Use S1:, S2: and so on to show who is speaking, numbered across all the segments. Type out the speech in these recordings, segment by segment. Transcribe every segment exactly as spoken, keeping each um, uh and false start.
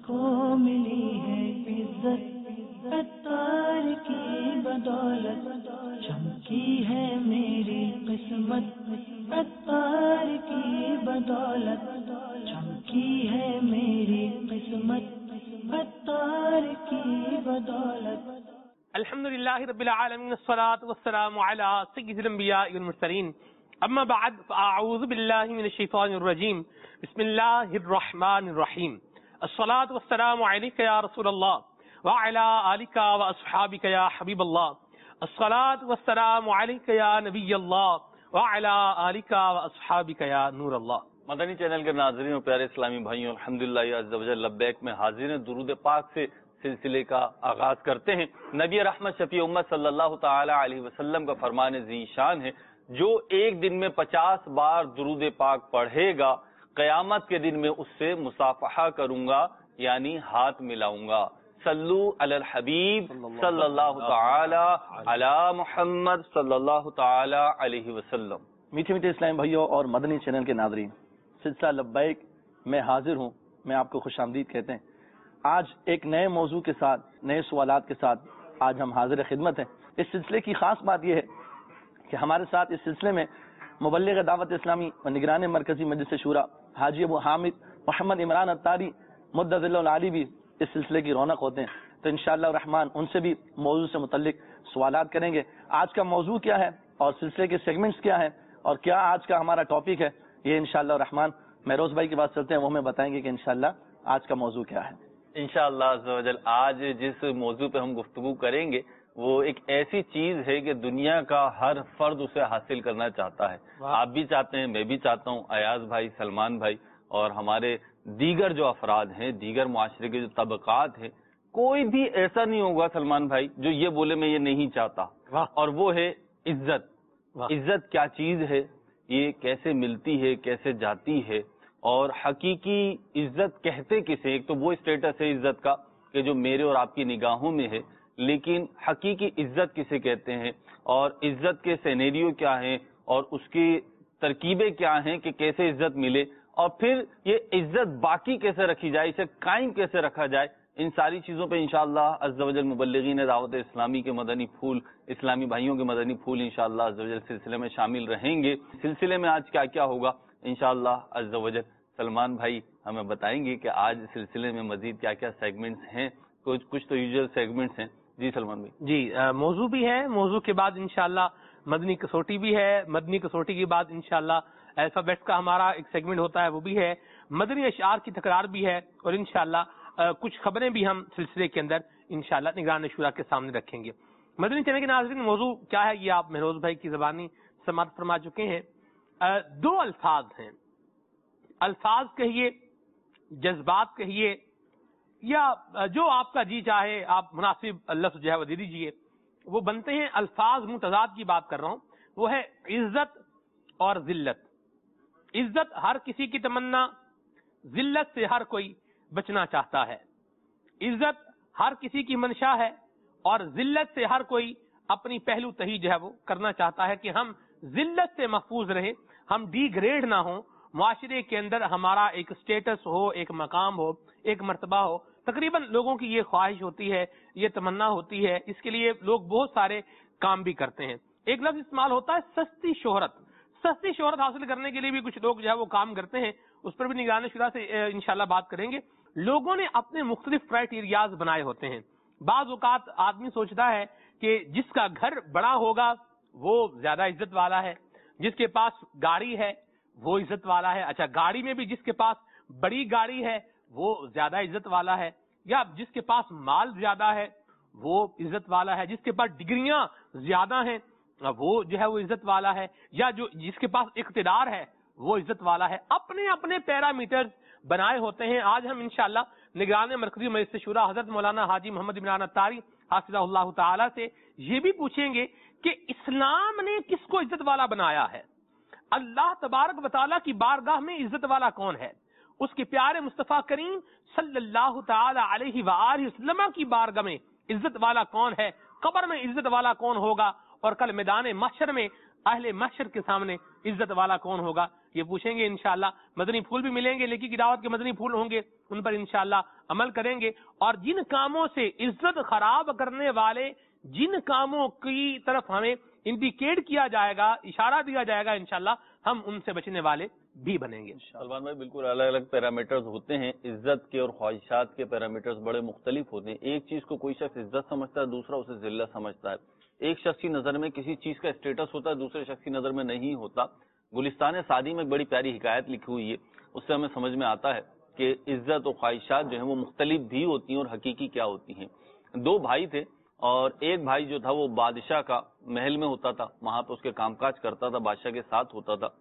S1: کو ملی ہے عزت عطار کی بدولت، چمکی ہے میری قسمت عطار کی بدولت، چمکی ہے میری قسمت عطار کی بدولت۔
S2: الحمدللہ رب العالمین، الصلاة والسلام علی سید الانبیاء والمرسلین، اما بعد فاعوذ باللہ من الشیطان الرجیم، بسم اللہ الرحمن الرحیم، الصلاة والسلام علیک یا رسول اللہ وعلی آلک واصحابک یا حبیب اللہ، الصلاة والسلام علیک یا نبی اللہ وعلی آلک واصحابک یا نور اللہ۔
S3: مدنی چینل کے ناظرین اور پیارے اسلامی بھائیوں، الحمدللہ عز و جل لبیک میں حاضر ہیں۔ درود پاک سے سلسلے کا آغاز کرتے ہیں۔ نبی رحمت شفیع امت صلی اللہ تعالی علیہ وسلم کا فرمان ذی شان ہے، جو ایک دن میں پچاس بار درود پاک پڑھے گا، قیامت کے دن میں اس سے مصافحہ کروں گا، یعنی ہاتھ ملاؤں گا۔ صلو علی الحبیب صلی اللہ تعالی علی محمد صلی اللہ تعالی علیہ وسلم۔
S4: میٹھے میٹھے اسلامی بھائیوں اور مدنی چینل کے ناظرین، سلسلہ لبیک میں حاضر ہوں، میں آپ کو خوش آمدید کہتے ہیں۔ آج ایک نئے موضوع کے ساتھ، نئے سوالات کے ساتھ آج ہم حاضر خدمت ہیں۔ اس سلسلے کی خاص بات یہ ہے کہ ہمارے ساتھ اس سلسلے میں مبلغ دعوت اسلامی و نگران مرکزی مجلس شورا حاجی ابو حامد محمد عمران عطاری مدد اللہ العالی بھی اس سلسلے کی رونق ہوتے ہیں، تو انشاءاللہ الرحمن ان سے بھی موضوع سے متعلق سوالات کریں گے۔ آج کا موضوع کیا ہے اور سلسلے کے سیگمنٹس کیا ہیں اور کیا آج کا ہمارا ٹاپک ہے، یہ انشاءاللہ الرحمن مہروز بھائی کے پاس چلتے ہیں، وہ ہمیں بتائیں گے کہ انشاءاللہ آج کا موضوع کیا ہے۔
S3: انشاءاللہ عز و جل آج جس موضوع پہ ہم گفتگو کریں گے وہ ایک ایسی چیز ہے کہ دنیا کا ہر فرد اسے حاصل کرنا چاہتا ہے۔ آپ بھی چاہتے ہیں، میں بھی چاہتا ہوں، ایاز بھائی، سلمان بھائی اور ہمارے دیگر جو افراد ہیں، دیگر معاشرے کے جو طبقات ہیں، کوئی بھی ایسا نہیں ہوگا سلمان بھائی جو یہ بولے میں یہ نہیں چاہتا، اور وہ ہے عزت۔ عزت کیا چیز ہے، یہ کیسے ملتی ہے، کیسے جاتی ہے، اور حقیقی عزت کہتے کسے؟ ایک تو وہ اسٹیٹس ہے عزت کا کہ جو میرے اور آپ کی نگاہوں میں ہے، لیکن حقیقی عزت کسے کہتے ہیں، اور عزت کے سینیریو کیا ہیں، اور اس کی ترکیبیں کیا ہیں کہ کیسے عزت ملے، اور پھر یہ عزت باقی کیسے رکھی جائے، اسے قائم کیسے رکھا جائے، ان ساری چیزوں پہ انشاءاللہ عز و جل مبلغین دعوت اسلامی کے مدنی پھول، اسلامی بھائیوں کے مدنی پھول انشاءاللہ عز و جل سلسلے میں شامل رہیں گے۔ سلسلے میں آج کیا کیا ہوگا انشاءاللہ عز و جل سلمان بھائی ہمیں بتائیں گے کہ آج سلسلے میں مزید کیا کیا سیگمنٹس ہیں۔ کچھ کچھ تو یوزول سیگمنٹس ہیں۔ جی سلمان بھائی۔
S2: جی، موضوع بھی ہے، موضوع کے بعد انشاءاللہ مدنی کسوٹی بھی ہے، مدنی کسوٹی کے بعد انشاءاللہ الفابیٹس کا ہمارا ایک سیگمنٹ ہوتا ہے وہ بھی ہے، مدنی اشعار کی تکرار بھی ہے، اور انشاءاللہ کچھ خبریں بھی ہم سلسلے کے اندر انشاءاللہ نگران شورا کے سامنے رکھیں گے۔ مدنی چینل کے ناظرین، موضوع کیا ہے یہ آپ مہروز بھائی کی زبانی سماعت فرما چکے ہیں۔ دو الفاظ ہیں، الفاظ کہیے، جذبات کہیے، یا جو آپ کا جی چاہے آپ مناسب لفظ جو ہے وہ دے دیجیے، وہ بنتے ہیں الفاظ متضاد کی بات کر رہا ہوں، وہ ہے عزت اور ذلت۔ عزت ہر کسی کی تمنا، ذلت سے ہر کوئی بچنا چاہتا ہے۔ عزت ہر کسی کی منشا ہے اور ذلت سے ہر کوئی اپنی پہلو تہی جو ہے وہ کرنا چاہتا ہے کہ ہم ذلت سے محفوظ رہیں، ہم ڈی گریڈ نہ ہوں، معاشرے کے اندر ہمارا ایک سٹیٹس ہو، ایک مقام ہو، ایک مرتبہ ہو۔ تقریباً لوگوں کی یہ خواہش ہوتی ہے، یہ تمنا ہوتی ہے، اس کے لیے لوگ بہت سارے کام بھی کرتے ہیں۔ ایک لفظ استعمال ہوتا ہے سستی شہرت۔ سستی شہرت حاصل کرنے کے لیے بھی کچھ لوگ جو ہے وہ کام کرتے ہیں، اس پر بھی نگران شورا سے انشاءاللہ بات کریں گے۔ لوگوں نے اپنے مختلف کرائیٹیریاز بنائے ہوتے ہیں۔ بعض اوقات آدمی سوچتا ہے کہ جس کا گھر بڑا ہوگا وہ زیادہ عزت والا ہے، جس کے پاس گاڑی ہے وہ عزت والا ہے۔ اچھا، گاڑی میں بھی جس کے پاس بڑی گاڑی ہے وہ زیادہ عزت والا ہے، یا جس کے پاس مال زیادہ ہے وہ عزت والا ہے، جس کے پاس ڈگریاں زیادہ ہیں وہ جو ہے وہ عزت والا ہے، یا جو جس کے پاس اقتدار ہے وہ عزت والا ہے۔ اپنے اپنے پیرامیٹرز بنائے ہوتے ہیں۔ آج ہم انشاءاللہ نگران مرکزی مجلس شورا حضرت مولانا حاجی محمد عمران عطاری حافظہ اللہ تعالی سے یہ بھی پوچھیں گے کہ اسلام نے کس کو عزت والا بنایا ہے، اللہ تبارک و تعالیٰ کی بارگاہ میں عزت والا کون ہے، اس کے پیارے مصطفیٰ کریم صلی اللہ تعالی علیہ وآلہ وسلم کی بارگاہ میں عزت والا کون ہے، قبر میں عزت والا کون ہوگا، اور کل میدان محشر میں اہل محشر کے سامنے عزت والا کون ہوگا یہ پوچھیں گے انشاءاللہ. مدنی پھول بھی ملیں گے, لیکی کی دعوت کے مدنی پھول ہوں گے, ان پر انشاءاللہ عمل کریں گے. اور جن کاموں سے عزت خراب کرنے والے جن کاموں کی طرف ہمیں انڈیکیٹ کیا جائے گا, اشارہ دیا جائے گا, انشاءاللہ ہم ان سے بچنے والے بھی بنیں گے.
S3: سلمان بھائی بالکل الگ الگ پیرامیٹرز ہوتے ہیں, عزت کے اور خواہشات کے پیرامیٹرز بڑے مختلف ہوتے ہیں. ایک چیز کو کوئی شخص عزت سمجھتا ہے, دوسرا اسے ذلت سمجھتا ہے. ایک شخص کی نظر میں کسی چیز کا اسٹیٹس ہوتا ہے, دوسرے شخص کی نظر میں نہیں ہوتا. گلستان سعدی میں ایک بڑی پیاری حکایت لکھی ہوئی ہے, اس سے ہمیں سمجھ میں آتا ہے کہ عزت اور خواہشات جو ہیں وہ مختلف بھی ہوتی ہیں اور حقیقی کیا ہوتی ہیں. دو بھائی تھے اور ایک بھائی جو تھا وہ بادشاہ کا محل میں ہوتا تھا, وہاں پہ اس کے کام کاج کرتا تھا, بادشاہ کے ساتھ ہوتا تھا,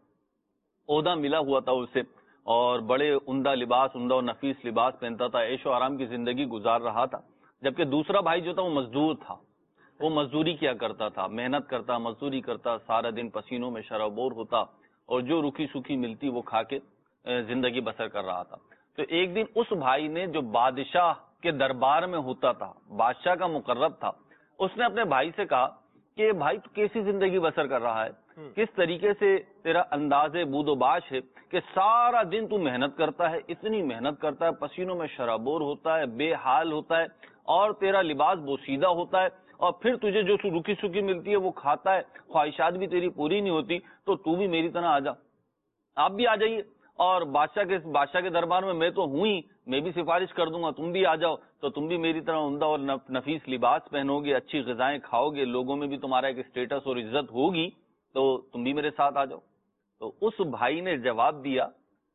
S3: عہدہ ملا ہوا تھا اسے اور بڑے عمدہ لباس عمدہ اور نفیس لباس پہنتا تھا, عیش و آرام کی زندگی گزار رہا تھا. جبکہ دوسرا بھائی جو تھا وہ مزدور تھا, وہ مزدوری کیا کرتا تھا, محنت کرتا, مزدوری کرتا, سارا دن پسینوں میں شرابور ہوتا اور جو روکھی سوکھی ملتی وہ کھا کے زندگی بسر کر رہا تھا. تو ایک دن اس بھائی نے جو بادشاہ کے دربار میں ہوتا تھا, بادشاہ کا مقرب تھا, اس نے اپنے بھائی سے کہا کہ بھائی تو کیسی زندگی بسر کر رہا ہے, کس طریقے سے تیرا انداز بود و باش ہے کہ سارا دن تو محنت کرتا ہے, اتنی محنت کرتا ہے, پسینوں میں شرابور ہوتا ہے, بے حال ہوتا ہے اور تیرا لباس بوسیدہ ہوتا ہے, اور پھر تجھے جو روکی سوکھی ملتی ہے وہ کھاتا ہے, خواہشات بھی تیری پوری نہیں ہوتی, تو تو بھی میری طرح آ جا, آپ بھی آ جائیے, اور بادشاہ کے بادشاہ کے دربار میں میں تو ہوں ہی, میں بھی سفارش کر دوں گا, تم بھی آ جاؤ تو تم بھی میری طرح عمدہ اور نفیس لباس پہنو گے, اچھی غذائیں کھاؤ گے, لوگوں میں بھی تمہارا ایک اسٹیٹس اور عزت ہوگی, تو تم بھی میرے ساتھ آ جاؤ. تو اس بھائی نے جواب دیا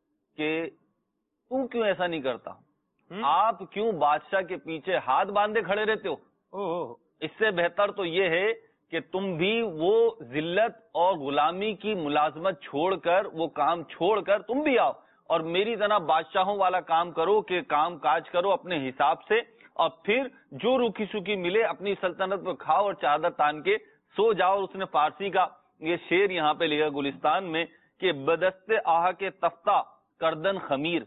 S3: کہ تم کیوں ایسا نہیں کرتا, آپ کیوں بادشاہ کے پیچھے ہاتھ باندھے کھڑے رہتے ہو؟ اس سے بہتر تو یہ ہے کہ تم بھی وہ ذلت اور غلامی کی ملازمت چھوڑ کر, وہ کام چھوڑ کر تم بھی آؤ اور میری طرح بادشاہوں والا کام کرو, کہ کام کاج کرو اپنے حساب سے, اور پھر جو روکی سوکی ملے اپنی سلطنت پہ کھاؤ اور چادر تان کے سو جاؤ. اس نے فارسی کا یہ شعر یہاں پہ لکھا گلستان میں کہ بدست آہ کے تفتہ کردن خمیر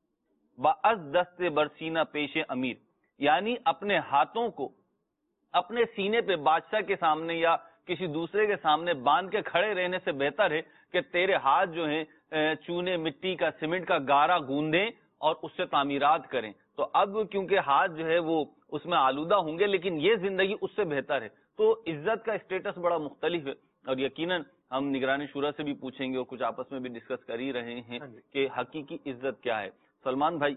S3: باز دست برسینہ پیش امیر, یعنی اپنے ہاتھوں کو اپنے سینے پہ بادشاہ کے سامنے یا کسی دوسرے کے سامنے باندھ کے کھڑے رہنے سے بہتر ہے کہ تیرے ہاتھ جو ہیں چونے مٹی کا سیمنٹ کا گارا گوندیں اور اس سے تعمیرات کریں. تو اب کیونکہ ہاتھ جو ہے وہ اس میں آلودہ ہوں گے, لیکن یہ زندگی اس سے بہتر ہے. تو عزت کا اسٹیٹس بڑا مختلف ہے, اور یقیناً ہم نگرانی شورا سے بھی پوچھیں گے اور کچھ آپس میں بھی ڈسکس کر ہی رہے ہیں کہ حقیقی عزت کیا ہے. سلمان بھائی,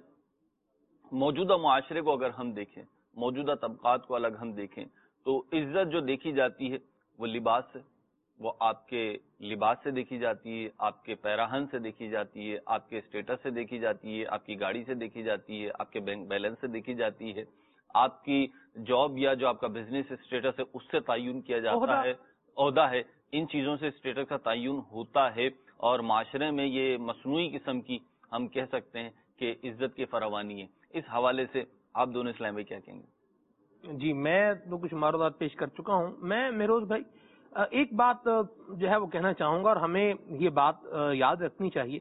S3: موجودہ معاشرے کو اگر ہم دیکھیں, موجودہ طبقات کو الگ ہم دیکھیں, تو عزت جو دیکھی جاتی ہے وہ لباس سے, وہ آپ کے لباس سے دیکھی جاتی ہے, آپ کے پیراہن سے دیکھی جاتی ہے, آپ کے اسٹیٹس سے دیکھی جاتی ہے, آپ کی گاڑی سے دیکھی جاتی ہے, آپ کے بینک بیلنس سے دیکھی جاتی ہے, آپ کی جاب یا جو آپ کا بزنس اسٹیٹس ہے اس سے تعین کیا جاتا ہے, عہدہ ہے, ان چیزوں سے اسٹیٹس کا تعین ہوتا ہے. اور معاشرے میں یہ مصنوعی قسم کی ہم کہہ سکتے ہیں کہ عزت کی فراوانی ہے. اس حوالے سے آپ دونوں اسلام بھائی کیا کہیں گے؟
S2: جی, میں تو کچھ معروضات پیش کر چکا ہوں. میں مہروز بھائی ایک بات جو ہے وہ کہنا چاہوں گا, اور ہمیں یہ بات یاد رکھنی چاہیے,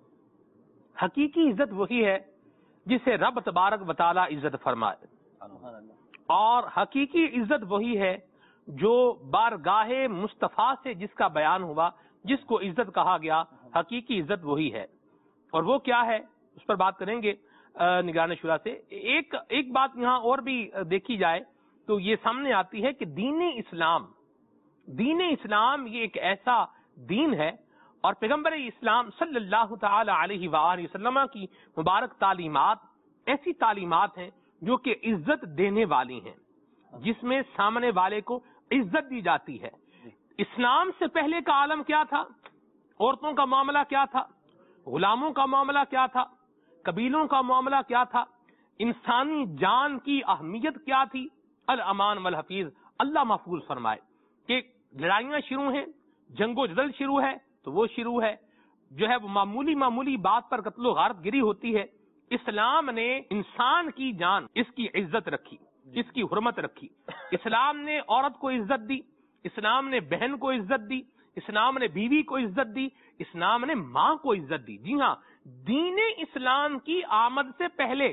S2: حقیقی عزت وہی ہے جسے رب تبارک و تعالی عزت فرمائے, اور حقیقی عزت وہی ہے جو بارگاہ مصطفیٰ سے جس کا بیان ہوا, جس کو عزت کہا گیا. حقیقی عزت وہی ہے, اور وہ کیا ہے اس پر بات کریں گے نگران شورا سے. ایک ایک بات یہاں اور بھی دیکھی جائے تو یہ سامنے آتی ہے کہ دین اسلام دین اسلام یہ ایک ایسا دین ہے, اور پیغمبر اسلام صلی اللہ تعالی علیہ وآلہ وسلم کی مبارک تعلیمات ایسی تعلیمات ہیں جو کہ عزت دینے والی ہیں, جس میں سامنے والے کو عزت دی جاتی ہے. اسلام سے پہلے کا عالم کیا تھا, عورتوں کا معاملہ کیا تھا, غلاموں کا معاملہ کیا تھا, قبیلوں کا معاملہ کیا تھا, انسانی جان کی اہمیت کیا تھی. الامان والحفیظ, اللہ محفوظ فرمائے کہ لڑائیاں شروع ہیں, جنگ و جدل شروع ہے تو وہ شروع ہے, جو ہے وہ معمولی معمولی بات پر قتل و غارت گری ہوتی ہے. اسلام نے انسان کی جان, اس کی عزت رکھی, اس کی حرمت رکھی. اسلام نے عورت کو عزت دی, اسلام نے بہن کو عزت دی, اسلام نے بیوی کو عزت دی, اسلام نے ماں کو عزت دی. جی ہاں, دین اسلام کی آمد سے پہلے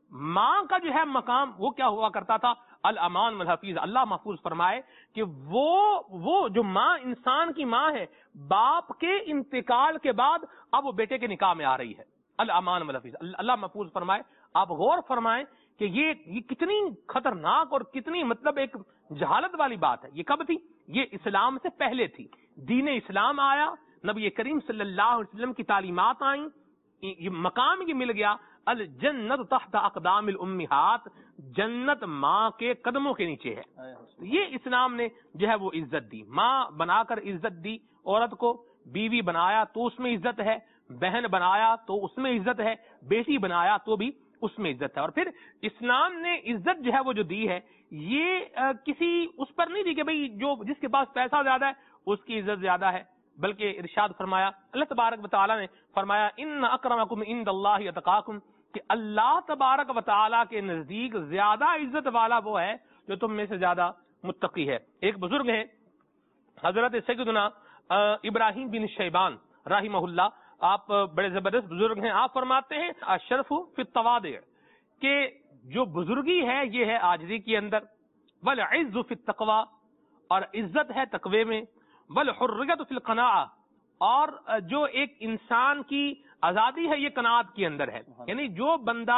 S2: ماں کا جو ہے مقام وہ کیا ہوا کرتا تھا؟ الامان والحفیظ. اللہ محفوظ فرمائے کہ وہ وہ جو ماں انسان کی ماں ہے، باپ کے انتقال کے بعد اب وہ بیٹے کے نکاح میں آ رہی ہے. الامان والحفیظ. اللہ محفوظ فرمائے. آپ غور فرمائیں کہ یہ یہ کتنی خطرناک اور کتنی مطلب ایک جہالت والی بات ہے. یہ کب تھی؟ یہ اسلام سے پہلے تھی. دین اسلام آیا، نبی کریم صلی اللہ علیہ وسلم کی تعلیمات آئیں، یہ مقام یہ مل گیا الجنت تحت اقدام الامہات، جنت ماں کے قدموں کے نیچے ہے. یہ اسلام نے جو ہے وہ عزت دی. ماں بنا کر عزت دی عورت کو. بیوی بنایا تو اس میں عزت ہے، بہن بنایا تو اس میں عزت ہے، بیٹی بنایا تو بھی اس میں عزت ہے. اور پھر اسلام نے عزت جو ہے وہ جو دی ہے، یہ کسی اس پر نہیں دی کہ بھئی جو جس کے پاس پیسہ زیادہ ہے اس کی عزت زیادہ ہے، بلکہ ارشاد فرمایا اللہ تبارک و تعالی نے فرمایا ان اکرمکم عند اللہ اتقاکم، کہ اللہ تبارک و تعالی کے نزدیک زیادہ عزت والا وہ ہے جو تم میں سے زیادہ متقی ہے. ایک بزرگ ہیں حضرت سیدنا ابراہیم بن شیبان رحمہ اللہ، آپ بڑے زبردست بزرگ ہیں. آپ فرماتے ہیں اشرف فی التواضع، کہ جو بزرگی ہے یہ ہے عاجزی کے اندر، والعز فی التقوی، اور عزت ہے تقوی میں، والحریت فی القناعہ، اور جو ایک انسان کی آزادی ہے یہ قناعت کے اندر ہے. یعنی جو بندہ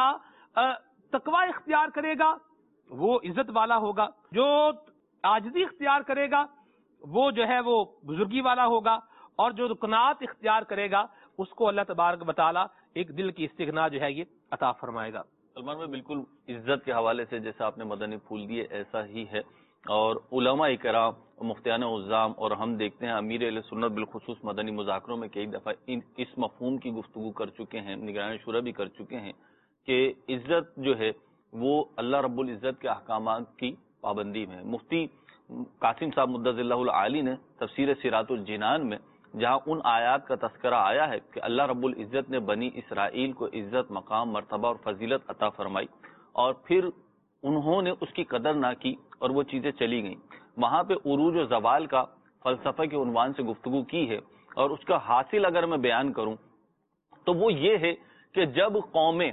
S2: تقوی اختیار کرے گا وہ عزت والا ہوگا، جو عاجزی اختیار کرے گا وہ جو ہے وہ بزرگی والا ہوگا، اور جو قناعت اختیار کرے گا اس کو اللہ تبارک و تعالی ایک دل کی استغنا جو ہے یہ عطا فرمائے گا.
S3: سلمان بھائی، بالکل عزت کے حوالے سے جیسا آپ نے مدنی پھول دیے ایسا ہی ہے. اور علماء کرام، مفتیان عظام، اور ہم دیکھتے ہیں امیر اہل سنت بالخصوص مدنی مذاکروں میں کئی دفعہ اس مفہوم کی گفتگو کر چکے ہیں، نگران شورا بھی کر چکے ہیں کہ عزت جو ہے وہ اللہ رب العزت کے احکامات کی پابندی میں ہے. مفتی قاسم صاحب مدظ اللہ العالی نے تفسیر سیرات الجنان میں جہاں ان آیات کا تذکرہ آیا ہے کہ اللہ رب العزت نے بنی اسرائیل کو عزت، مقام، مرتبہ اور فضیلت عطا فرمائی اور پھر انہوں نے اس کی قدر نہ کی اور وہ چیزیں چلی گئیں، وہاں پہ عروج و زوال کا فلسفہ کے عنوان سے گفتگو کی ہے. اور اس کا حاصل اگر میں بیان کروں تو وہ یہ ہے کہ جب قومیں،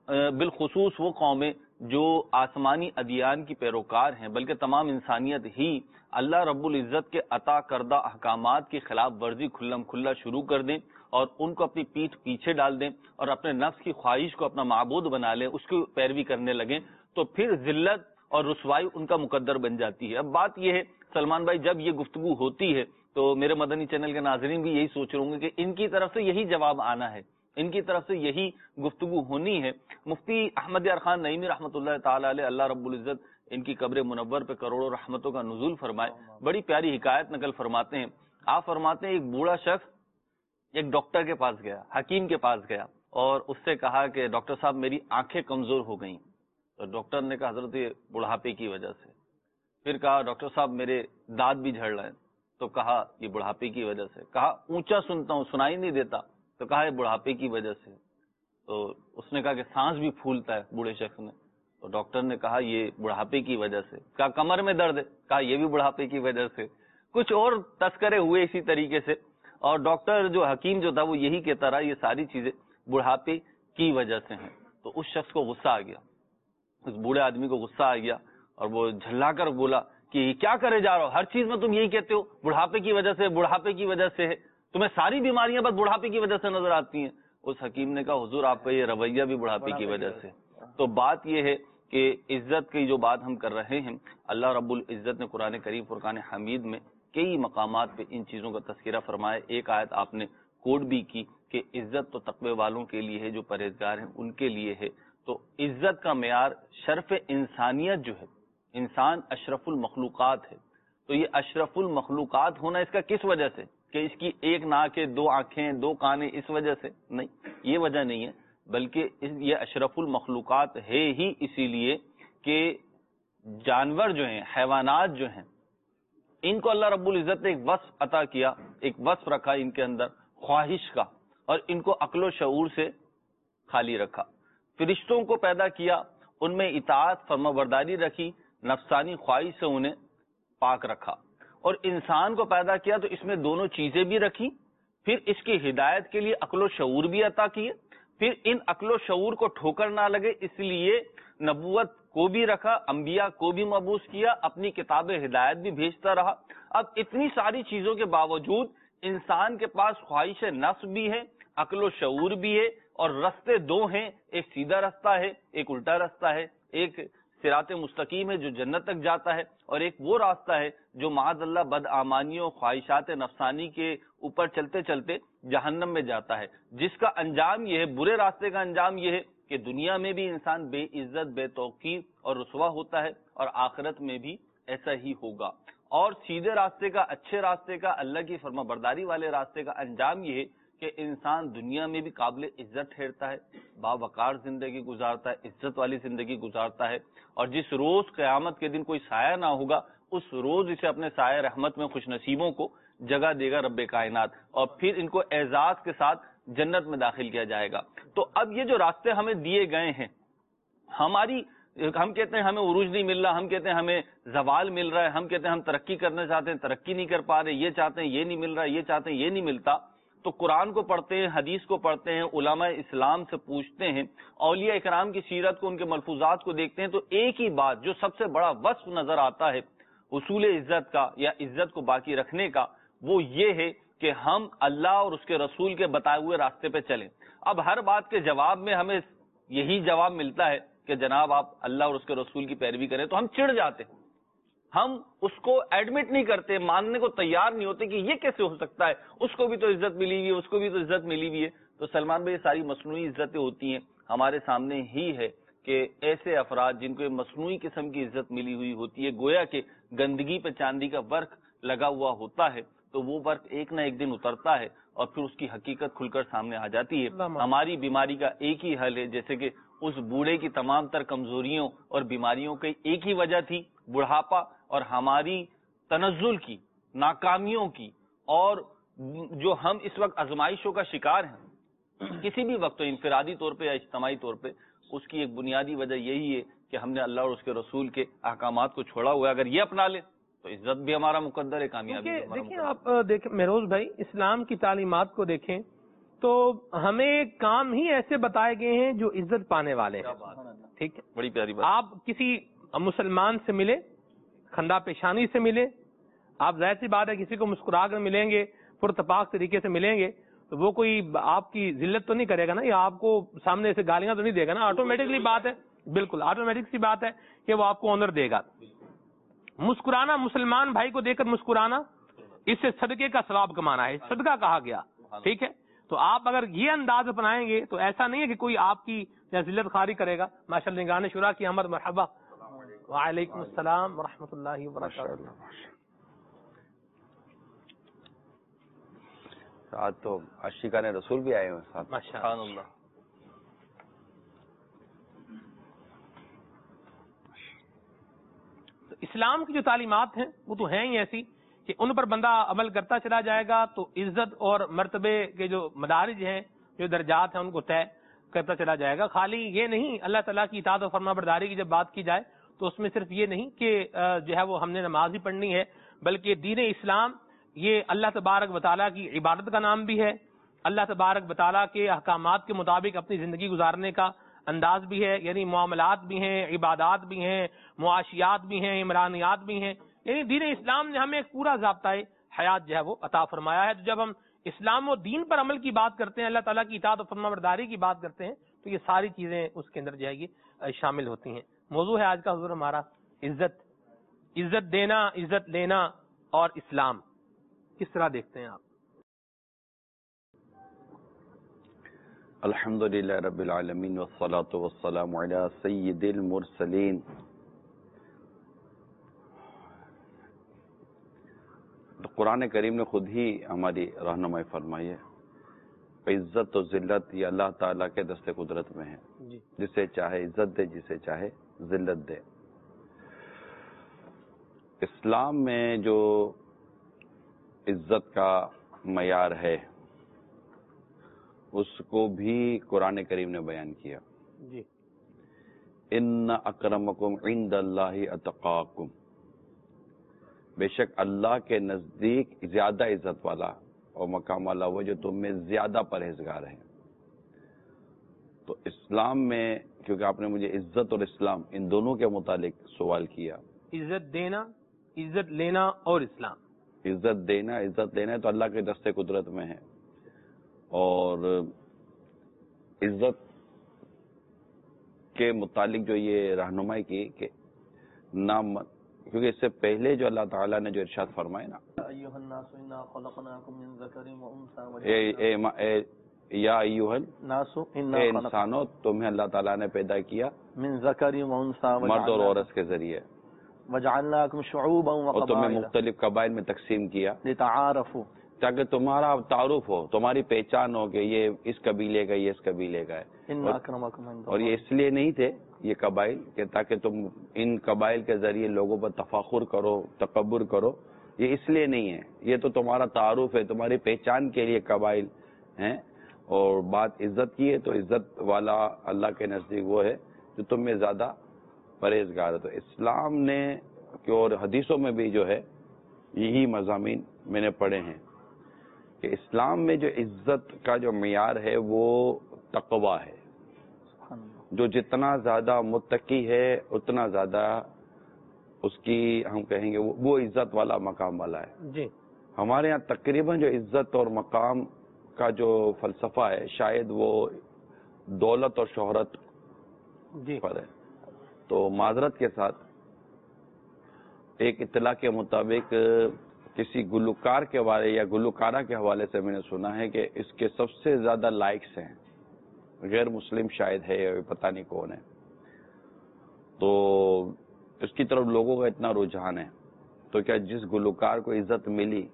S3: بالخصوص وہ قومیں جو آسمانی ادیان کی پیروکار ہیں، بلکہ تمام انسانیت ہی اللہ رب العزت کے عطا کردہ احکامات کی خلاف ورزی کھلم کھلا شروع کر دیں اور ان کو اپنی پیٹھ پیچھے ڈال دیں اور اپنے نفس کی خواہش کو اپنا معبود بنا لیں، اس کی پیروی کرنے لگیں، تو پھر ذلت اور رسوائی ان کا مقدر بن جاتی ہے. اب بات یہ ہے سلمان بھائی، جب یہ گفتگو ہوتی ہے تو میرے مدنی چینل کے ناظرین بھی یہی سوچ رہے ہوں گے کہ ان کی طرف سے یہی جواب آنا ہے، ان کی طرف سے یہی گفتگو ہونی ہے. مفتی احمد یار خان نعیمی رحمۃ اللہ تعالی علیہ، اللہ رب العزت ان کی قبر منور پہ کروڑوں رحمتوں کا نزول فرمائے، بڑی پیاری حکایت نقل فرماتے ہیں. آپ فرماتے ہیں ایک بوڑھا شخص ایک ڈاکٹر کے پاس گیا، حکیم کے پاس گیا اور اس سے کہا کہ ڈاکٹر صاحب میری آنکھیں کمزور ہو گئیں. تو ڈاکٹر نے کہا حضرت یہ بڑھاپے کی وجہ سے. پھر کہا ڈاکٹر صاحب میرے دانت بھی جھڑ رہے ہیں. تو کہا یہ بڑھاپے کی وجہ سے. کہا اونچا سنتا ہوں، سنائی نہیں دیتا. تو کہا یہ بڑھاپے کی وجہ سے. تو اس نے کہا کہ سانس بھی پھولتا ہے بوڑھے شخص نے. تو ڈاکٹر نے کہا یہ بڑھاپے کی وجہ سے. کہا کمر میں درد ہے. کہا یہ بھی بڑھاپے کی وجہ سے. کچھ اور تذکرے ہوئے اسی طریقے سے، اور ڈاکٹر جو حکیم جو تھا وہ یہی کہتا رہا یہ ساری چیزیں بڑھاپے کی وجہ سے ہیں. تو اس شخص کو غصہ آ گیا، اس بوڑھے آدمی کو غصہ آ گیا اور وہ جھلا کر بولا کہ یہ کیا کرے جا رہا ہو، ہر چیز میں تم یہی کہتے ہو بڑھاپے کی وجہ سے، بڑھاپے کی وجہ سے ہے، تمہیں ساری بیماریاں بس بڑھاپے کی وجہ سے نظر آتی ہیں. اس حکیم نے کہا حضور آپ کا یہ رویہ بھی بڑھاپے کی وجہ سے. تو بات یہ ہے کہ عزت کی جو بات ہم کر رہے ہیں، اللہ رب العزت نے قرآن کریم فرقان حمید میں کئی مقامات پہ ان چیزوں کا تذکرہ فرمایا. ایک آیت آپ نے کوٹ بھی کی کہ عزت تو تقوی والوں کے لیے ہے، جو پرہیزگار ہیں ان کے لیے ہے. تو عزت کا معیار شرف انسانیت جو ہے، انسان اشرف المخلوقات ہے. تو یہ اشرف المخلوقات ہونا اس کا کس وجہ سے کہ اس کی ایک ناک ہے، دو آنکھیں، دو کان ہیں، اس وجہ سے نہیں، یہ وجہ نہیں ہے، بلکہ یہ اشرف المخلوقات ہے ہی اسی لیے کہ جانور جو ہیں، حیوانات جو ہیں، ان کو اللہ رب العزت نے ایک وصف عطا کیا، ایک وصف رکھا ان کے اندر خواہش کا، اور ان کو عقل و شعور سے خالی رکھا. فرشتوں کو پیدا کیا، ان میں اطاعت فرمانبرداری رکھی، نفسانی خواہش سے انہیں پاک رکھا. اور انسان کو پیدا کیا تو اس میں دونوں چیزیں بھی رکھی، پھر اس کی ہدایت کے لیے عقل و شعور بھی عطا کیے، پھر ان عقل و شعور کو ٹھوکر نہ لگے اس لیے نبوت کو بھی رکھا، انبیاء کو بھی مبعوث کیا، اپنی کتاب ہدایت بھی بھیجتا رہا۔ اب اتنی ساری چیزوں کے باوجود انسان کے پاس خواہش نفس بھی ہے، عقل و شعور بھی ہے، اور رستے دو ہیں، ایک سیدھا رستہ ہے، ایک الٹا رستہ ہے، ایک صراط مستقیم ہے جو جنت تک جاتا ہے، اور ایک وہ راستہ ہے جو معاذ اللہ بدعمانیوں خواہشات نفسانی کے اوپر چلتے چلتے جہنم میں جاتا ہے، جس کا انجام یہ ہے، برے راستے کا انجام یہ ہے کہ دنیا میں بھی انسان بے عزت، بے توقیر اور رسوا ہوتا ہے، اور آخرت میں بھی ایسا ہی ہوگا۔ اور سیدھے راستے کا، اچھے راستے کا، اللہ کی فرما برداری والے راستے کا انجام یہ ہے کہ انسان دنیا میں بھی قابل عزت ٹھہرتا ہے، باوقار زندگی گزارتا ہے، عزت والی زندگی گزارتا ہے، اور جس روز قیامت کے دن کوئی سایہ نہ ہوگا اس روز اسے اپنے سایہ رحمت میں خوش نصیبوں کو جگہ دے گا رب کائنات، اور پھر ان کو اعزاز کے ساتھ جنت میں داخل کیا جائے گا۔ تو اب یہ جو راستے ہمیں دیے گئے ہیں، ہماری ہم کہتے ہیں ہمیں عروج نہیں مل رہا، ہم کہتے ہیں ہمیں زوال مل رہا ہے، ہم کہتے ہیں ہم ترقی کرنا چاہتے ہیں، ترقی نہیں کر پا رہے، یہ چاہتے ہیں یہ نہیں مل رہا، یہ چاہتے ہیں یہ نہیں ملتا، تو قرآن کو پڑھتے ہیں، حدیث کو پڑھتے ہیں، علماء اسلام سے پوچھتے ہیں، اولیاء اکرام کی سیرت کو، ان کے ملفوظات کو دیکھتے ہیں، تو ایک ہی بات جو سب سے بڑا وصف نظر آتا ہے حصول عزت کا یا عزت کو باقی رکھنے کا، وہ یہ ہے کہ ہم اللہ اور اس کے رسول کے بتائے ہوئے راستے پہ چلیں۔ اب ہر بات کے جواب میں ہمیں یہی جواب ملتا ہے کہ جناب آپ اللہ اور اس کے رسول کی پیروی کریں، تو ہم چڑ جاتے ہیں، ہم اس کو ایڈمٹ نہیں کرتے، ماننے کو تیار نہیں ہوتے کہ یہ کیسے ہو سکتا ہے، اس کو بھی تو عزت ملی ہوئی ہے، اس کو بھی تو عزت ملی ہوئی ہے۔ تو سلمان بھائی، یہ ساری مصنوعی عزتیں ہوتی ہیں، ہمارے سامنے ہی ہے کہ ایسے افراد جن کو مصنوعی قسم کی عزت ملی ہوئی ہوتی ہے، گویا کہ گندگی پہ چاندی کا ورق لگا ہوا ہوتا ہے، تو وہ ورق ایک نہ ایک دن اترتا ہے اور پھر اس کی حقیقت کھل کر سامنے آ جاتی ہے۔ ہماری بیماری کا ایک ہی حل ہے، جیسے کہ اس بوڑھے کی تمام تر کمزوریوں اور بیماریوں کی ایک ہی وجہ تھی بڑھاپا، اور ہماری تنزل کی، ناکامیوں کی، اور جو ہم اس وقت آزمائشوں کا شکار ہیں کسی بھی وقت، انفرادی طور پہ یا اجتماعی طور پہ، اس کی ایک بنیادی وجہ یہی ہے کہ ہم نے اللہ اور اس کے رسول کے احکامات کو چھوڑا ہوا ہے۔ اگر یہ اپنا لیں تو عزت بھی ہمارا مقدر ہے، کامیابی بھی ہمارا
S2: دیکھیں آپ دیکھیں مہروز بھائی، اسلام کی تعلیمات کو دیکھیں تو ہمیں کام ہی ایسے بتائے گئے ہیں جو عزت پانے والے ہیں، ٹھیک ہے،
S3: بڑی پیاری بات۔
S2: آپ کسی مسلمان سے ملے، خندہ پیشانی سے ملے، آپ ظاہر سی بات ہے کسی کو مسکرا کر ملیں گے، پرتپاک طریقے سے ملیں گے، تو وہ کوئی آپ کی ذلت تو نہیں کرے گا نا، یا آپ کو سامنے سے گالیاں تو نہیں دے گا نا، آٹومیٹکلی بات ہے، بالکل آٹومیٹک سی بات ہے کہ وہ آپ کو آنر دے گا۔ مسکرانا، مسلمان بھائی کو دیکھ کر مسکرانا، اس سے صدقے کا ثواب کمانا ہے، صدقہ کہا گیا، ٹھیک ہے۔ تو آپ اگر یہ انداز اپنائیں گے تو ایسا نہیں ہے کہ کوئی آپ کی ذلت خواری کرے گا۔ ماشاء اللہ، نگران شورا کی آمد، مرحبا۔ وعلیکم السلام ورحمۃ اللہ وبرکاتہ۔
S5: آج تو عاشقان رسول بھی آئے ہوئے ساتھ،
S2: ماشاء اللہ۔ اسلام کی جو تعلیمات ہیں وہ تو ہیں ہی ایسی کہ ان پر بندہ عمل کرتا چلا جائے گا تو عزت اور مرتبے کے جو مدارج ہیں، جو درجات ہیں، ان کو طے کرتا چلا جائے گا۔ خالی یہ نہیں، اللہ تعالیٰ کی اطاعت و فرما برداری کی جب بات کی جائے تو اس میں صرف یہ نہیں کہ جو ہے وہ ہم نے نماز ہی پڑھنی ہے، بلکہ دین اسلام یہ اللہ تبارک و تعالیٰ کی عبادت کا نام بھی ہے، اللہ تبارک و تعالیٰ کے احکامات کے مطابق اپنی زندگی گزارنے کا انداز بھی ہے، یعنی معاملات بھی ہیں، عبادات بھی ہیں، معاشیات بھی ہیں، عمرانیات بھی ہیں، یعنی دین اسلام نے ہمیں ایک پورا ضابطۂ حیات جو ہے وہ عطا فرمایا ہے۔ تو جب ہم اسلام و دین پر عمل کی بات کرتے ہیں، اللہ تعالیٰ کی اطاعت و فرما برداری کی بات کرتے ہیں، تو یہ ساری چیزیں اس کے اندر جو ہے یہ شامل ہوتی ہیں۔ موضوع ہے آج کا حضور ہمارا عزت، عزت دینا، عزت لینا اور اسلام، کس طرح دیکھتے ہیں آپ؟
S5: الحمدللہ رب العالمین والصلاة والسلام علی سید المرسلین۔ قرآن کریم نے خود ہی ہماری رہنمائی فرمائی ہے، عزت و ذلت یہ اللہ تعالیٰ کے دست قدرت میں ہے، جسے چاہے عزت دے، جسے چاہے ذلت دے۔ اسلام میں جو عزت کا معیار ہے اس کو بھی قرآن کریم نے بیان کیا،
S2: جی،
S5: ان اکرمکم عند اللہ اتقاکم، بے شک اللہ کے نزدیک زیادہ عزت والا اور مقام والا وہ جو تم میں زیادہ پرہیزگار ہیں۔ تو اسلام میں کیونکہ آپ نے مجھے عزت اور اسلام ان دونوں کے متعلق سوال کیا.
S2: عزت دینا، عزت لینا اور اسلام.
S5: عزت دینا، عزت لینا ہے تو اللہ کے دست قدرت میں ہے. اور عزت کے متعلق جو یہ رہنمائی کی کہ نام، کیونکہ اس سے پہلے جو اللہ تعالیٰ نے جو ارشاد فرمائے نا، یا ایھا الناس، اے انسانوں تمہیں اللہ تعالیٰ نے پیدا کیا
S4: من ذکر و انثی
S5: مرد اور عورت کے ذریعے،
S4: وجعلناکم شعوبا
S5: اور تمہیں
S4: وقبائل
S5: مختلف قبائل میں تقسیم کیا
S4: لتعارفوا،
S5: تاکہ تمہارا تعارف ہو، تمہاری پہچان ہو کہ یہ اس قبیلے کا، یہ اس قبیلے کا ہے.
S4: ان اکرمکم عند
S5: اور یہ اس لیے نہیں تھے یہ قبائل کہ تاکہ تم ان قبائل کے ذریعے لوگوں پر تفاخر کرو، تکبر کرو، یہ اس لیے نہیں ہے، یہ تو تمہارا تعارف ہے، تمہاری پہچان کے لیے قبائل ہیں. اور بات عزت کی ہے تو عزت والا اللہ کے نزدیک وہ ہے جو تم میں زیادہ پرہیزگار ہے. تو اسلام نے کہ اور حدیثوں میں بھی جو ہے یہی مضامین میں نے پڑھے ہیں کہ اسلام میں جو عزت کا جو معیار ہے وہ تقویٰ ہے. جو جتنا زیادہ متقی ہے اتنا زیادہ اس کی ہم کہیں گے وہ عزت والا مقام والا ہے.
S2: جی
S5: ہمارے یہاں تقریباً جو عزت اور مقام کا جو فلسفہ ہے شاید وہ دولت اور شہرت
S2: جی
S5: پر ہے. تو معذرت کے ساتھ ایک اطلاع کے مطابق کسی گلوکار کے بارے یا گلوکارہ کے حوالے سے میں نے سنا ہے کہ اس کے سب سے زیادہ لائکس ہیں، غیر مسلم شاید ہے، پتہ نہیں کون ہے. تو اس کی طرف لوگوں کا اتنا رجحان ہے. تو کیا جس گلوکار کو عزت ملی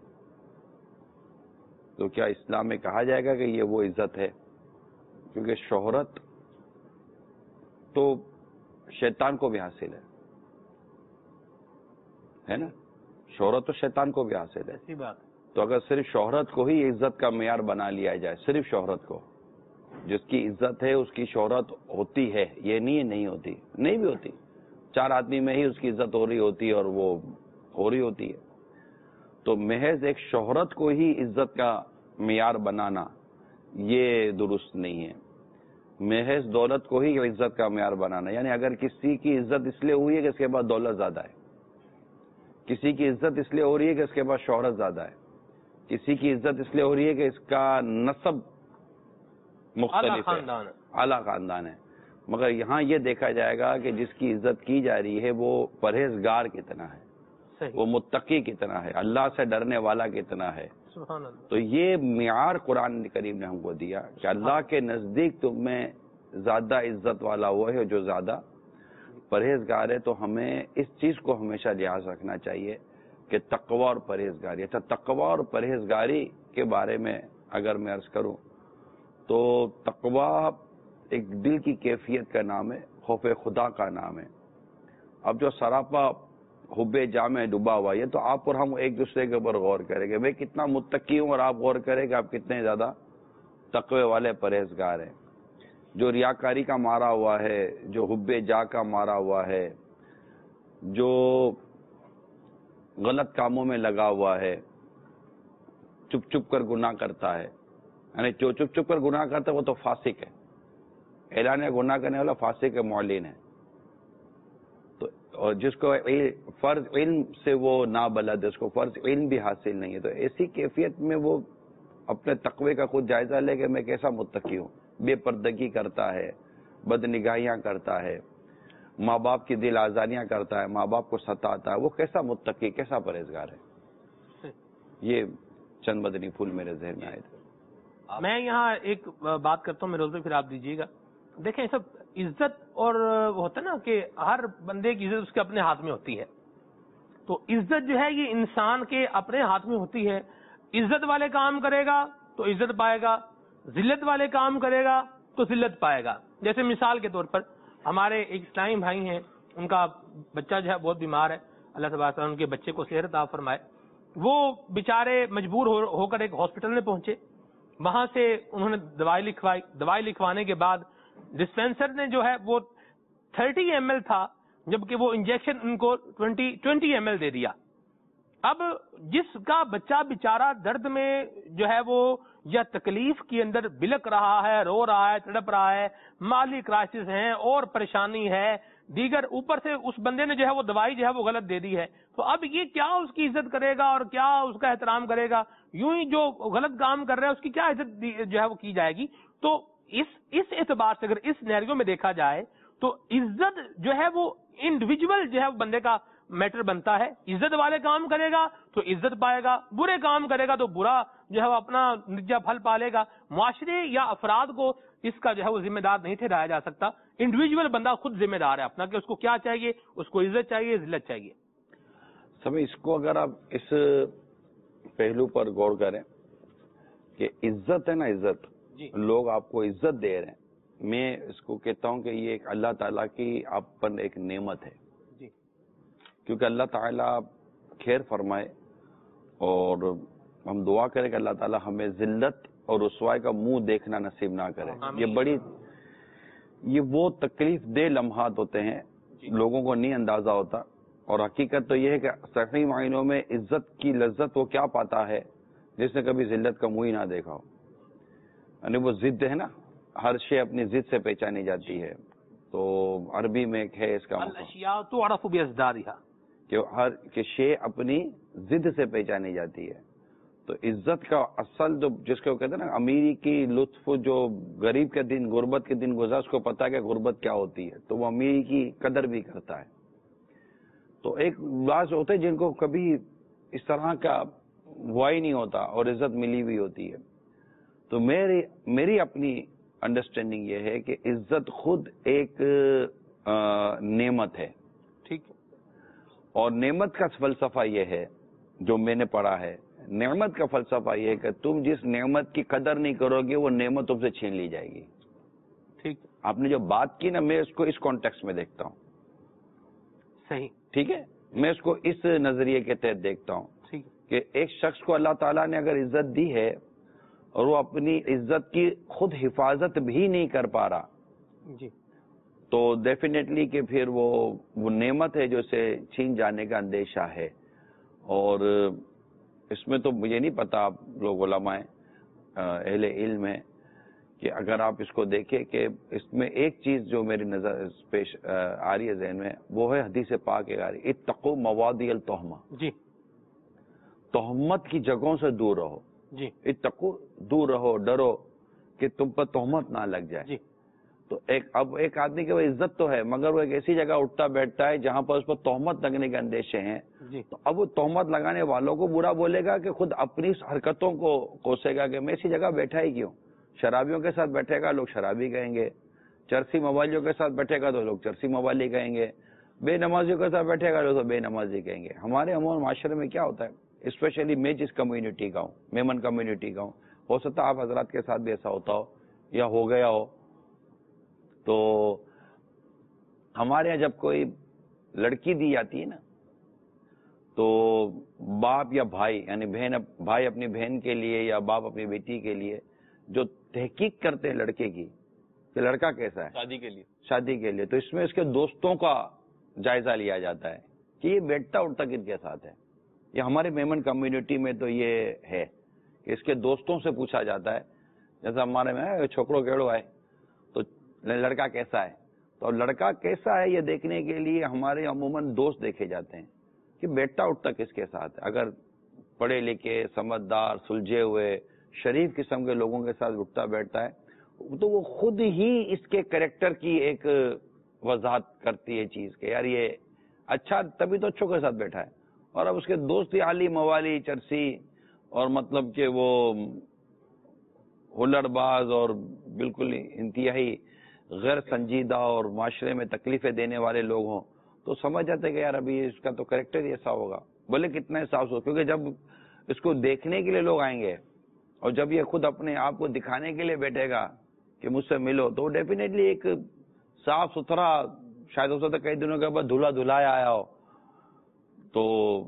S5: تو کیا اسلام میں کہا جائے گا کہ یہ وہ عزت ہے؟ کیونکہ شہرت تو شیطان کو بھی حاصل ہے ہے نا، شہرت تو شیطان کو بھی حاصل ہے.
S2: ایسی بات.
S5: تو اگر صرف شہرت کو ہی عزت کا معیار بنا لیا جائے، صرف شہرت کو، جس کی عزت ہے اس کی شہرت ہوتی ہے، یہ نہیں نہیں ہوتی، نہیں بھی ہوتی، چار آدمی میں ہی اس کی عزت ہو رہی ہوتی ہے اور وہ ہو رہی ہوتی ہے. تو محض ایک شہرت کو ہی عزت کا معیار بنانا یہ درست نہیں ہے. محض دولت کو ہی عزت کا معیار بنانا، یعنی اگر کسی کی عزت اس لیے ہوئی ہے کہ اس کے پاس دولت زیادہ ہے، کسی کی عزت اس لیے ہو رہی ہے کہ اس کے پاس شہرت زیادہ ہے، کسی کی عزت اس لیے ہو رہی ہے کہ اس کا نسب مختلف ہے، اعلیٰ خاندان ہے، مگر یہاں یہ دیکھا جائے گا کہ جس کی عزت کی جا رہی ہے وہ پرہیزگار کتنا ہے، وہ متقی کتنا ہے، اللہ سے ڈرنے والا کتنا ہے.
S2: سبحان اللہ.
S5: تو یہ معیار قرآن کریم نے ہم کو دیا کہ اللہ کے نزدیک تم میں زیادہ عزت والا وہ ہے جو زیادہ پرہیزگار ہے. تو ہمیں اس چیز کو ہمیشہ لحاظ رکھنا چاہیے کہ تقوی اور پرہیزگاری. اچھا، تقوی اور پرہیزگاری کے بارے میں اگر میں عرض کروں تو تقوی ایک دل کی کیفیت کا نام ہے، خوف خدا کا نام ہے. اب جو سراپا حب جامع ڈوبا ہوا یہ تو آپ اور ہم ایک دوسرے کے اوپر غور کریں گے، میں کتنا متقی ہوں اور آپ غور کریں کہ آپ کتنے زیادہ تقوی والے پرہیزگار ہیں. جو ریاکاری کا مارا ہوا ہے، جو حب جا کا مارا ہوا ہے، جو غلط کاموں میں لگا ہوا ہے، چپ چپ کر گناہ کرتا ہے، یعنی جو چپ چپ کر گناہ کرتا ہے وہ تو فاسق ہے، اعلان گناہ کرنے والا فاسق ہے، معلن ہے. تو اور جس کو فرض علم سے وہ نابلد ہے، اس کو فرض علم بھی حاصل نہیں ہے، تو ایسی کیفیت میں وہ اپنے تقوی کا خود جائزہ لے کہ میں کیسا متقی ہوں. بے پردگی کرتا ہے، بد نگاہیاں کرتا ہے، ماں باپ کی دل آزاریاں کرتا ہے، ماں باپ کو ستاتا ہے، وہ کیسا متقی، کیسا پرہیزگار ہے. یہ چند مدنی پھول میرے ذہن میں آئے تھے.
S2: میں یہاں ایک بات کرتا ہوں میرے روز میں، پھر آپ دیجیے گا. دیکھیں سب عزت اور وہ ہوتا ہے نا کہ ہر بندے کی عزت اس کے اپنے ہاتھ میں ہوتی ہے. تو عزت جو ہے یہ انسان کے اپنے ہاتھ میں ہوتی ہے. عزت والے کام کرے گا تو عزت پائے گا، ذلت والے کام کرے گا تو ذلت پائے گا. جیسے مثال کے طور پر ہمارے ایک اسلامی بھائی ہیں، ان کا بچہ جو ہے بہت بیمار ہے، اللہ تبارک تعالیٰ ان کے بچے کو صحت عطا فرمائے. وہ بیچارے مجبور ہو ہو کر ایک ہاسپٹل میں پہنچے، وہاں سے انہوں نے دوائی لکھوائی. دوائی لکھوانے کے بعد ڈسپینسر نے جو ہے وہ تھرٹی ایم ایل تھا، جبکہ وہ انجیکشن ان کو ٹوینٹی ٹوینٹی ایم ایل دے دیا. اب جس کا بچہ بیچارہ درد میں جو ہے وہ یا تکلیف کے اندر بلک رہا ہے, رو رہا ہے, تڑپ رہا ہے, مالی کرائسس ہیں اور پریشانی ہے دیگر, اوپر سے اس بندے نے جو ہے وہ دوائی جو ہے وہ غلط دے دی ہے, تو اب یہ کیا اس کی عزت کرے گا اور کیا اس کا احترام کرے گا؟ یوں ہی جو غلط کام کر رہا ہے اس کی کیا عزت جو ہے وہ کی جائے گی؟ تو اس اس اعتبار سے اگر اس نیریو میں دیکھا جائے تو عزت جو ہے وہ انڈیویجول جو ہے بندے کا میٹر بنتا ہے. عزت والے کام کرے گا تو عزت پائے گا, برے کام کرے گا تو برا جو ہے وہ اپنا نتیجہ پھل پالے گا. معاشرے یا افراد کو اس کا جو ہے وہ ذمہ دار نہیں ٹھہرایا جا سکتا, انڈیویجول بندہ خود ذمہ دار ہے اپنا کہ اس کو کیا چاہیے, اس کو عزت چاہیے, ذلت چاہیے.
S5: سمجھ اس کو اگر آپ اس پہلو پر غور کریں کہ عزت ہے نا, عزت
S2: جی.
S5: لوگ آپ کو عزت دے رہے ہیں, میں اس کو کہتا ہوں کہ یہ ایک اللہ تعالیٰ کی آپ پر ایک نعمت ہے,
S2: جی.
S5: کیونکہ اللہ تعالیٰ خیر فرمائے اور ہم دعا کریں کہ اللہ تعالیٰ ہمیں ذلت اور رسوائی کا منہ دیکھنا نصیب نہ کرے. یہ بڑی یہ وہ تکلیف دہ لمحات ہوتے ہیں, لوگوں کو نہیں اندازہ ہوتا, اور حقیقت تو یہ ہے کہ صحیح معنوں میں عزت کی لذت وہ کیا پاتا ہے جس نے کبھی ذلت کا منہ ہی نہ دیکھا ہو. یعنی وہ ضد ہے نا, ہر شے اپنی ضد سے پہچانی جاتی ہے. تو عربی میں ایک ہے اس کا
S2: الاشیاء تعرف بازدارها,
S5: کہ ہر کہ شے اپنی ضد سے پہچانی جاتی ہے. تو عزت کا اصل جو جس کو کہتے ہیں نا امیری کی لطف, جو غریب کے دن غربت کے دن گزرا اس کو پتا ہے کہ غربت کیا ہوتی ہے, تو وہ امیری کی قدر بھی کرتا ہے. تو ایک بعض ہوتے ہیں جن کو کبھی اس طرح کا ہوا ہی نہیں ہوتا اور عزت ملی ہوئی ہوتی ہے. تو میری میری اپنی انڈرسٹینڈنگ یہ ہے کہ عزت خود ایک نعمت ہے,
S2: ٹھیک,
S5: اور نعمت کا فلسفہ یہ ہے جو میں نے پڑھا ہے, نعمت کا فلسفہ یہ ہے کہ تم جس نعمت کی قدر نہیں کرو گے وہ نعمت تم سے چھین لی جائے گی.
S2: ٹھیک,
S5: آپ نے جو بات کی نا, میں اس کو اس کانٹیکسٹ میں دیکھتا ہوں.
S2: صحیح,
S5: ٹھیک ہے, میں اس کو اس نظریے کے تحت دیکھتا ہوں
S2: ٹھیک,
S5: کہ ایک شخص کو اللہ تعالیٰ نے اگر عزت دی ہے اور وہ اپنی عزت کی خود حفاظت بھی نہیں کر پا رہا,
S2: جی,
S5: تو ڈیفینیٹلی کہ پھر وہ وہ نعمت ہے جو اسے چھین جانے کا اندیشہ ہے. اور اس میں تو مجھے نہیں پتا, آپ لوگ علماء اہل علم ہیں, کہ اگر آپ اس کو دیکھیں کہ اس میں ایک چیز جو میری نظر پیش آ رہی ہے ذہن میں, وہ ہے حدیث پاک آ رہی, اتقوا مواضع التہمہ,
S2: جی,
S5: تہمت کی جگہوں سے دور رہو.
S2: جی,
S5: اتقوا, دور رہو, ڈرو کہ تم پر تہمت نہ لگ جائے.
S2: جی.
S5: تو ایک اب ایک آدمی کی وہ عزت تو ہے, مگر وہ ایک ایسی جگہ اٹھتا بیٹھتا ہے جہاں پر اس پر تہمت لگنے کے اندیشے ہیں.
S2: جی.
S5: تو اب وہ تہمت لگانے والوں کو برا بولے گا کہ خود اپنی حرکتوں کو کوسے گا کہ میں اسی جگہ بیٹھا ہی کیوں. شرابیوں کے ساتھ بیٹھے گا لوگ شرابی کہیں گے, چرسی موالیوں کے ساتھ بیٹھے گا تو لوگ چرسی موالی کہیں گے, بے نمازیوں کے ساتھ بیٹھے گا لوگ تو بے نمازی کہیں گے. ہمارے عموماً معاشرے میں کیا ہوتا ہے, اسپیشلی میں جس کمیونٹی کا ہوں, میمن کمیونٹی کا ہوں, ہو سکتا ہے آپ حضرات کے ساتھ بھی ایسا ہوتا ہو یا ہو گیا ہو. تو ہمارے یہاں جب کوئی لڑکی دی جاتی ہے نا, تو باپ یا بھائی, یعنی بہن بھائی اپنی بہن کے لیے یا باپ اپنی بیٹی کے لیے جو تحقیق کرتے ہیں لڑکے کی کہ لڑکا کیسا ہے
S3: شادی کے لیے
S5: شادی کے لیے, تو اس میں اس کے دوستوں کا جائزہ لیا جاتا ہے کہ یہ بیٹھتا اٹھتا کن کے ساتھ ہے. یہ ہمارے میمن کمیونٹی میں تو یہ ہے کہ اس کے دوستوں سے پوچھا جاتا ہے, جیسا ہمارے میں چھوکرو کیڑو ہے تو لڑکا کیسا ہے, تو لڑکا کیسا ہے یہ دیکھنے کے لیے ہمارے عموماً دوست دیکھے جاتے ہیں کہ بیٹھتا اٹھتا کس کے ساتھ ہے. اگر پڑھے لکھے, سمجھدار, سلجھے ہوئے, شریف قسم کے لوگوں کے ساتھ اٹھتا بیٹھتا ہے تو وہ خود ہی اس کے کریکٹر کی ایک وضاحت کرتی ہے چیز کہ یار یہ اچھا, تبھی تو اچھوں کے ساتھ بیٹھا ہے. اور اب اس کے دوست عالی موالی چرسی اور مطلب کہ وہ ہلڑ باز اور بالکل انتہائی غیر سنجیدہ اور معاشرے میں تکلیفیں دینے والے لوگ ہوں, تو سمجھ جاتے کہ یار ابھی اس کا تو کریکٹر ہی ایسا ہوگا, بولے کتنا احساس ہو. کیونکہ جب اس کو دیکھنے کے لیے لوگ آئیں گے اور جب یہ خود اپنے آپ کو دکھانے کے لیے بیٹھے گا کہ مجھ سے ملو, تو ڈیفینیٹلی ایک صاف ستھرا, شاید ہو سکتا ہے کئی دنوں کے بعد دھلا دھلایا آیا ہو. تو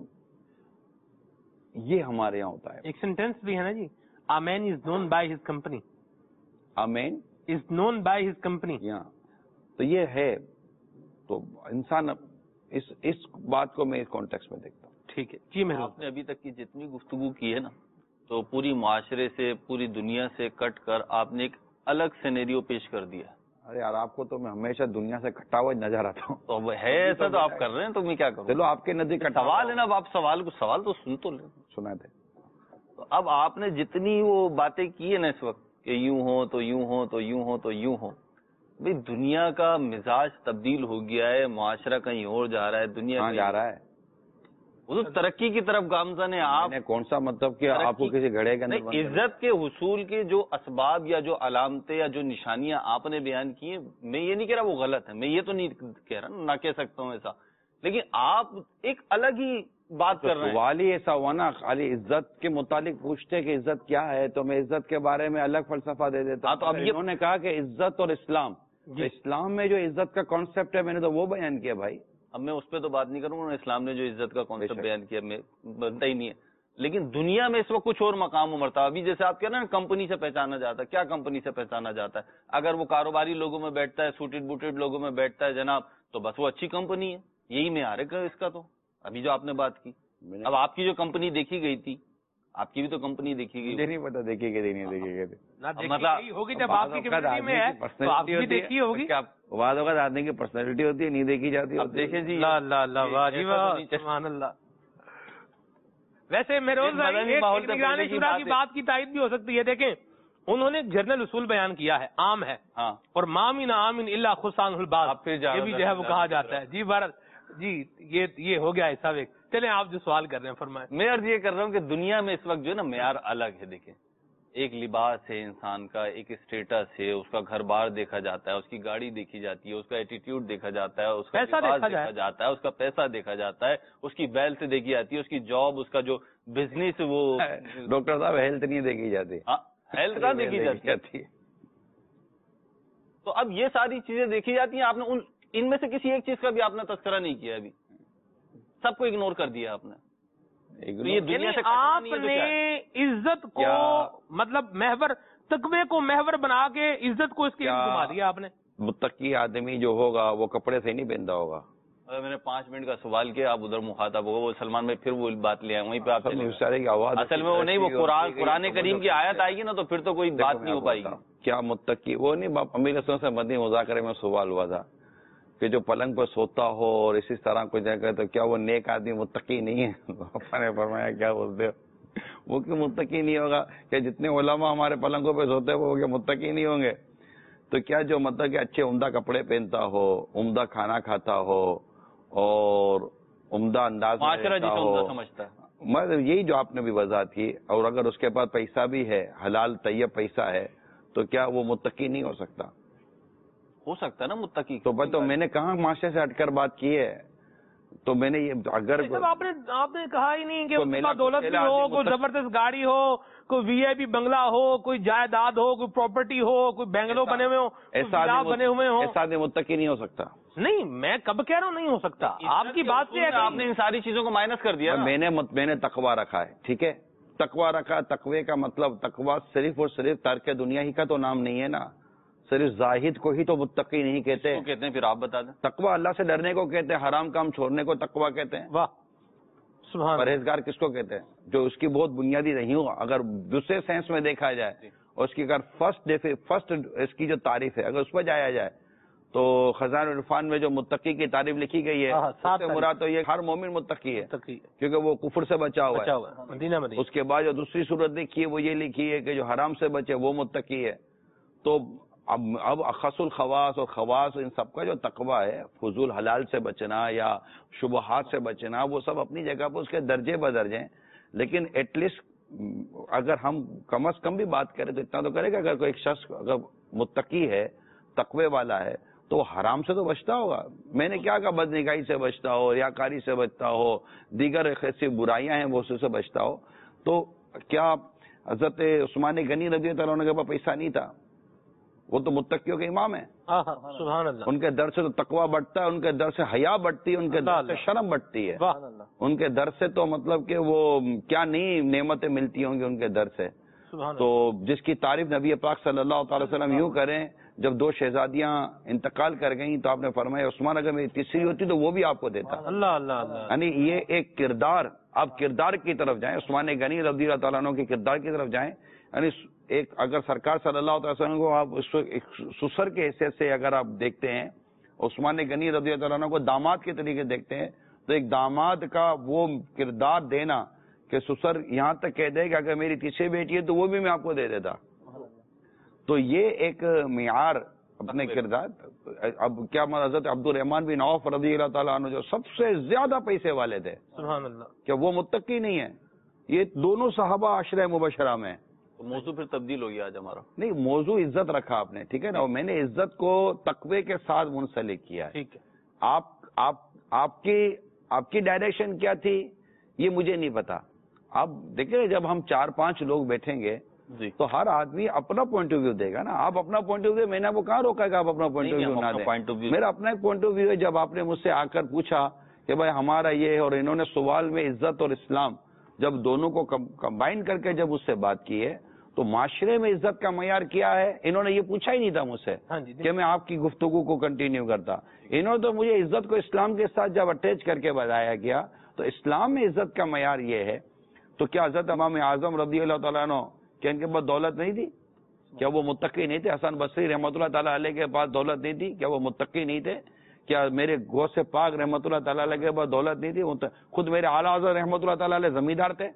S5: یہ ہمارے یہاں ہوتا ہے.
S2: ایک سینٹینس بھی ہے نا جی, a man is known by his company,
S5: a man
S2: is known by his company.
S5: یہاں تو یہ ہے. تو انسان اس اس بات کو میں اس کانٹیکس میں دیکھتا ہوں.
S2: ٹھیک ہے جی. میں
S3: آپ نے ابھی تک کی جتنی گفتگو کی ہے نا, تو پوری معاشرے سے, پوری دنیا سے کٹ کر آپ نے ایک الگ سینیریو پیش کر دیا.
S5: ارے یار آپ کو تو میں ہمیشہ دنیا سے کٹا ہوا نظر آتا ہوں.
S3: تو ہے ایسا تو آپ کر رہے ہیں, تو میں کیا کروں.
S5: چلو آپ کے نزدیک
S3: سوال ہے نا, اب آپ سوال کو سوال تو سن تو لیں.
S5: سنا تھے.
S3: تو اب آپ نے جتنی وہ باتیں کی ہیں نا اس وقت کہ یوں ہو تو یوں ہو تو یوں ہو تو یوں ہو, بھائی دنیا کا مزاج تبدیل ہو گیا ہے, معاشرہ کہیں اور جا رہا ہے, دنیا
S5: جا رہا ہے,
S3: وہ تو ترقی کی طرف گامزن ہے. آپ
S5: نے کون سا مطلب کہ آپ کو کسی گھڑے کا
S3: نہیں, عزت کے حصول کے جو اسباب یا جو علامتیں یا جو نشانیاں آپ نے بیان کی ہیں, میں یہ نہیں کہہ رہا وہ غلط ہے, میں یہ تو نہیں کہہ رہا, نہ کہہ سکتا ہوں ایسا, لیکن آپ ایک الگ ہی بات کر رہے ہیں.
S5: سوال ہی ایسا ہوا نا, خالی عزت کے متعلق پوچھتے کہ عزت کیا ہے, تو میں عزت کے بارے میں الگ فلسفہ دے دیتا ہوں. تو اب انہوں نے کہا کہ عزت اور اسلام, اسلام میں جو عزت کا کانسیپٹ ہے میں نے تو وہ بیان کیا بھائی.
S3: اب میں اس پہ تو بات نہیں کروں گا, اسلام نے جو عزت کا کانسیپٹ بیان کیا میں بنتا ہی نہیں ہے, لیکن دنیا میں اس وقت کچھ اور مقام و مرتبہ. ابھی جیسے آپ کہہ رہے ہیں کمپنی سے پہچانا جاتا ہے, کیا کمپنی سے پہچانا جاتا ہے؟ اگر وہ کاروباری لوگوں میں بیٹھتا ہے, سوٹڈ بوٹڈ لوگوں میں بیٹھتا ہے جناب, تو بس وہ اچھی کمپنی ہے, یہی معیار ہے اس کا. تو ابھی جو آپ نے بات کی, اب آپ کی جو کمپنی دیکھی گئی تھی, آپ کی بھی تو کمپنی دیکھی گئی,
S5: مجھے نہیں پتا دیکھی گئی نہیں دیکھی گئی,
S2: مطلب ہوگی جب آپ کی کمیونٹی میں ہے تو آپ بھی دیکھی ہوگی.
S5: بعض اوقات آدمی کی پرسنالٹی ہوتی ہے, نہیں دیکھی جاتی.
S3: اب دیکھیں جی,
S2: سبحان اللہ. ویسے مہروز نگرانی شورا کی بات کی تائید بھی ہو سکتی ہے. دیکھیں انہوں نے جنرل اصول بیان کیا ہے, عام ہے, اور مامن عامن اللہ خسان الباس, یہ بھی جو ہے وہ کہا جاتا ہے. جی بھارت جی, یہ یہ ہو گیا حساب. ایک چلیں آپ جو سوال کر رہے ہیں فرمائیں.
S3: میں عرض یہ کر رہا ہوں کہ دنیا میں اس وقت جو ہے نا معیار الگ ہے. دیکھیں ایک لباس ہے انسان کا, ایک اسٹیٹس ہے, اس کا گھر بار دیکھا جاتا ہے, اس کی گاڑی دیکھی جاتی ہے, اس کا ایٹیٹیوڈ دیکھا جاتا ہے, اس کا لباس دیکھا جاتا ہے, اس کا پیسہ دیکھا جاتا ہے, اس کی ویلتھ دیکھی جاتی ہے, اس کی جاب, اس کا جو بزنس, وہ
S5: ڈاکٹر صاحب ہیلتھ نہیں دیکھی جاتی,
S3: ہیلتھ کا دیکھی جاتی ہے. تو اب یہ ساری چیزیں دیکھی جاتی ہیں. آپ نے ان میں سے کسی ایک چیز کا بھی آپ نے تذکرہ نہیں کیا, ابھی سب کو اگنور کر دیا آپ نے.
S2: یہ دنیا سے آپ نے عزت کو مطلب محور, تقوی کو محور بنا کے عزت کو اس کی گھما دیا آپ نے.
S5: متقی آدمی جو ہوگا وہ کپڑے سے نہیں پہنتا ہوگا.
S3: میں نے پانچ منٹ کا سوال کیا, آپ ادھر مخاطب ہوگا, وہ سلمان بھائی پھر وہ بات لے آئے وہیں پہ. آپ
S5: کی آواز
S3: اصل میں وہ نہیں, وہ قرآن قرآن کریم کی آیت آئے گی نا, تو پھر تو کوئی بات نہیں ہو پائے گی.
S5: کیا متقی وہ نہیں, امیر حسن سے مدنی مذاکرے میں سوال ہوا تھا کہ جو پلنگ پر سوتا ہو اور اسی طرح کوئی جگہ, تو کیا وہ نیک آدمی متقی نہیں ہے؟ پاپا نے فرمایا کیا بولتے ہو, وہ کیوں متقی نہیں ہوگا؟ کہ جتنے علماء ہمارے پلنگوں پہ سوتے ہیں وہ کیا متقی نہیں ہوں گے؟ تو کیا جو مطلب کہ اچھے عمدہ کپڑے پہنتا ہو, عمدہ کھانا کھاتا ہو اور عمدہ انداز
S3: سمجھتا ہے,
S5: میں یہی جو آپ نے بھی وضاحت کی, اور اگر اس کے پاس پیسہ بھی ہے, حلال طیب پیسہ ہے, تو کیا وہ متقی نہیں ہو سکتا؟
S3: ہو سکتا ہے نا متقی.
S5: تو بھائی تو میں نے کہاں معاشرے سے ہٹ کر بات کی ہے, تو میں نے یہ اگر
S2: آپ نے آپ نے کہا ہی نہیں کہ اس کا دولت بھی ہو, کوئی زبردست گاڑی ہو, کوئی وی آئی پی بنگلہ ہو, کوئی جائیداد ہو, کوئی پراپرٹی ہو, کوئی بینگلو بنے ہوئے ہو, ایسا بنے ہوئے ہو,
S5: ایسا آدمی متقی نہیں ہو سکتا.
S2: نہیں میں کب کہہ رہا ہوں نہیں ہو سکتا, آپ کی بات سے
S3: آپ نے ان ساری چیزوں کو مائنس کر دیا.
S5: میں نے میں نے تقویٰ رکھا ہے, ٹھیک ہے, تقویٰ رکھا. تقوی کا مطلب تقویٰ صرف اور صرف ترک دنیا ہی کا تو نام نہیں ہے نا, صرف زاہد کو ہی تو متقی نہیں کہتے.
S3: کہتے ہیں پھر آپ بتا دیں.
S5: تقویٰ اللہ سے ڈرنے کو کہتے ہیں, حرام کام چھوڑنے کو تقویٰ کہتے ہیں.
S2: واہ سبحان.
S5: پرہیزگار کس کو کہتے ہیں؟ جو اس کی بہت بنیادی نہیں ہو, اگر دوسرے سینس میں دیکھا جائے, اور اس کی اگر فرسٹ فرسٹ اس کی جو تعریف ہے اگر اس پہ جایا جائے, تو خزان عرفان میں جو متقی کی تعریف لکھی گئی ہے, اس سے مراد تو یہ ہر مومن متقی ہے, کیونکہ وہ کفر سے بچا ہوا ہے. اس کے بعد جو دوسری صورت لکھی ہے وہ یہ لکھی ہے کہ جو حرام سے بچے وہ متقی ہے. تو اب اب اخص الخواص اور خواص ان سب کا جو تقویٰ ہے, فضول حلال سے بچنا یا شبہات سے بچنا, وہ سب اپنی جگہ پر اس کے درجے بدرجے ہیں. لیکن ایٹ لیسٹ اگر ہم کم از کم بھی بات کریں تو اتنا تو کرے گا, اگر کوئی ایک شخص اگر متقی ہے, تقوی والا ہے, تو وہ حرام سے تو بچتا ہوگا. میں نے کیا کہا, بد نگاہی سے بچتا ہو, ریاکاری سے بچتا ہو, دیگر ایسی برائیاں ہیں وہ اس سے بچتا ہو. تو کیا حضرت عثمان غنی رضی اللہ عنہ کے پاس پیسہ نہیں تھا؟ وہ تو متقیوں کے امام ہیں.
S2: سبحان اللہ.
S5: ان کے در سے تو تقویٰ بڑھتا ہے, ان کے در سے حیا بڑھتی ہے, ان کے در سے شرم بڑھتی ہے. ان کے در سے تو مطلب کہ وہ کیا نہیں نعمتیں ملتی ہوں گی ان کے در سے. تو جس کی تعریف نبی پاک صلی اللہ تعالی وسلم یوں کریں, جب دو شہزادیاں انتقال کر گئیں تو آپ نے فرمایا عثمان اگر میری تیسری ہوتی تو وہ بھی آپ کو دیتا.
S2: اللہ اللہ اللہ.
S5: یعنی یہ ایک کردار آپ کردار کی طرف جائیں، عثمان غنی رضی اللہ تعالیٰ عنہ کے کردار کی طرف جائیں. یعنی ایک اگر سرکار صلی اللہ علیہ وسلم کو آپ اس سسر کے حیثیت سے اگر آپ دیکھتے ہیں، عثمان غنی رضی اللہ تعالیٰ عنہ کو داماد کے طریقے دیکھتے ہیں، تو ایک داماد کا وہ کردار دینا کہ سسر یہاں تک کہہ دے کہ اگر میری تیسری بیٹی ہے تو وہ بھی میں آپ کو دے دیتا. تو یہ ایک معیار اپنے کردار. اب کیا حضرت عبد الرحمان بن عوف رضی اللہ تعالیٰ عنہ جو سب سے زیادہ پیسے والے تھے،
S2: سبحان اللہ،
S5: کیا وہ متقی نہیں ہے؟ یہ دونوں صحابہ عشرہ مبشرہ میں.
S3: تو موضوع پھر تبدیل ہو گیا آج ہمارا.
S5: نہیں، موضوع عزت رکھا آپ نے، ٹھیک ہے نا، اور میں نے عزت کو تقوی کے ساتھ منسلک کیا ہے.
S2: ٹھیک ہے.
S5: آپ آپ آپ کی آپ کی ڈائریکشن کیا تھی یہ مجھے نہیں پتا. آپ دیکھیں جب ہم چار پانچ لوگ بیٹھیں گے
S3: جی
S5: تو ہر آدمی اپنا پوائنٹ آف ویو دے گا نا. آپ اپنا پوائنٹ آف ویو، میں نے وہ کہاں روکا کہ آپ اپنا پوائنٹ آف ویو نہ دیں.
S3: پوائنٹ آف ویو
S5: میرا اپنا ایک پوائنٹ آف ویو ہے. جب آپ نے مجھ سے آ کر پوچھا کہ بھائی ہمارا یہ ہے، اور انہوں نے سوال میں عزت اور اسلام جب دونوں کو کمبائن کر کے جب اس سے بات کی ہے تو معاشرے میں عزت کا معیار کیا ہے، انہوں نے یہ پوچھا ہی نہیں تھا مجھ سے کہ میں آپ کی گفتگو کو کنٹینیو کرتا. انہوں نے تو مجھے عزت کو اسلام کے ساتھ جب اٹیچ کر کے بتایا گیا تو اسلام میں عزت کا معیار یہ ہے. تو کیا حضرت امام اعظم رضی اللہ تعالیٰ عنہ کہ ان کے پاس دولت نہیں تھی؟ کیا وہ متقی نہیں تھے؟ حسن بصری رحمۃ اللہ تعالیٰ علیہ کے پاس دولت نہیں تھی؟ کیا وہ متقی نہیں تھے؟ کیا میرے غوث پاک رحمۃ اللہ تعالیٰ علیہ کے پاس دولت نہیں تھی؟ خود میرے اعلیٰ حضرت رحمۃ اللہ تعالیٰ علیہ زمیندار تھے؟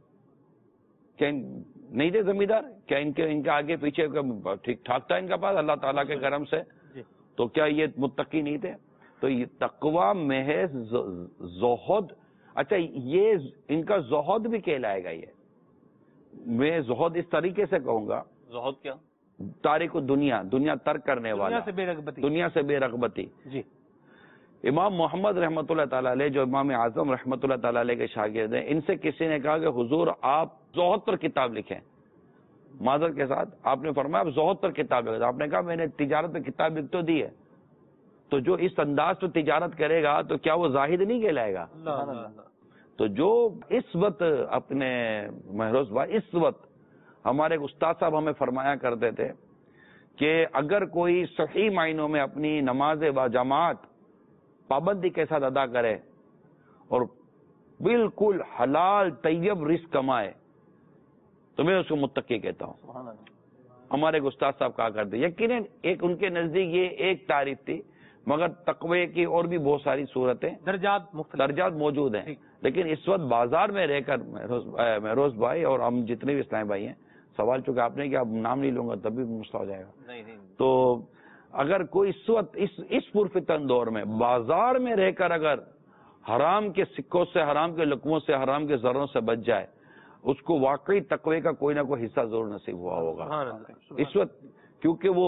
S5: کیا نہیں تھے زمیندار؟ کیا ان کے ان کے آگے پیچھے ٹھیک ٹھاک تھا ان کا پاس اللہ تعالیٰ کے کرم سے؟ تو کیا یہ متقی نہیں تھے؟ تو یہ تقوی محض زہد. اچھا یہ ان کا زہد بھی کہلائے گا. یہ میں زہد اس طریقے سے کہوں گا،
S3: زہد کیا؟
S5: تارک دنیا، دنیا ترک کرنے والا،
S2: دنیا سے بے رغبتی.
S5: دنیا سے بے رغبتی.
S2: جی.
S5: امام محمد رحمۃ اللہ تعالیٰ علیہ جو امام اعظم رحمۃ اللہ تعالیٰ علیہ کے شاگرد ہیں، ان سے کسی نے کہا کہ حضور آپ زہد پر کتاب لکھیں. معذرت کے ساتھ آپ نے فرمایا آپ زہد پر کتاب لکھیں. آپ نے کہا میں نے تجارت پر کتاب لکھ تو دی ہے، تو جو اس انداز پہ تجارت کرے گا تو کیا وہ زاہد نہیں کہلائے گا؟ تو جو اس وقت اپنے مہروز بھائی اس وقت ہمارے استاد صاحب ہمیں فرمایا کرتے تھے کہ اگر کوئی صحیح معنوں میں اپنی نماز با جماعت پابندی کے ساتھ ادا کرے اور بالکل حلال طیب رزق کمائے تو میں اس کو متقی کہتا ہوں. ہمارے استاد صاحب کہا کرتے یقیناً ایک ان کے نزدیک یہ ایک تعریف تھی، مگر تقوی کی اور بھی بہت ساری صورتیں
S2: درجات مختلف
S5: درجات موجود ہیں. لیکن اس وقت بازار میں رہ کر مہروز بھائی اور ہم جتنے بھی اسلام بھائی ہیں، سوال چونکہ آپ نے کہ اب نام نہیں لوں گا تب بھی مسئلہ ہو جائے گا، تو اگر کوئی اس وقت اس اس پرفتن دور میں بازار میں رہ کر اگر حرام کے سکوں سے، حرام کے لقموں سے، حرام کے ذروں سے بچ جائے، اس کو واقعی تقوی کا کوئی نہ کوئی حصہ ضرور نصیب ہوا ہوگا. اس وقت کیونکہ وہ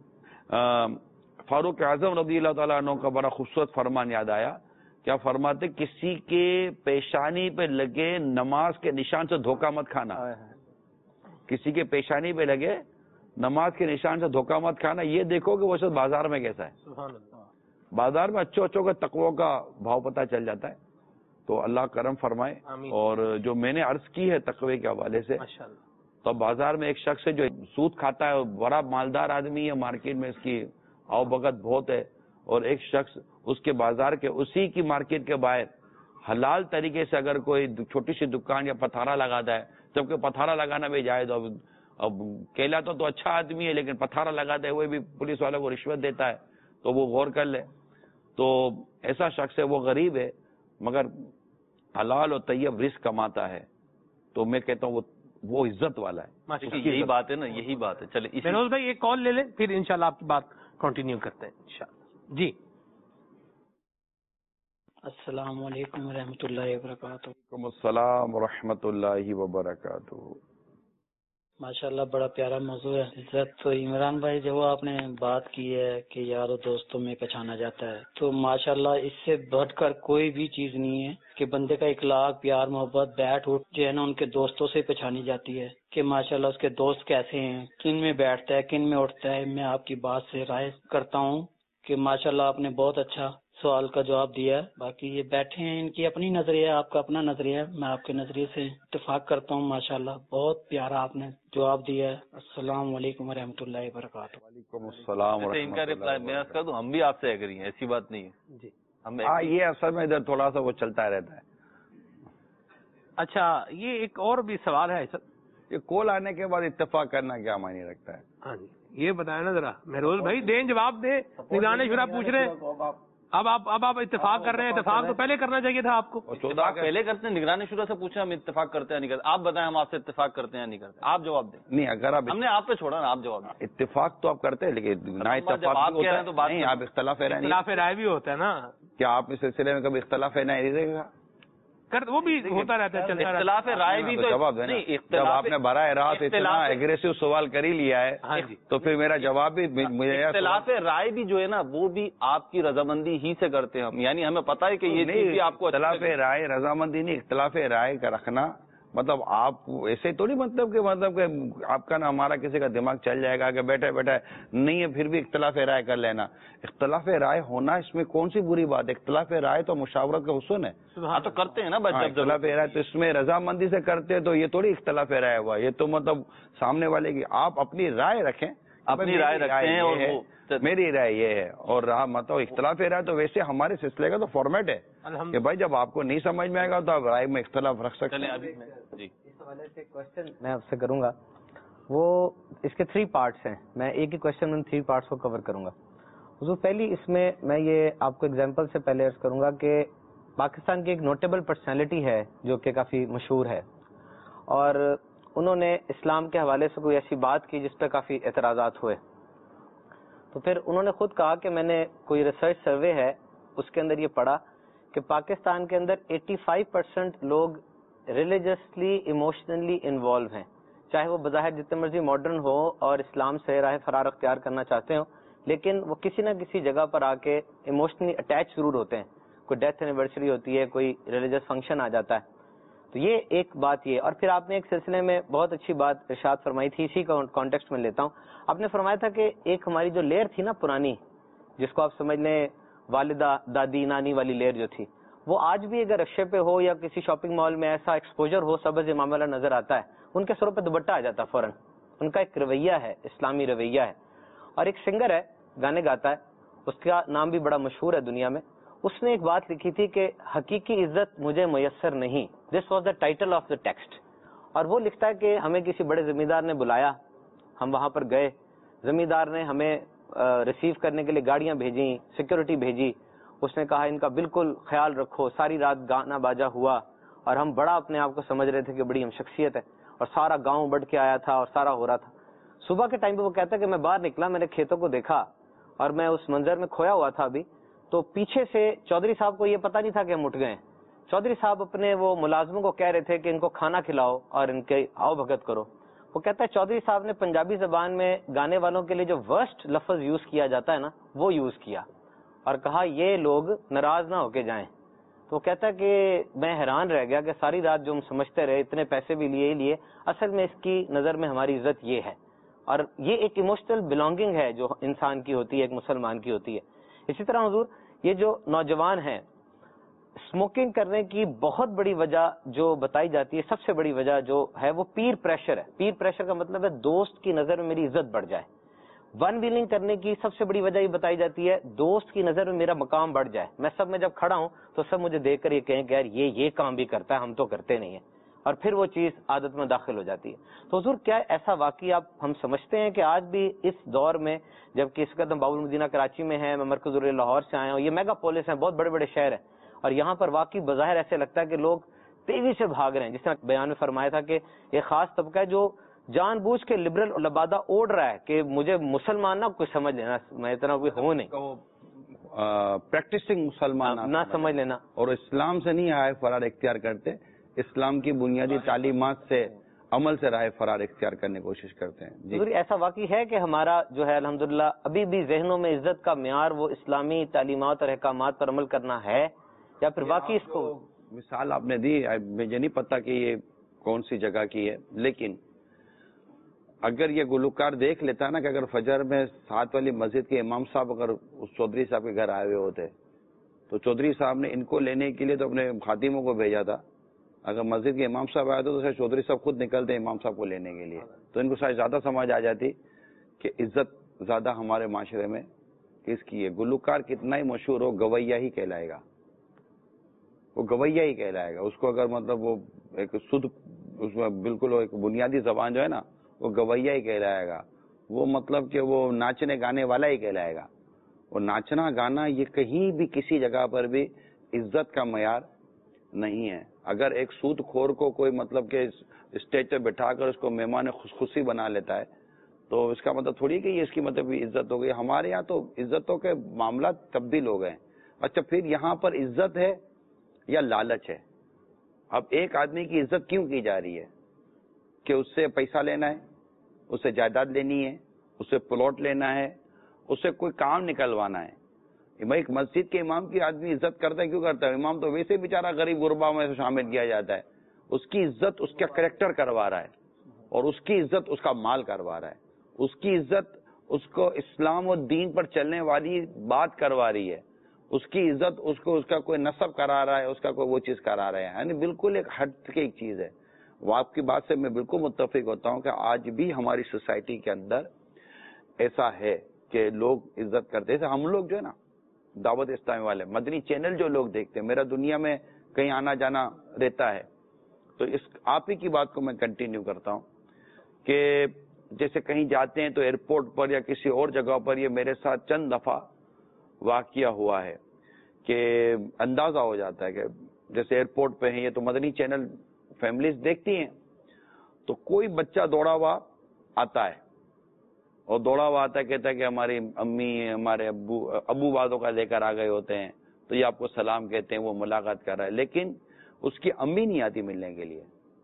S5: فاروق اعظم رضی اللہ تعالیٰ عنہ کا بڑا خوبصورت فرمان یاد آیا. کیا فرماتے؟ کسی کے پیشانی پہ لگے نماز کے نشان سے دھوکہ مت کھانا. کسی کے پیشانی پہ لگے نماز کے نشان سے دھوکہ مت کھانا. یہ دیکھو کہ وہ شخص بازار میں کیسا ہے. بازار میں اچھوں اچھوں کا تقوی کا بھاؤ پتہ چل جاتا ہے. تو اللہ کرم فرمائے. اور جو میں نے عرض کی ہے تقوی کے حوالے سے، تو بازار میں ایک شخص ہے جو سود کھاتا ہے، بڑا مالدار آدمی ہے، مارکیٹ میں اس کی آؤ بھگت بہت ہے، اور ایک شخص اس کے بازار کے اسی کی مارکیٹ کے باہر حلال طریقے سے اگر کوئی چھوٹی سی دکان یا پتھارا لگاتا ہے، جبکہ پتھارا لگانا بھی جائز، اب اب کہلاتا تو اچھا آدمی ہے لیکن پتھارا لگاتا ہے، وہ بھی پولیس والوں کو رشوت دیتا ہے، تو وہ غور کر لے. تو ایسا شخص ہے، وہ غریب ہے مگر حلال اور طیب رزق کماتا ہے، تو میں کہتا ہوں وہ وہ عزت والا ہے.
S3: یہی بات ہے نا، یہی بات ہے. چلے
S2: فیروز بھائی ایک کال لے لیں پھر انشاءاللہ آپ کی بات کنٹینیو کرتے ہیں انشاءاللہ. جی
S1: السلام علیکم ورحمۃ اللہ وبرکاتہ.
S5: وعلیکم السلام ورحمۃ اللہ وبرکاتہ.
S1: ماشاء اللہ بڑا پیارا موضوع ہے عزت. تو عمران بھائی جو آپ نے بات کی ہے کہ یاروں دوستوں میں پہچانا جاتا ہے، تو ماشاء اللہ اس سے بڑھ کر کوئی بھی چیز نہیں ہے کہ بندے کا اخلاق، پیار، محبت، بیٹھ اٹھ جو ہے نا ان کے دوستوں سے پہچانی جاتی ہے کہ ماشاء اللہ اس کے دوست کیسے ہیں، کن میں بیٹھتا ہے، کن میں اٹھتا ہے. میں آپ کی بات سے رائے کرتا ہوں کہ ماشاء اللہ آپ نے بہت اچھا سوال کا جواب دیا ہے. باقی یہ بیٹھے ہیں، ان کی اپنی نظریہ ہے، آپ کا اپنا نظریہ ہے. میں آپ کے نظریے سے اتفاق کرتا ہوں. ماشاءاللہ بہت پیارا آپ نے جواب دیا ہے. السلام علیکم ورحمۃ اللہ وبرکاتہ.
S5: وعلیکم السلام.
S3: ان کا ریپلائی میں کر دوں، ہم بھی آپ سے ایگری ہیں، ایسی بات نہیں ہے.
S2: جی
S3: ہم
S5: ہاں یہ اصل میں ادھر تھوڑا سا وہ چلتا رہتا ہے.
S2: اچھا یہ ایک اور بھی سوال ہے سر،
S5: یہ کال آنے کے بعد اتفاق کرنا کیا معنی رکھتا ہے؟
S2: ہاں جی یہ بتائیں نا ذرا مہروز بھائی، دیں جواب دیں، نگران شورا پوچھ رہے ہیں، اب آپ اب آپ اتفاق کر رہے ہیں، اتفاق تو پہلے کرنا چاہیے تھا آپ کو.
S3: اتفاق پہلے کرتے ہیں، نگران شورا سے پوچھیں ہم اتفاق کرتے ہیں نہیں کرتے. آپ بتائیں ہم آپ سے اتفاق کرتے ہیں نہیں کرتے، آپ جواب دیں.
S5: نہیں اگر آپ
S3: ہم نے آپ پہ چھوڑا نا، آپ جواب دیں.
S5: اتفاق تو آپ کرتے ہیں لیکن نہ اتفاق
S3: آپ کہہ رہے ہیں تو بات
S5: نہیں، آپ اختلاف رائے نہیں،
S2: اختلاف رائے بھی ہوتا ہے نا.
S5: کیا آپ اس سلسلے میں کبھی اختلاف رائے نہیں رہے گا؟
S2: وہ بھی ہوتا رہتا ہے، چلتا
S3: اختلاف رائے بھی تو
S5: جواب دینا. جب آپ نے براہ راست اتنا ایگریسو سوال کر ہی لیا ہے تو پھر میرا جواب بھی مجھے
S3: اختلاف رائے بھی جو ہے نا وہ بھی آپ کی رضامندی ہی سے کرتے ہیں ہم، یعنی ہمیں پتا ہے کہ یہ چیز آپ کو
S5: اختلاف رائے رضامندی نہیں، اختلاف رائے کا رکھنا مطلب آپ ایسے تو نہیں مطلب کہ مطلب کہ آپ کا نا ہمارا کسی کا دماغ چل جائے گا کہ بیٹھے بیٹھے نہیں ہے پھر بھی اختلاف رائے کر لینا. اختلاف رائے ہونا اس میں کون سی بری بات ہے؟ اختلاف رائے تو مشاورت کا حسن ہے.
S3: ہاں تو کرتے ہیں نا بس.
S5: اختلاف رائے تو اس میں رضامندی سے کرتے تو یہ تھوڑی اختلاف رائے ہوا، یہ تو مطلب سامنے والے کی آپ اپنی رائے رکھیں،
S3: اپنی رائے رکھتے ہیں اور
S5: میری رائے یہ ہے اور رہا مطلب اختلاف رائے تو ویسے ہمارے سلسلے کا تو فارمیٹ ہے کہ بھائی جب آپ کو نہیں سمجھ میں آئے گا تو آپ رائے میں اختلاف رکھ سکتے ہیں.
S3: جی
S6: اس حوالے سے کوشچن میں آپ سے کروں گا، وہ اس کے تھری پارٹس ہیں، میں ایک ہی کوشچن میں تھری پارٹس کو کور کروں گا. حضور پہلی اس میں میں یہ آپ کو ایگزامپل سے پہلے عرض کروں گا کہ پاکستان کی ایک نوٹیبل پرسنالٹی ہے جو کہ کافی مشہور ہے، اور انہوں نے اسلام کے حوالے سے کوئی ایسی بات کی جس پہ کافی اعتراضات ہوئے. تو پھر انہوں نے خود کہا کہ میں نے کوئی ریسرچ سروے ہے اس کے اندر یہ پڑھا کہ پاکستان کے اندر ایٹی فائیو پرسینٹ لوگ ریلیجسلی ایموشنلی انوالو ہیں، چاہے وہ بظاہر جتنے مرضی ماڈرن ہو اور اسلام سے راہ فرار اختیار کرنا چاہتے ہوں، لیکن وہ کسی نہ کسی جگہ پر آ کے ایموشنلی اٹیچ ضرور ہوتے ہیں. کوئی ڈیتھ اینیورسری ہوتی ہے، کوئی ریلیجس فنکشن آ جاتا ہے. تو یہ ایک بات یہ. اور پھر آپ نے ایک سلسلے میں بہت اچھی بات ارشاد فرمائی تھی، اسی کانٹیکسٹ میں لیتا ہوں. آپ نے فرمایا تھا کہ ایک ہماری جو لیئر تھی نا پرانی، جس کو آپ سمجھ لیں والدہ دادی نانی والی لیئر جو تھی، وہ آج بھی اگر رکشے پہ ہو یا کسی شاپنگ مال میں ایسا ایکسپوجر ہو سبز امام والا نظر آتا ہے، ان کے سروں پہ دوپٹہ آ جاتا فوراً. ان کا ایک رویہ ہے، اسلامی رویہ ہے. اور ایک سنگر ہے، گانے گاتا ہے، اس کا نام بھی بڑا مشہور ہے دنیا میں. اس نے ایک بات لکھی تھی کہ حقیقی عزت مجھے میسر نہیں. This was the title of the text. اور وہ لکھتا ہے کہ ہمیں کسی بڑے زمیندار نے بلایا، ہم وہاں پر گئے، زمیندار نے ہمیں ریسیو کرنے کے لیے گاڑیاں بھیجیں، سیکورٹی بھیجی. اس نے کہا ان کا بالکل خیال رکھو. ساری رات گانا باجا ہوا اور ہم بڑا اپنے آپ کو سمجھ رہے تھے کہ بڑی ہم شخصیت ہے، اور سارا گاؤں بڑھ کے آیا تھا اور سارا ہو رہا تھا. صبح کے ٹائم پہ وہ کہتا ہے کہ میں باہر نکلا، میں نے کھیتوں کو دیکھا اور میں اس منظر میں کھویا ہوا تھا ابھی. تو پیچھے سے چودھری صاحب کو یہ پتہ نہیں تھا کہ ہم اٹھ گئے. چودھری صاحب اپنے وہ ملازموں کو کہہ رہے تھے کہ ان کو کھانا کھلاؤ اور ان کے آؤ بھگت کرو. وہ کہتا ہے چودھری صاحب نے پنجابی زبان میں گانے والوں کے لیے جو ورسٹ لفظ یوز کیا جاتا ہے نا، وہ یوز کیا اور کہا یہ لوگ ناراض نہ ہو کے جائیں. تو وہ کہتا ہے کہ میں حیران رہ گیا کہ ساری رات جو ہم سمجھتے رہے، اتنے پیسے بھی لیے ہی لیے، اصل میں اس کی نظر میں ہماری عزت یہ ہے. اور یہ ایک ایموشنل بلانگنگ ہے جو انسان کی ہوتی ہے، ایک مسلمان کی ہوتی ہے. اسی طرح حضور یہ جو نوجوان ہیں، اسموکنگ کرنے کی بہت بڑی وجہ جو بتائی جاتی ہے، سب سے بڑی وجہ جو ہے وہ پیر پریشر ہے. پیر پریشر کا مطلب ہے دوست کی نظر میں میری عزت بڑھ جائے. ون ویلنگ کرنے کی سب سے بڑی وجہ یہ بتائی جاتی ہے دوست کی نظر میں میرا مقام بڑھ جائے. میں سب میں جب کھڑا ہوں تو سب مجھے دیکھ کر یہ کہیں کہ یار یہ یہ کام بھی کرتا ہے، ہم تو کرتے نہیں ہیں، اور پھر وہ چیز عادت میں داخل ہو جاتی ہے. تو حضور کیا ایسا واقعی آپ ہم سمجھتے ہیں کہ آج بھی اس دور میں، جبکہ اس قدم باب المدینہ کراچی میں ہے، میں مرکز لاہور سے آیا ہوں، یہ میگا پولس ہیں، بہت بڑے بڑے شہر ہیں، اور یہاں پر واقعی بظاہر ایسے لگتا ہے کہ لوگ تیزی سے بھاگ رہے ہیں. جس طرح بیان میں فرمایا تھا کہ ایک خاص طبقہ ہے جو جان بوجھ کے لبرل لبادہ اوڑھ رہا ہے کہ مجھے مسلمان نہ کوئی سمجھ لینا، میں اتنا کوئی ہوں نہیں،
S5: پریکٹسنگ مسلمان
S6: نہ سمجھ لینا،
S5: اور اسلام سے نہیں آئے فرار اختیار کرتے، اسلام کی بنیادی تعلیمات سے عمل سے راہ فرار اختیار کرنے کی کوشش کرتے ہیں. جی
S6: ایسا واقعی ہے کہ ہمارا جو ہے الحمدللہ ابھی بھی ذہنوں میں عزت کا معیار وہ اسلامی تعلیمات اور احکامات پر عمل کرنا ہے، یا پھر واقعی اس کو
S5: مثال آپ نے دی، مجھے نہیں پتا کہ یہ کون سی جگہ کی ہے، لیکن اگر یہ گلوکار دیکھ لیتا نا کہ اگر فجر میں ساتھ والی مسجد کے امام صاحب اگر اس چودھری صاحب کے گھر آئے ہوئے ہوتے تو چودھری صاحب نے ان کو لینے کے لیے تو اپنے خادموں کو بھیجا تھا. اگر مسجد کے امام صاحب آئے تو شاید چودھری صاحب خود نکلتے امام صاحب کو لینے کے لیے، تو ان کو شاید زیادہ سمجھ آ جاتی کہ عزت زیادہ ہمارے معاشرے میں کس کی ہے. گلوکار کتنا ہی مشہور ہو، گویا ہی کہلائے گا. وہ گویا ہی کہلائے گا. اس کو اگر مطلب وہ ایک شدھ اس میں بالکل ایک بنیادی زبان جو ہے نا وہ گویا ہی کہلائے گا. وہ مطلب کہ وہ ناچنے گانے والا ہی کہلائے گا. اور ناچنا گانا یہ کہیں بھی کسی جگہ پر بھی عزت کا معیار نہیں ہے. اگر ایک سود خور کو کوئی مطلب کہ اسٹیج پہ بٹھا کر اس کو مہمان خوشخوشی بنا لیتا ہے تو اس کا مطلب تھوڑی کہ یہ اس کی مطلب عزت ہو گئی. ہمارے یہاں تو عزتوں کے معاملات تبدیل ہو گئے. اچھا پھر یہاں پر عزت ہے یا لالچ ہے؟ اب ایک آدمی کی عزت کیوں کی جا رہی ہے کہ اس سے پیسہ لینا ہے, اس سے جائیداد لینی ہے, اس سے پلاٹ لینا ہے, اس سے کوئی کام نکلوانا ہے. بھائی ایک مسجد کے امام کی آدمی عزت کرتا ہے, کیوں کرتا ہے؟ امام تو ویسے بیچارہ غریب غربا میں سے شامل کیا جاتا ہے. اس کی عزت اس کا کریکٹر کروا رہا ہے, اور اس کی عزت اس کا مال کروا رہا ہے. اس کی عزت اس کو اسلام اور دین پر چلنے والی بات کروا رہی ہے. اس کی عزت اس کو اس کا کوئی نسب کرا رہا ہے, اس کا کوئی وہ چیز کرا رہا ہے. یعنی بالکل ایک ہٹ کے ایک چیز ہے. وہ آپ کی بات سے میں بالکل متفق ہوتا ہوں کہ آج بھی ہماری سوسائٹی کے اندر ایسا ہے کہ لوگ عزت کرتے ہیں. ہم لوگ جو ہے نا دعوت اسلامی والے مدنی چینل جو لوگ دیکھتے ہیں, میرا دنیا میں کہیں آنا جانا رہتا ہے, تو اس آپ ہی کی بات کو میں کنٹینیو کرتا ہوں کہ جیسے کہیں جاتے ہیں تو ایئرپورٹ پر یا کسی اور جگہ پر یہ میرے ساتھ چند دفعہ واقعہ ہوا ہے کہ اندازہ ہو جاتا ہے کہ جیسے ایئرپورٹ پہ ہیں یہ تو مدنی چینل فیملیز دیکھتی ہیں, تو کوئی بچہ دوڑا ہوا آتا ہے اور دوڑا ہوا آتا ہے, کہتا ہے کہ ہماری امی ہمارے ابو ابو والوں کا لے کر آ گئے ہوتے ہیں, تو یہ آپ کو سلام کہتے ہیں, وہ ملاقات کر رہا ہے, لیکن اس کی امی نہیں آتی ملنے کے لیے.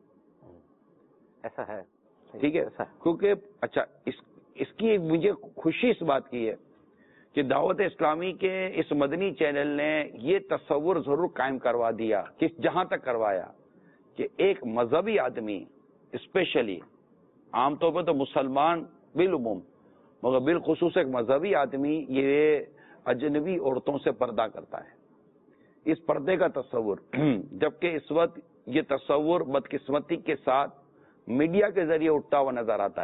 S6: ایسا ہے,
S5: ٹھیک ہے, کیونکہ اچھا اس اس کی مجھے خوشی اس بات کی ہے کہ دعوت اسلامی کے اس مدنی چینل نے یہ تصور ضرور قائم کروا دیا کہ جہاں تک کروایا کہ ایک مذہبی آدمی اسپیشلی, عام طور پہ تو مسلمان بالعموم مگر بالخصوص ایک مذہبی آدمی یہ اجنبی عورتوں سے پردہ کرتا ہے. اس پردے کا تصور جبکہ اس وقت یہ تصور بدقسمتی کے ساتھ میڈیا کے ذریعے اٹھتا ہوا نظر آتا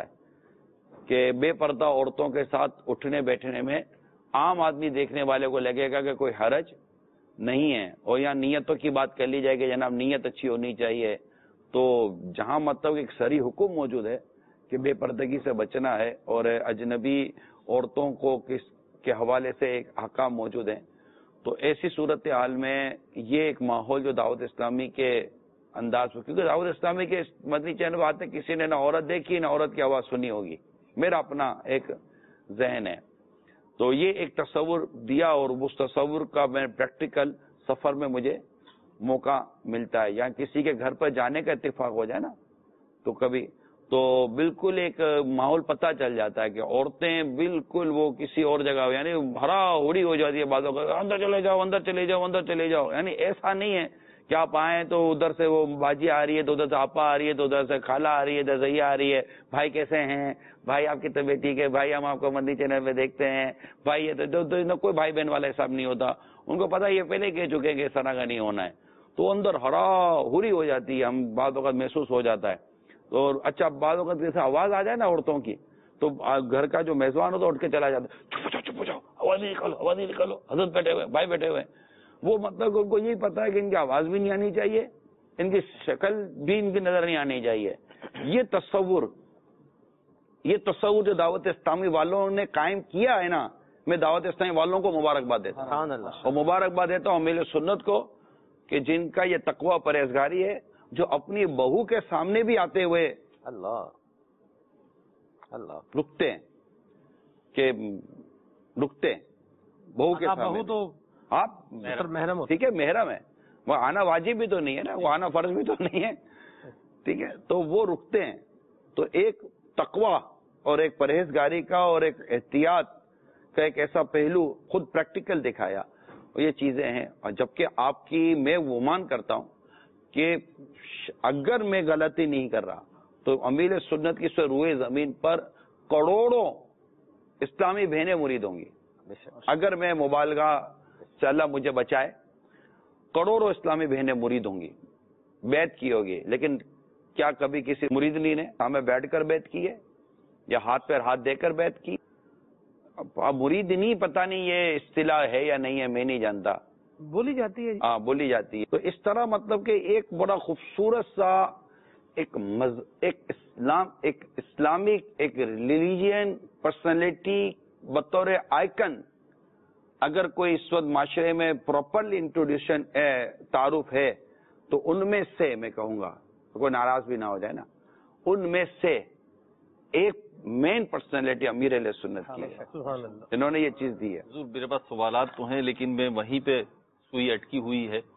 S5: ہے کہ بے پردہ عورتوں کے ساتھ اٹھنے بیٹھنے میں عام آدمی دیکھنے والے کو لگے گا کہ کوئی حرج نہیں ہے. اور یہاں نیتوں کی بات کر لی جائے کہ جناب نیت اچھی ہونی چاہیے, تو جہاں مطلب ایک صریح حکم موجود ہے کہ بے پردگی سے بچنا ہے اور اجنبی عورتوں کو کس کے حوالے سے ایک احکام موجود ہیں, تو ایسی صورتحال میں یہ ایک ماحول جو دعوت اسلامی کے انداز میں, کیونکہ دعوت اسلامی کے مدنی چینل آتے کسی نے نہ عورت دیکھی نہ عورت کی آواز سنی ہوگی, میرا اپنا ایک ذہن ہے, تو یہ ایک تصور دیا اور اس تصور کا میں پریکٹیکل سفر میں مجھے موقع ملتا ہے, یا کسی کے گھر پر جانے کا اتفاق ہو جائے نا تو کبھی تو بالکل ایک ماحول پتہ چل جاتا ہے کہ عورتیں بالکل وہ کسی اور جگہ یعنی بھرا ہوڑی ہو جاتی ہے, باتوں کا اندر چلے جاؤ اندر چلے جاؤ اندر چلے جاؤ. یعنی ایسا نہیں ہے کہ آپ آئیں تو ادھر سے وہ باجی آ رہی ہے, تو ادھر سے آپا آ رہی ہے, تو ادھر سے خالہ آ رہی ہے, ادھر سے یہ آ رہی ہے, بھائی کیسے ہیں, بھائی آپ کی طبیعت ٹھیک ہے, بھائی ہم آپ کو مدنی چینل پہ دیکھتے ہیں, بھائی یہ کوئی بھائی بہن والا حساب نہیں ہوتا. ان کو پتا یہ پہلے کہہ چکے کہ اس طرح کا نہیں ہونا ہے, تو اندر ہرا ہوری ہو جاتی ہے, ہم بعض اوقات محسوس ہو جاتا ہے. اور اچھا بعض اوقات جیسے آواز آ جائے نا عورتوں کی, تو گھر کا جو میزبان ہوتا ہے اٹھ کے چلا جاتا ہے, چپ ہو جاؤ چپ ہو جاؤ, آواز نہیں نکالو آواز نہیں نکالو, حضرت بیٹھے ہوئے بھائی بیٹھے ہوئے. وہ مطلب ان کو یہی پتا ہے کہ ان کی آواز بھی نہیں آنی چاہیے, ان کی شکل بھی ان کی نظر نہیں آنی چاہیے. یہ تصور یہ تصور جو دعوت اسلامی والوں نے قائم کیا ہے نا, میں دعوت اسلامی والوں کو مبارکباد دیتا ہوں, اور مبارکباد دیتا ہوں میرے سنت کو کہ جن کا یہ تقوی پرہیزگاری ہے, جو اپنی بہو کے سامنے بھی آتے ہوئے
S6: اللہ اللہ
S5: رکتے ہیں کہ رکتے ہیں بہو کے سامنے,
S2: تو
S5: آپ
S2: محرم
S5: ٹھیک ہے محرم ہے, وہ آنا واجب بھی تو نہیں ہے نا, وہ آنا فرض بھی تو نہیں ہے, ٹھیک ہے, تو وہ رکتے ہیں. تو ایک تقوی اور ایک پرہیزگاری کا اور ایک احتیاط کا ایک ایسا پہلو خود پریکٹیکل دکھایا, اور یہ چیزیں ہیں. اور جبکہ آپ کی میں گمان کرتا ہوں کہ اگر میں غلطی نہیں کر رہا تو امیر سنت کی سے روئے زمین پر کروڑوں اسلامی بہنیں مرید ہوں گی, اگر میں مبالغہ سے اللہ مجھے بچائے, کروڑوں اسلامی بہنیں مرید ہوں گی, بیعت کی ہوگی. لیکن کیا کبھی کسی مریدنی نے ہمیں بیٹھ کر بیعت کی ہے یا ہاتھ پہ ہاتھ دے کر بیعت کی؟ اب مریدنی پتہ نہیں یہ اصطلاح ہے یا نہیں ہے, میں نہیں جانتا,
S2: بولی جاتی ہے.
S5: ہاں بولی جاتی ہے. تو اس طرح مطلب کہ ایک بڑا خوبصورت سا ایک مز... ایک اسلام ایک اسلامک ایک ریلیجین پرسنالٹی بطور آئیکن اگر کوئی اس وقت معاشرے میں پراپرلی انٹروڈیوشن تعارف ہے تو ان میں سے میں کہوں گا کوئی ناراض بھی نہ ہو جائے نا, ان میں سے ایک مین پرسنالٹی امیر علیہ سنت کی ہے, انہوں نے یہ چیز دی ہے.
S3: میرے پاس سوالات تو ہیں لیکن میں وہیں پہ سوئی اٹکی ہوئی ہے.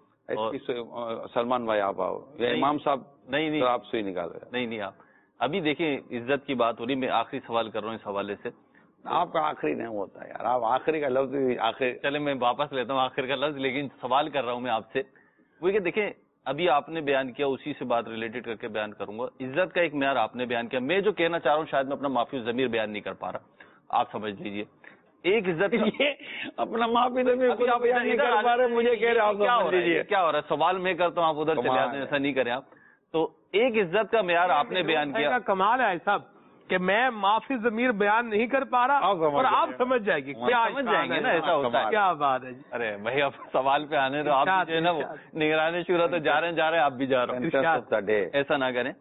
S5: سلمان بھائی آپ آؤ یا امام صاحب.
S3: نہیں نہیں
S5: آپ سوئی نکال رہے.
S3: نہیں نہیں آپ ابھی دیکھیں عزت کی بات ہو رہی, میں آخری سوال کر رہا ہوں اس حوالے سے.
S5: آپ کا آخری نہیں ہوتا یار, آپ آخری کا لفظ آخر.
S3: چلے میں واپس لیتا ہوں آخر کا لفظ, لیکن سوال کر رہا ہوں میں آپ سے وہ کہ دیکھیں ابھی آپ نے بیان کیا اسی سے بات ریلیٹڈ کر کے بیان کروں گا. عزت کا ایک معیار آپ نے بیان کیا, میں جو کہنا چاہ رہا ہوں شاید میں اپنا معافی ضمیر بیان نہیں کر پا رہا, آپ سمجھ لیجئے. ایک عزت
S5: اپنا معافی ضمیر بیان نہیں کر پا رہے, مجھے کہہ رہے آپ سمجھ لیجئے
S3: کیا ہو رہا ہے. سوال میں کرتا ہوں آپ ادھر چلے آتے ہیں, ایسا نہیں کریں آپ. تو ایک عزت کا معیار آپ نے بیان کیا.
S2: کمال ہے صاحب کہ میں معافی ضمیر بیان نہیں کر پا رہا اور آپ سمجھ جائیں گے, کیا
S3: سمجھ جائیں گے نا, ایسا ہوتا ہے.
S2: کیا بات ہے.
S3: ارے بھائی اب سوال پہ آنے تو آپ جو ہے نا وہ نگرانی شورا تو جا رہے ہیں جا رہے ہیں آپ بھی جا رہے ہیں, ایسا نہ کریں.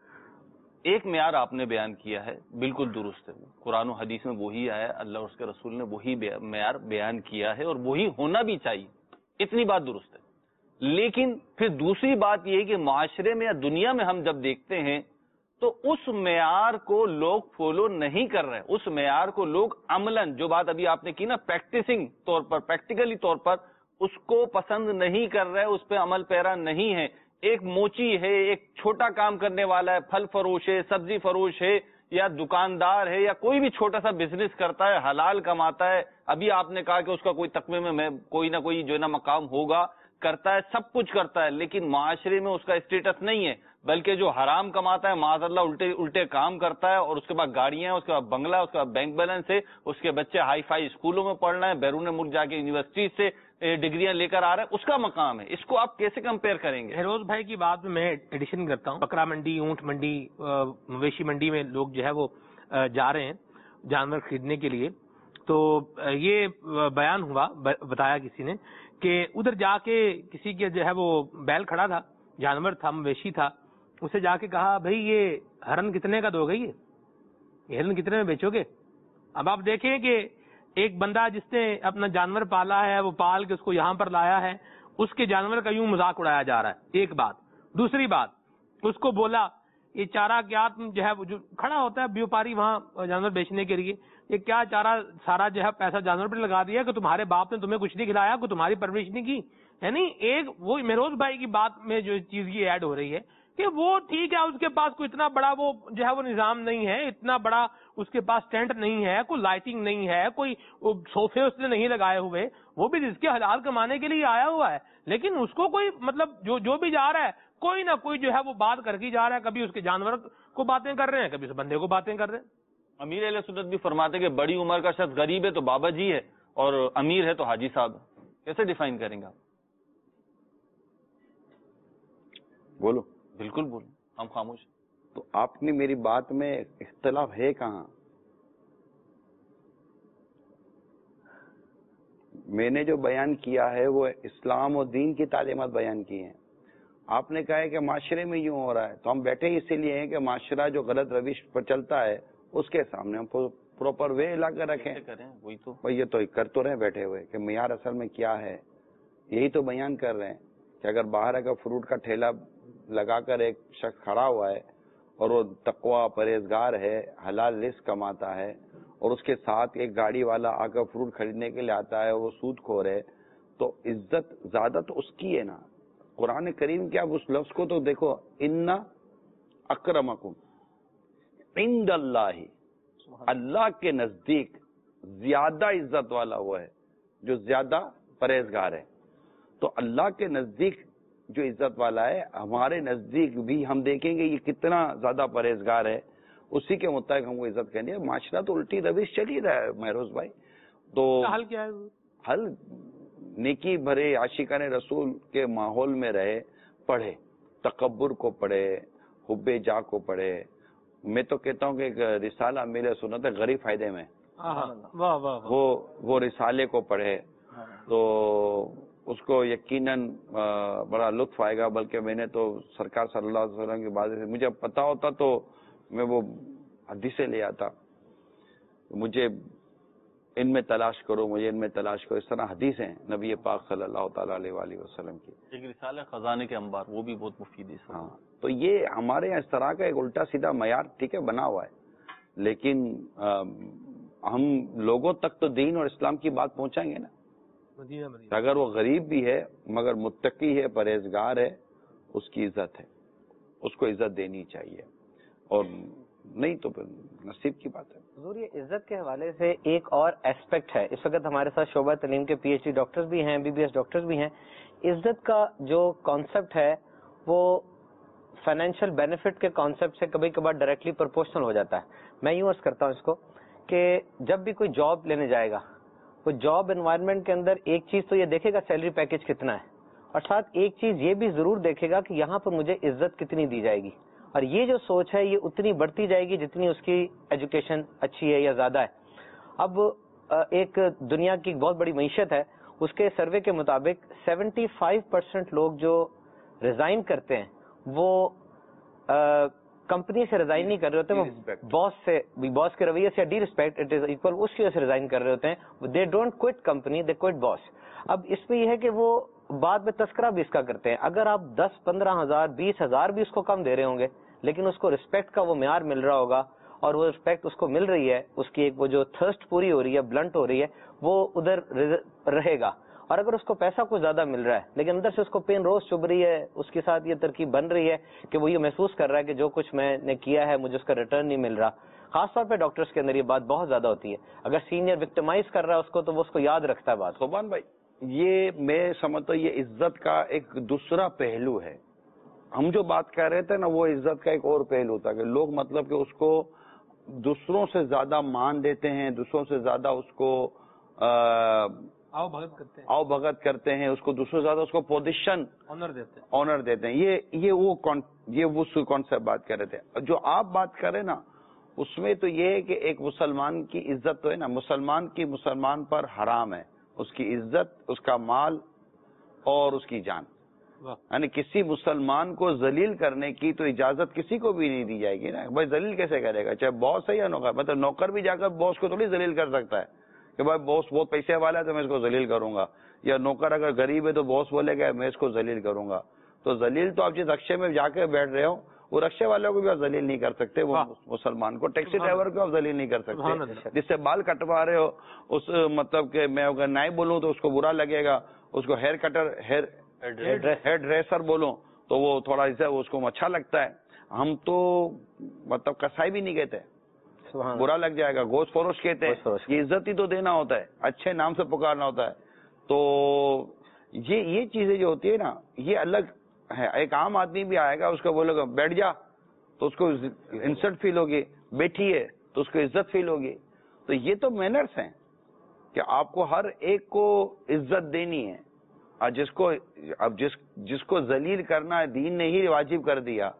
S3: ایک معیار آپ نے بیان کیا ہے بالکل درست ہے, قرآن و حدیث میں وہی آیا, اللہ اور اس کے رسول نے وہی معیار بیان کیا ہے اور وہی ہونا بھی چاہیے, اتنی بات درست ہے. لیکن پھر دوسری بات یہ کہ معاشرے میں یا دنیا میں ہم جب دیکھتے ہیں تو اس معیار کو لوگ فالو نہیں کر رہے, اس معیار کو لوگ عملاً, جو بات ابھی آپ نے کی نا پریکٹسنگ طور پر, پریکٹیکلی طور پر اس کو پسند نہیں کر رہے, اس پہ عمل پیرا نہیں ہے. ایک موچی ہے, ایک چھوٹا کام کرنے والا ہے, پھل فروش ہے, سبزی فروش ہے, یا دکاندار ہے, یا کوئی بھی چھوٹا سا بزنس کرتا ہے, حلال کماتا ہے. ابھی آپ نے کہا کہ اس کا کوئی تقوی میں کوئی نہ کوئی جو ہے نا مقام ہوگا, کرتا ہے, سب کچھ کرتا ہے, لیکن معاشرے میں اس کا اسٹیٹس نہیں ہے. بلکہ جو حرام کماتا ہے معاذ اللہ الٹے الٹے کام کرتا ہے, اور اس کے بعد گاڑیاں ہیں, اس کے بعد بنگلہ, اس کے بعد بینک بیلنس ہے, اس کے بچے ہائی فائی اسکولوں میں پڑھ رہے ہیں, بیرون ملک جا کے یونیورسٹی سے ڈگریاں لے کر آ رہے ہیں, اس کا مقام ہے. اس کو آپ کیسے کمپیئر کریں گے؟
S2: ہیروز بھائی کی بات میں میں ایڈیشن کرتا ہوں. بکرا منڈی, اونٹ منڈی, مویشی منڈی میں لوگ جو ہے وہ جا رہے ہیں جانور خریدنے کے لیے. تو یہ بیان ہوا, بتایا کسی نے کہ ادھر جا کے کسی کے جو ہے وہ بیل کھڑا تھا, جانور تھا, مویشی تھا, اسے جا کے کہا بھائی یہ ہرن کتنے کا دو گے, یہ ہرن کتنے میں بیچو گے؟ اب آپ دیکھیں کہ ایک بندہ جس نے اپنا جانور پالا ہے, وہ پال کے اس کو یہاں پر لایا ہے, اس کے جانور کا یوں مذاق اڑایا جا رہا ہے. ایک بات. دوسری بات, اس کو بولا یہ چارہ کیا جو ہے جو کھڑا ہوتا ہے بیوپاری وہاں جانور بیچنے کے لیے, یہ کیا چارہ سارا جو ہے پیسہ جانور پہ لگا دیا کہ تمہارے باپ نے تمہیں کچھ نہیں کھلایا, کہ تمہاری پرورش نہیں کی. یعنی ایک وہ مہروز بھائی کی بات میں جو چیز یہ ایڈ ہو رہی ہے کہ وہ ٹھیک ہے, اس کے پاس کوئی اتنا بڑا وہ جو ہے وہ نظام نہیں ہے, اتنا بڑا اس کے پاس ٹینٹ نہیں ہے, کوئی لائٹنگ نہیں ہے, کوئی صوفے اس نے نہیں لگائے ہوئے, وہ بھی رزق حلال کمانے کے لیے آیا ہوا ہے. لیکن اس کو کوئی مطلب جو جو بھی جا رہا ہے کوئی نہ کوئی جو ہے وہ بات کر کے جا رہا ہے, کبھی اس کے جانور کو باتیں کر رہے ہیں, کبھی اس بندے کو باتیں کر رہے ہیں.
S3: امیر اہل سنت بھی فرماتے کہ بڑی عمر کا شخص غریب ہے تو بابا جی ہے, اور امیر ہے تو حاجی صاحب. کیسے ڈیفائن کریں گے آپ؟
S5: بولو.
S3: بالکل بولو, ہم خاموش.
S5: تو آپ نے میری بات میں اختلاف ہے کہاں؟ میں نے جو بیان کیا ہے وہ اسلام و دین کی تعلیمات بیان کی ہیں. آپ نے کہا ہے کہ معاشرے میں یوں ہو رہا ہے, تو ہم بیٹھے اسی لیے ہیں کہ معاشرہ جو غلط روش پر چلتا ہے اس کے سامنے ہم پراپر وے لا کر رکھیں.
S3: وہی تو
S5: یہ تو کر تو رہے بیٹھے ہوئے کہ معیار اصل میں کیا ہے, یہی تو بیان کر رہے ہیں کہ اگر باہر اگر فروٹ کا ٹھیلا لگا کر ایک شخص کھڑا ہوا ہے اور وہ تقوی پرہیزگار ہے, حلال رزق کماتا ہے, اور اس کے ساتھ ایک گاڑی والا آ کر فروٹ خریدنے کے لیے آتا ہے اور وہ سود خور ہے, تو عزت زیادہ تو اس کی ہے نا. قرآن کریم کے آپ اس لفظ کو تو دیکھو, ان اکرمکم عند اللہ, اللہ کے نزدیک زیادہ عزت والا وہ ہے جو زیادہ پرہیزگار ہے. تو اللہ کے نزدیک جو عزت والا ہے, ہمارے نزدیک بھی ہم دیکھیں گے یہ کتنا زیادہ پرہیزگار ہے, اسی کے مطابق ہم کو عزت کرنی ہے. معاشرہ تو الٹی روش چل ہی رہا ہے مہروز بھائی. تو
S2: حل کیا ہے؟
S5: حل نیکی بھرے عاشقان رسول کے ماحول میں رہے, پڑھے, تکبر کو پڑھے, حب جا کو پڑھے. میں تو کہتا ہوں کہ ایک رسالہ میرے سنت ہے غریب فائدے میں, وہ وہ رسالے کو پڑھے تو اس کو یقیناً بڑا لطف آئے گا. بلکہ میں نے تو سرکار صلی اللہ علیہ وسلم کی بات سے مجھے پتا ہوتا تو میں وہ حدیثیں لے آتا. مجھے ان میں تلاش کرو, مجھے ان میں تلاش کرو, اس طرح حدیث ہیں نبی پاک صلی اللہ تعالیٰ علیہ وآلہ وسلم کی.
S3: ایک رسالہ خزانے کے انبار, وہ بھی بہت مفید ہے.
S5: ہاں, تو یہ ہمارے یہاں اس طرح کا ایک الٹا سیدھا معیار ٹھیک ہے بنا ہوا ہے, لیکن ہم لوگوں تک تو دین اور اسلام کی بات پہنچائیں گے نا. اگر وہ غریب بھی ہے مگر متقی ہے, پرہیزگار ہے, اس کی عزت ہے, اس کو عزت دینی چاہیے, اور نہیں تو پھر نصیب کی بات ہے.
S6: حضور یہ عزت کے حوالے سے ایک اور ایسپیکٹ ہے. اس وقت ہمارے ساتھ شعبہ تعلیم کے پی ایچ ڈی ڈاکٹر بھی ہیں, بی بی ایس ڈاکٹر بھی ہیں. عزت کا جو کانسیپٹ ہے وہ فائنینشیل بینیفٹ کے کانسیپٹ سے کبھی کبھار ڈائریکٹلی پروپورشنل ہو جاتا ہے. میں یوں عرض کرتا ہوں اس کو کہ جب بھی کوئی جاب لینے جائے گا, وہ جاب انوائرمنٹ کے اندر ایک چیز تو یہ دیکھے گا سیلری پیکج کتنا ہے, اور ساتھ ایک چیز یہ بھی ضرور دیکھے گا کہ یہاں پر مجھے عزت کتنی دی جائے گی. اور یہ جو سوچ ہے یہ اتنی بڑھتی جائے گی جتنی اس کی ایجوکیشن اچھی ہے یا زیادہ ہے. اب ایک دنیا کی بہت بڑی معیشت ہے, اس کے سروے کے مطابق سیونٹی فائیو پرسینٹ لوگ جو ریزائن کرتے ہیں وہ کمپنی سے ریزائن نہیں کر رہے ہوتے, وہ باس سے, باس کے رویے سے disrespect it is equal, اس کی وجہ سے ریزائن کر رہے ہوتے ہیں. They don't quit company, they quit boss. اب اس میں یہ ہے کہ وہ بعد میں تذکرہ بھی اس کا کرتے ہیں. اگر آپ دس پندرہ ہزار بیس ہزار بھی اس کو کم دے رہے ہوں گے, لیکن اس کو رسپیکٹ کا وہ معیار مل رہا ہوگا, اور وہ رسپیکٹ اس کو مل رہی ہے, اس کی ایک وہ جو تھرسٹ پوری ہو رہی ہے, بلنٹ ہو رہی ہے, وہ ادھر رہے گا. اور اگر اس کو پیسہ کچھ زیادہ مل رہا ہے لیکن اندر سے اس کو پین روز چبھ رہی ہے, اس کے ساتھ یہ ترکیب بن رہی ہے کہ وہ یہ محسوس کر رہا ہے کہ جو کچھ میں نے کیا ہے مجھے اس کا ریٹرن نہیں مل رہا. خاص طور پہ ڈاکٹرز کے اندر یہ بات بہت زیادہ ہوتی ہے. اگر سینئر وکٹمائز کر رہا ہے اس کو تو وہ اس کو یاد رکھتا ہے بات.
S5: سبحان بھائی, یہ میں سمجھتا ہوں یہ عزت کا ایک دوسرا پہلو ہے. ہم جو بات کر رہے تھے نا وہ عزت کا ایک اور پہلو تھا کہ لوگ مطلب کہ اس کو دوسروں سے زیادہ مان دیتے ہیں, دوسروں سے زیادہ اس کو
S2: آؤ بھگت کرتے ہیں
S5: آؤ بھگت کرتے ہیں اس کو دوسروں سے زیادہ اس کو پوزیشن
S2: آنر دیتے ہیں
S5: آنر دیتے ہیں. یہ یہ وہ یہ اس کانسیپٹ بات کر رہے تھے. جو آپ بات کر رہے نا اس میں تو یہ ہے کہ ایک مسلمان کی عزت تو ہے نا, مسلمان کی مسلمان پر حرام ہے اس کی عزت, اس کا مال اور اس کی جان. یعنی کسی مسلمان کو ذلیل کرنے کی تو اجازت کسی کو بھی نہیں دی جائے گی نا. بھائی ذلیل کیسے کرے گا, چاہے باس ہے یا نوکر. مطلب نوکر بھی جا کر باس کو تھوڑی ذلیل کر سکتا ہے کہ بھائی باس بہت پیسے والا ہے تو میں اس کو ذلیل کروں گا, یا نوکر اگر غریب ہے تو باس بولے گا میں اس کو ذلیل کروں گا. تو ذلیل تو آپ جس رکشے میں جا کے بیٹھ رہے ہو وہ رکشے والوں کو بھی آپ ذلیل نہیں کر سکتے, وہ مسلمان کو, ٹیکسی ڈرائیور کو آپ ذلیل نہیں کر سکتے, جس سے بال کٹوا رہے ہو اس مطلب کہ میں اگر نہیں بولوں تو اس کو برا لگے گا, اس کو hair cutter hair hair dresser بولوں تو وہ تھوڑا سا اس کو اچھا لگتا ہے. ہم تو مطلب کسائی بھی نہیں کہتے, برا لگ جائے گا. گوشت فروش کہتے ہیں, یہ عزت ہی تو دینا ہوتا ہے, اچھے نام سے پکارنا ہوتا ہے. تو یہ یہ چیزیں جو ہوتی ہے نا یہ الگ ہے. ایک عام آدمی بھی آئے گا اس کو بولے گا بیٹھ جا تو اس کو انسلٹ فیل ہوگی, بیٹھی ہے تو اس کو عزت فیل ہوگی. تو یہ تو مینرز ہیں کہ آپ کو ہر ایک کو عزت دینی ہے. اور جس کو اب جس جس کو ذلیل کرنا ہے دین نے ہی واجب کر دیا,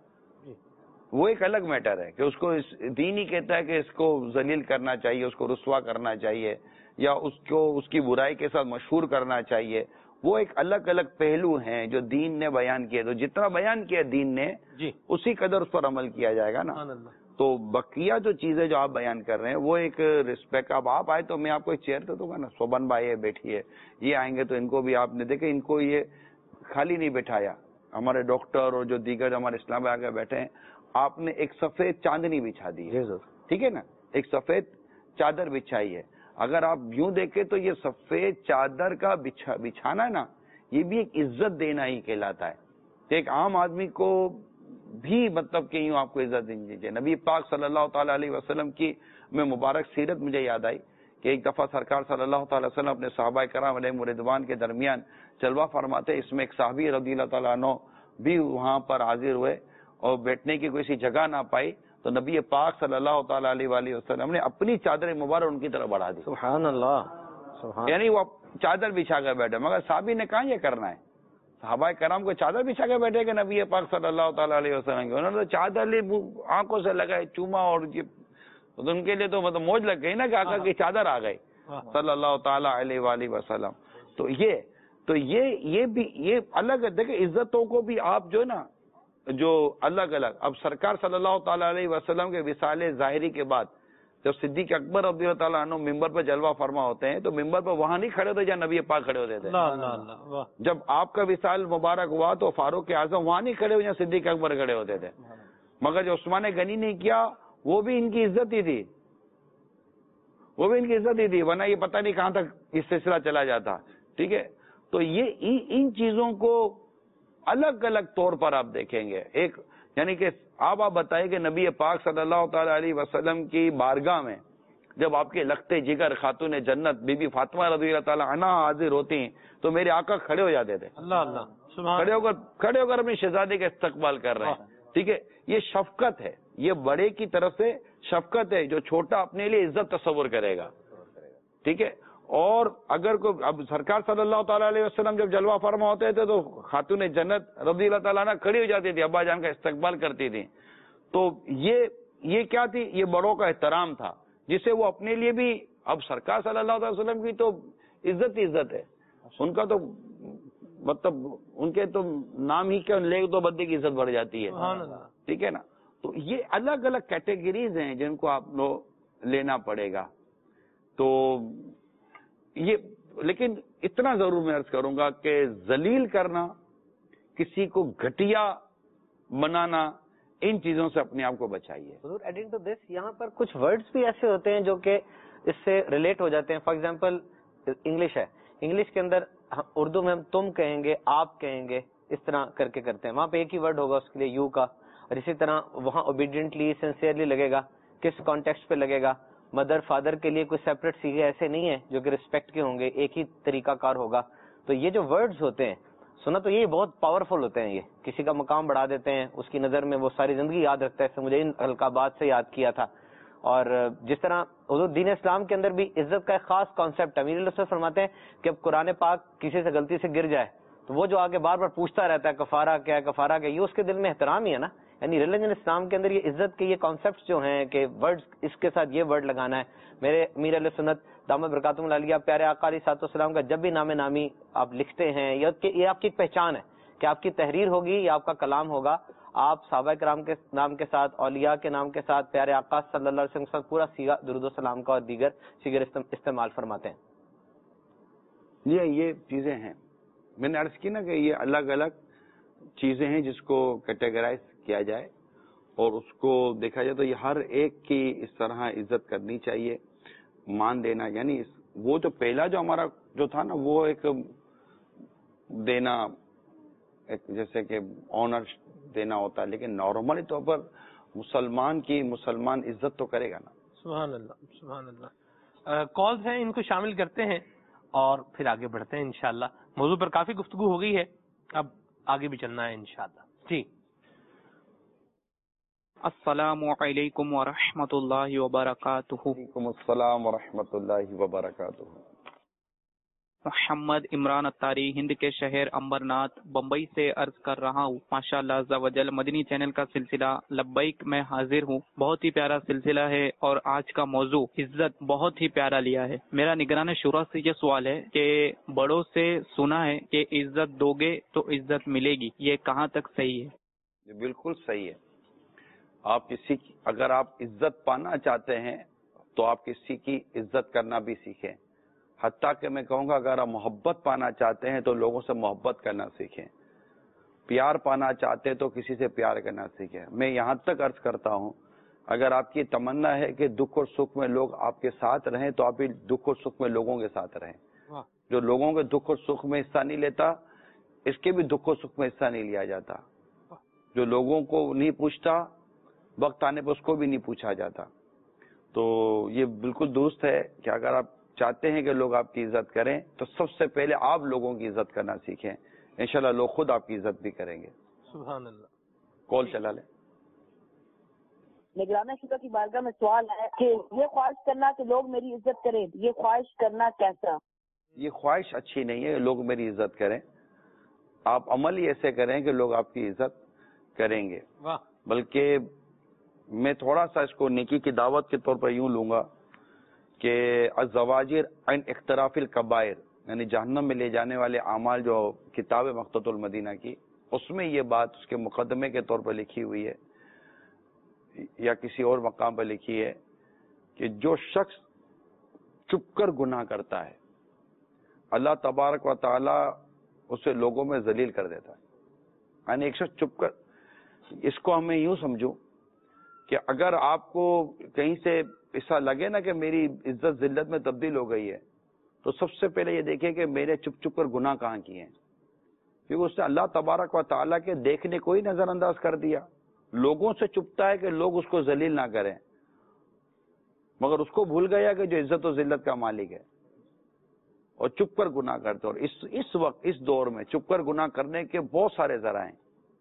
S5: وہ ایک الگ میٹر ہے کہ اس کو دین ہی کہتا ہے کہ اس کو ذلیل کرنا چاہیے, اس کو رسوا کرنا چاہیے, یا اس کو اس کی برائی کے ساتھ مشہور کرنا چاہیے. وہ ایک الگ الگ پہلو ہیں جو دین نے بیان کیے. تو جتنا بیان کیا دین نے
S2: جی
S5: اسی قدر اس پر عمل کیا جائے گا نا. تو بقیہ جو چیزیں جو آپ بیان کر رہے ہیں وہ ایک رسپیکٹ. اب آپ آئے تو میں آپ کو ایک چیئر دے دوں گا نا, سوبن بھائی ہے بیٹھیے, یہ آئیں گے تو ان کو بھی آپ نے دیکھے ان کو یہ خالی نہیں بٹھایا. ہمارے ڈاکٹر اور جو دیگر ہمارے اسلام میں آگے بیٹھے ہیں, آپ نے ایک سفید چاندنی بچھا دی ہے, ٹھیک ہے نا, ایک سفید چادر بچھائی ہے. اگر آپ یوں دیکھیں تو یہ سفید چادر کا بچھا بچھانا ہے نا, یہ بھی ایک عزت دینا ہی کہلاتا ہے. ایک عام آدمی کو بھی مطلب کہ یوں آپ کو عزت دینی چاہیے. نبی پاک صلی اللہ تعالی علیہ وسلم کی میں مبارک سیرت مجھے یاد آئی کہ ایک دفعہ سرکار صلی اللہ تعالی وسلم اپنے صحابہ کرام علیہ رضوان کے درمیان جلوہ فرماتے. اس میں ایک صحابی رضی اللہ تعالیٰ عنہ بھی وہاں پر حاضر ہوئے اور بیٹھنے کی کوئی سی جگہ نہ پائی, تو نبی پاک صلی اللہ تعالی علیہ وآلہ وسلم نے اپنی چادر مبارک ان کی طرف بڑھا دی.
S6: سبحان اللہ, سبحان.
S5: یعنی وہ چادر بچھا کر بیٹھے, مگر صحابی نے کہاں یہ کرنا ہے. صحابہ کرام کو چادر بچھا کے بیٹھے کہ نبی پاک صلی اللہ تعالی علیہ وسلم کے, انہوں نے چادر لی, آنکھوں سے لگائے, چوما, اور یہ تو ان کے لیے تو مطلب موج لگ گئی نا کہ آقا کی چادر آ گئی صلی اللہ تعالی علیہ وآلہ وسلم. تو یہ تو یہ یہ بھی یہ الگ ہے. دیکھیں عزتوں کو بھی آپ جو ہے نا جو الگ الگ, اب سرکار صلی اللہ تعالی علیہ وسلم کے وصال ظاہری کے بعد جب صدیق اکبر رضی اللہ تعالیٰ عنہ ممبر پہ جلوہ فرما ہوتے ہیں تو ممبر پہ وہاں نہیں کھڑے ہوتے جہاں نبی پاک کھڑے ہوتے تھے. جب آپ کا وصال مبارک ہوا تو فاروق اعظم وہاں نہیں کھڑے ہوئے جہاں صدیق اکبر کھڑے ہوتے تھے. مگر جو عثمان غنی نے کیا وہ بھی ان کی عزت ہی تھی, وہ بھی ان کی عزت ہی تھی, ورنہ یہ پتہ نہیں کہاں تک یہ سلسلہ چلا جاتا. ٹھیک ہے, تو یہ ان چیزوں کو الگ الگ طور پر آپ دیکھیں گے. ایک یعنی کہ آپ آپ بتائیں کہ نبی پاک صلی اللہ تعالی علیہ وسلم کی بارگاہ میں جب آپ کے لختے جگر خاتون جنت بی بی فاطمہ رضی اللہ تعالی عنہا حاضر ہوتی ہیں تو میرے آقا کھڑے ہو جاتے تھے. اللہ اللہ کھڑے ہو کر کھڑے ہو کر اپنی شہزادی کا استقبال کر رہے ہیں. ٹھیک ہے, یہ شفقت ہے, یہ بڑے کی طرف سے شفقت ہے. جو چھوٹا اپنے لیے عزت تصور کرے گا. ٹھیک ہے, اور اگر کوئی اب سرکار صلی اللہ تعالیٰ علیہ وسلم جب جلوہ فرما ہوتے تھے تو خاتون جنت رضی اللہ تعالیٰ عنہ کھڑی ہو جاتی تھی, ابا جان کا استقبال کرتی تھی. تو یہ یہ کیا تھی, یہ بڑوں کا احترام تھا جسے وہ اپنے لیے بھی, اب سرکار صلی اللہ علیہ وسلم کی تو عزت ہی عزت ہے, ان کا تو مطلب ان کے تو نام ہی کیا لے تو بندے کی عزت بڑھ جاتی ہے. ٹھیک ہے نا, تو یہ الگ الگ کیٹیگریز ہیں جن کو آپ کو لینا پڑے گا. تو یہ لیکن اتنا ضرور میں عرض کروں گا کہ ذلیل کرنا, کسی کو گھٹیا بنانا, ان چیزوں سے اپنے آپ کو بچائیے.
S6: حضور ایڈنگ ٹو دس, یہاں پر کچھ ورڈز بھی ایسے ہوتے ہیں جو کہ اس سے ریلیٹ ہو جاتے ہیں. فار ایگزامپل انگلش ہے, انگلش کے اندر اردو میں ہم تم کہیں گے, آپ کہیں گے, اس طرح کر کے کرتے ہیں. وہاں پہ ایک ہی ورڈ ہوگا اس کے لیے, یو کا. اور اسی طرح وہاں اوبیڈینٹلی سنسیئرلی لگے گا, کس کانٹیکسٹ پہ لگے گا. مدر فادر کے لیے کوئی سیپریٹ سیگے ایسے نہیں ہیں جو کہ رسپیکٹ کے ہوں گے, ایک ہی طریقہ کار ہوگا. تو یہ جو ورڈز ہوتے ہیں سنا تو یہ بہت پاورفل ہوتے ہیں, یہ کسی کا مقام بڑھا دیتے ہیں, اس کی نظر میں وہ ساری زندگی یاد رکھتا ہے. مجھے ان القابات سے یاد کیا تھا. اور جس طرح حضور دین اسلام کے اندر بھی عزت کا ایک خاص کانسیپٹ ہے. امیر علیہ السلام فرماتے ہیں کہ اب قرآن پاک کسی سے غلطی سے گر جائے تو وہ جو آگے بار بار پوچھتا رہتا ہے کفارہ کیا ہے, کفارہ کیا, یہ اس کے دل میں احترام ہی ہے نا. یعنی ریلیجن اسلام کے اندر یہ عزت کے یہ کانسیپٹس جو ہیں کہ ورڈ اس کے ساتھ یہ ورڈ لگانا ہے. میرے امیر علیہ سنت دامت برکاتہم العالیہ پیارے آقا علیہ الصلوۃ والسلام کا جب بھی نام نامی آپ لکھتے ہیں, یہ آپ کی ایک پہچان ہے کہ آپ کی تحریر ہوگی یا آپ کا کلام ہوگا, آپ صحابہ کرام کے نام کے ساتھ, اولیاء کے نام کے ساتھ, پیارے آقا صلی اللہ علیہ وسلم کے ساتھ پورا سیگا درود و سلام کا اور دیگر سیگر استعمال فرماتے ہیں.
S5: یہ یہ چیزیں ہیں, میں نے عرض کی نا کہ یہ الگ الگ چیزیں ہیں جس کو کیٹیگرائز کیا جائے اور اس کو دیکھا جائے. تو یہ ہر ایک کی اس طرح عزت کرنی چاہیے, مان دینا. یعنی وہ جو پہلا جو ہمارا جو تھا نا وہ ایک دینا, ایک جیسے کہ آنر دینا ہوتا ہے, لیکن نارملی طور پر مسلمان کی مسلمان عزت تو کرے گا نا.
S2: سبحان اللہ سبحان اللہ. کالز ہیں, ان کو شامل کرتے ہیں اور پھر آگے بڑھتے ہیں انشاءاللہ. موضوع پر کافی گفتگو ہو گئی ہے, اب آگے بھی چلنا ہے انشاءاللہ. جی
S7: السلام علیکم ورحمۃ اللہ وبرکاتہ.
S5: وعلیکم السلام ورحمۃ اللہ وبرکاتہ.
S7: محمد عمران اتاری ہند کے شہر امبرناتھ بمبئی سے عرض کر رہا ہوں. ماشاء اللہ عز و جل مدنی چینل کا سلسلہ لبیک میں حاضر ہوں. بہت ہی پیارا سلسلہ ہے اور آج کا موضوع عزت بہت ہی پیارا لیا ہے. میرا نگران شورا سے یہ سوال ہے کہ بڑوں سے سنا ہے کہ عزت دو گے تو عزت ملے گی, یہ کہاں تک صحیح ہے؟
S5: یہ بالکل صحیح ہے. آپ کسی کی اگر آپ عزت پانا چاہتے ہیں تو آپ کسی کی عزت کرنا بھی سیکھیں. حتیٰ کہ میں کہوں گا اگر آپ محبت پانا چاہتے ہیں تو لوگوں سے محبت کرنا سیکھیں. پیار پانا چاہتے ہیں تو کسی سے پیار کرنا سیکھیں. میں یہاں تک عرض کرتا ہوں اگر آپ کی تمنا ہے کہ دکھ اور سکھ میں لوگ آپ کے ساتھ رہیں تو آپ بھی دکھ اور سکھ میں لوگوں کے ساتھ رہیں. جو لوگوں کے دکھ اور سکھ میں حصہ نہیں لیتا اس کے بھی دکھ اور سکھ میں حصہ نہیں لیا جاتا. جو لوگوں کو نہیں پوچھتا وقت آنے پہ اس کو بھی نہیں پوچھا جاتا. تو یہ بالکل درست ہے کہ اگر آپ چاہتے ہیں کہ لوگ آپ کی عزت کریں تو سب سے پہلے آپ لوگوں کی عزت کرنا سیکھیں. انشاءاللہ لوگ خود آپ کی عزت بھی کریں گے.
S2: سبحان اللہ.
S5: کال چلا لیں.
S8: نگران شورا کی بارگاہ میں سوال ہے کہ یہ خواہش کرنا کہ لوگ میری عزت کریں, یہ خواہش کرنا کیسا؟
S5: یہ خواہش اچھی نہیں ہے لوگ میری عزت کریں. آپ عمل ہی ایسے کریں کہ لوگ آپ کی عزت کریں گے. بلکہ میں تھوڑا سا اس کو نیکی کی دعوت کے طور پر یوں لوں گا کہ الزواجر عن اقتراف الکبائر یعنی جہنم میں لے جانے والے اعمال جو کتاب مقتۃ المدینہ کی، اس میں یہ بات اس کے مقدمے کے طور پر لکھی ہوئی ہے یا کسی اور مقام پر لکھی ہے کہ جو شخص چپ کر گناہ کرتا ہے اللہ تبارک و تعالی اسے لوگوں میں ذلیل کر دیتا ہے. یعنی ایک شخص چپ کر، اس کو ہمیں یوں سمجھو کہ اگر آپ کو کہیں سے ایسا لگے نا کہ میری عزت ذلت میں تبدیل ہو گئی ہے، تو سب سے پہلے یہ دیکھیں کہ میں نے چپ چپ کر گناہ کہاں کیے ہیں، کیونکہ اس نے اللہ تبارک و تعالیٰ کے دیکھنے کو ہی نظر انداز کر دیا. لوگوں سے چپتا ہے کہ لوگ اس کو ذلیل نہ کریں، مگر اس کو بھول گیا کہ جو عزت و ذلت کا مالک ہے، اور چپ کر گناہ کرتے. اور اس اس وقت اس دور میں چپ کر گناہ کرنے کے بہت سارے ذرائع ہیں،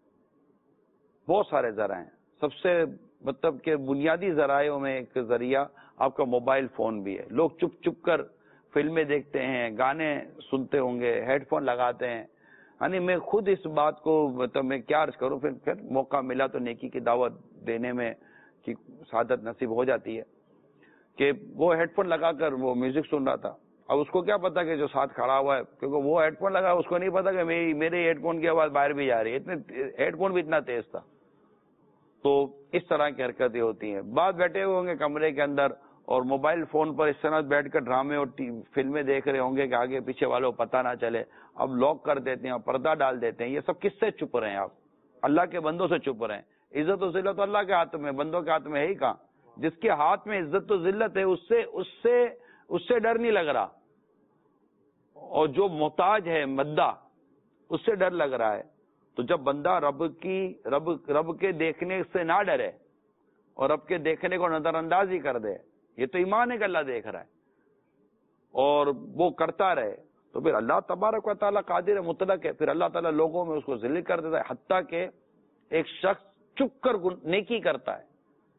S5: بہت سارے ذرائع ہیں. سب سے مطلب کہ بنیادی ذرائعوں میں ایک ذریعہ آپ کا موبائل فون بھی ہے. لوگ چپ چپ کر فلمیں دیکھتے ہیں، گانے سنتے ہوں گے، ہیڈ فون لگاتے ہیں. یعنی میں خود اس بات کو مطلب میں کیا عرض کروں، پھر پھر موقع ملا تو نیکی کی دعوت دینے میں کی سعادت نصیب ہو جاتی ہے کہ وہ ہیڈ فون لگا کر وہ میوزک سن رہا تھا. اب اس کو کیا پتا کہ جو ساتھ کھڑا ہوا ہے، کیونکہ وہ ہیڈ فون لگا، اس کو نہیں پتا کہ میری میرے ہیڈ فون کی آواز باہر بھی جا رہی ہے، اتنے ہیڈ فون بھی اتنا تیز تھا. تو اس طرح کی حرکتیں ہوتی ہیں. بعد بیٹھے ہوئے ہوں گے کمرے کے اندر اور موبائل فون پر اس طرح بیٹھ کر ڈرامے اور فلمیں دیکھ رہے ہوں گے کہ آگے پیچھے والوں کو پتہ نہ چلے. اب لاک کر دیتے ہیں، پردہ ڈال دیتے ہیں. یہ سب کس سے چھپ رہے ہیں؟ آپ اللہ کے بندوں سے چھپ رہے ہیں. عزت و ذلت اللہ کے ہاتھ میں، بندوں کے ہاتھ میں ہے ہی کہاں. جس کے ہاتھ میں عزت و ذلت ہے اس سے اس سے اس سے ڈر نہیں لگ رہا، اور جو محتاج ہے مدہ اس سے ڈر لگ رہا ہے. تو جب بندہ رب کی رب رب کے دیکھنے سے نہ ڈرے اور رب کے دیکھنے کو نظر انداز ہی کر دے، یہ تو ایمان ہے کہ اللہ دیکھ رہا ہے، اور وہ کرتا رہے، تو پھر اللہ تبارک و تعالیٰ قادر مطلق ہے. پھر اللہ تعالیٰ لوگوں میں اس کو ذلیل کر دیتا ہے. حتیٰ کہ ایک شخص چپ کر نیکی کرتا ہے،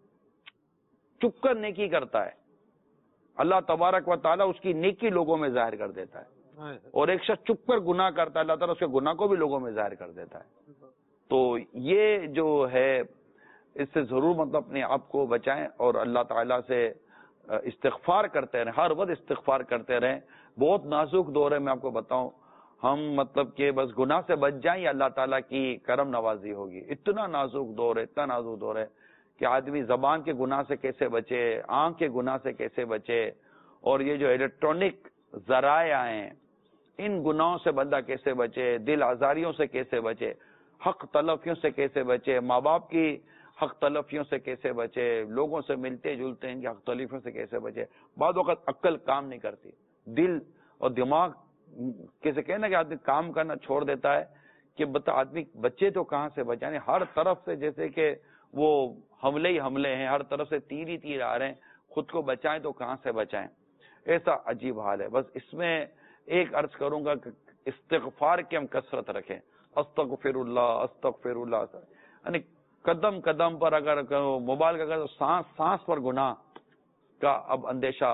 S5: چپ کر نیکی کرتا ہے، اللہ تبارک و تعالیٰ اس کی نیکی لوگوں میں ظاہر کر دیتا ہے. اور ایک شخص چپ کر گناہ کرتا ہے، اللہ تعالیٰ اس کے گناہ کو بھی لوگوں میں ظاہر کر دیتا ہے. تو یہ جو ہے اس سے ضرور مطلب اپنے آپ کو بچائیں اور اللہ تعالیٰ سے استغفار کرتے رہیں، ہر وقت استغفار کرتے رہیں. بہت نازک دور ہے، میں آپ کو بتاؤں. ہم مطلب کہ بس گناہ سے بچ جائیں یا اللہ تعالیٰ کی کرم نوازی ہوگی. اتنا نازک دور ہے، اتنا نازک دور ہے کہ آدمی زبان کے گناہ سے کیسے بچے، آنکھ کے گناہ سے کیسے بچے، اور یہ جو الیکٹرانک ذرائع ہیں ان گناہوں سے بندہ کیسے بچے، دل آزاریوں سے کیسے بچے، حق تلفیوں سے کیسے بچے، ماں باپ کی حق تلفیوں سے کیسے بچے، لوگوں سے ملتے جلتے ہیں ان کی حق تلفیوں سے کیسے بچے. بعض وقت عقل کام نہیں کرتی، دل اور دماغ کیسے کہنا کہ آدمی کام کرنا چھوڑ دیتا ہے کہ بتا آدمی بچے تو کہاں سے بچائیں. ہر طرف سے جیسے کہ وہ حملے ہی حملے ہیں، ہر طرف سے تیر ہی تیر آ رہے ہیں، خود کو بچائیں تو کہاں سے بچائیں. ایسا عجیب حال ہے. بس اس میں ایک عرض کروں گا کہ استغفار کی ہم کثرت رکھیں. استغفر اللہ استغفر اللہ، یعنی قدم قدم پر اگر موبائل کا اگر سانس سانس پر گناہ کا اب اندیشہ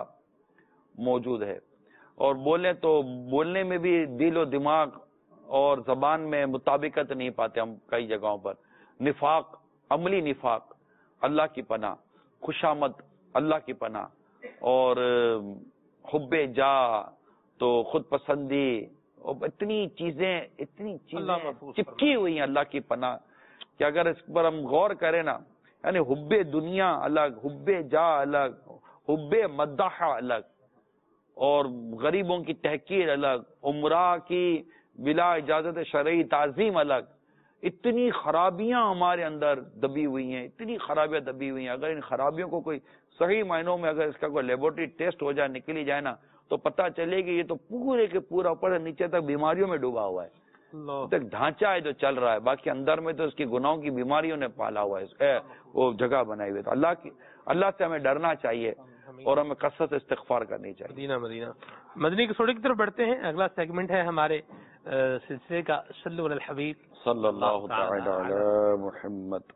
S5: موجود ہے. اور بولیں تو بولنے میں بھی دل و دماغ اور زبان میں مطابقت نہیں پاتے ہم کئی جگہوں پر. نفاق، عملی نفاق، اللہ کی پناہ. خوشامد، اللہ کی پناہ. اور حب جا تو خود پسندی، اور اتنی چیزیں اتنی چیزیں چپکی ہوئی ہیں اللہ کی پناہ کہ اگر اس پر ہم غور کریں نا، یعنی حب دنیا الگ، حب جا الگ، حب مدح الگ، اور غریبوں کی تحقیر الگ، عمرہ کی بلا اجازت شرعی تعظیم الگ. اتنی خرابیاں ہمارے اندر دبی ہوئی ہیں، اتنی خرابیاں دبی ہوئی ہیں. اگر ان خرابیوں کو کوئی صحیح معنوں میں اگر اس کا کوئی لیبورٹری ٹیسٹ ہو جائے، نکلی جائے نا، تو پتہ چلے گی یہ تو پورے کے پورا اوپر سے نیچے تک بیماریوں میں ڈوبا ہوا ہے. ایک ڈھانچہ ہے جو چل رہا ہے، باقی اندر میں تو اس کی گناہوں کی بیماریوں نے پالا ہوا ہے، وہ جگہ بنائی ہوئی. تو اللہ کی اللہ سے ہمیں ڈرنا چاہیے اور ہمیں کثرت استغفار کرنی چاہیے.
S2: مدینہ مدینہ مدنی کسوٹی کی طرف بڑھتے ہیں. اگلا سیگمنٹ ہے ہمارے سلسلے کا صلو علی الحبیب
S5: صلی اللہ تعالی علی محمد.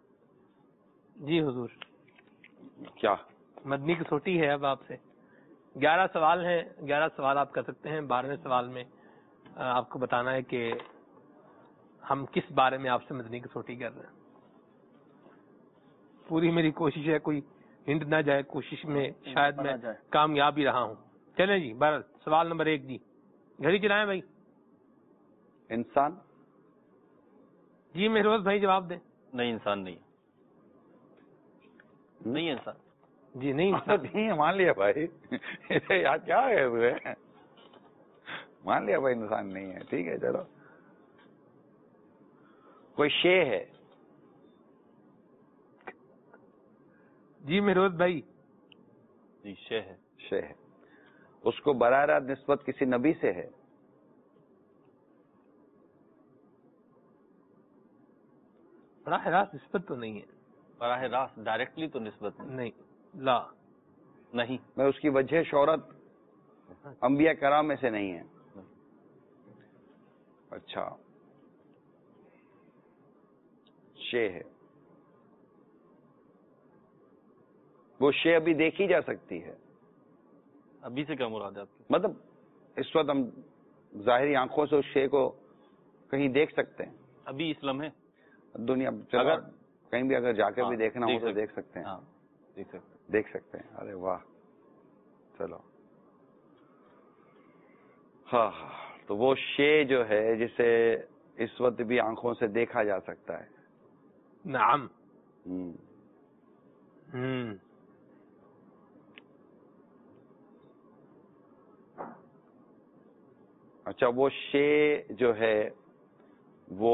S2: جی حضور،
S5: کیا
S2: مدنی کسوٹی ہے اب آپ سے. گیارہ سوال ہیں، گیارہ سوال آپ کر سکتے ہیں. بارہویں سوال میں آپ کو بتانا ہے کہ ہم کس بارے میں آپ سے مدنی کسوٹی کر رہے ہیں. پوری میری کوشش ہے کوئی ہنٹ نہ جائے، کوشش میں شاید میں کامیاب ہی رہا ہوں. چلیں جی، بہرحال سوال نمبر ایک. جی گھڑی چلائیں بھائی.
S5: انسان.
S2: جی مہروز بھائی جواب دیں.
S3: نہیں انسان نہیں نہیں انسان.
S2: جی نہیں
S5: نہیں مان لیا بھائی. یار کیا ہے مان لیا بھائی انسان نہیں ہے. ٹھیک ہے چلو. کوئی شے ہے.
S2: جی مہروز بھائی.
S3: جی شے ہے.
S5: شے ہے. اس کو براہ راست نسبت کسی نبی سے ہے.
S2: براہ راست نسبت تو نہیں ہے.
S3: براہ راست ڈائریکٹلی تو نسبت
S2: نہیں. لا
S3: نہیں.
S5: میں اس کی وجہ شہرت انبیاء کرام میں سے نہیں ہے. اچھا شے ہے. وہ شے ابھی دیکھی جا سکتی ہے.
S3: ابھی سے کیا مراد ہے آپ کی؟
S5: مطلب اس وقت ہم ظاہری آنکھوں سے اس شے کو کہیں دیکھ سکتے ہیں.
S3: ابھی اس لمحے
S5: دنیا اگر کہیں بھی اگر جا کے بھی دیکھنا ہو تو دیکھ سکتے ہیں.
S3: ہاں دیکھ سکتے ہیں.
S5: دیکھ سکتے ہیں. ارے واہ. چلو ہاں ہاں. تو وہ شے جو ہے جسے اس وقت بھی آنکھوں سے دیکھا جا سکتا ہے.
S2: نعم.
S5: ہوں.
S2: ہوں.
S5: اچھا وہ شے جو ہے وہ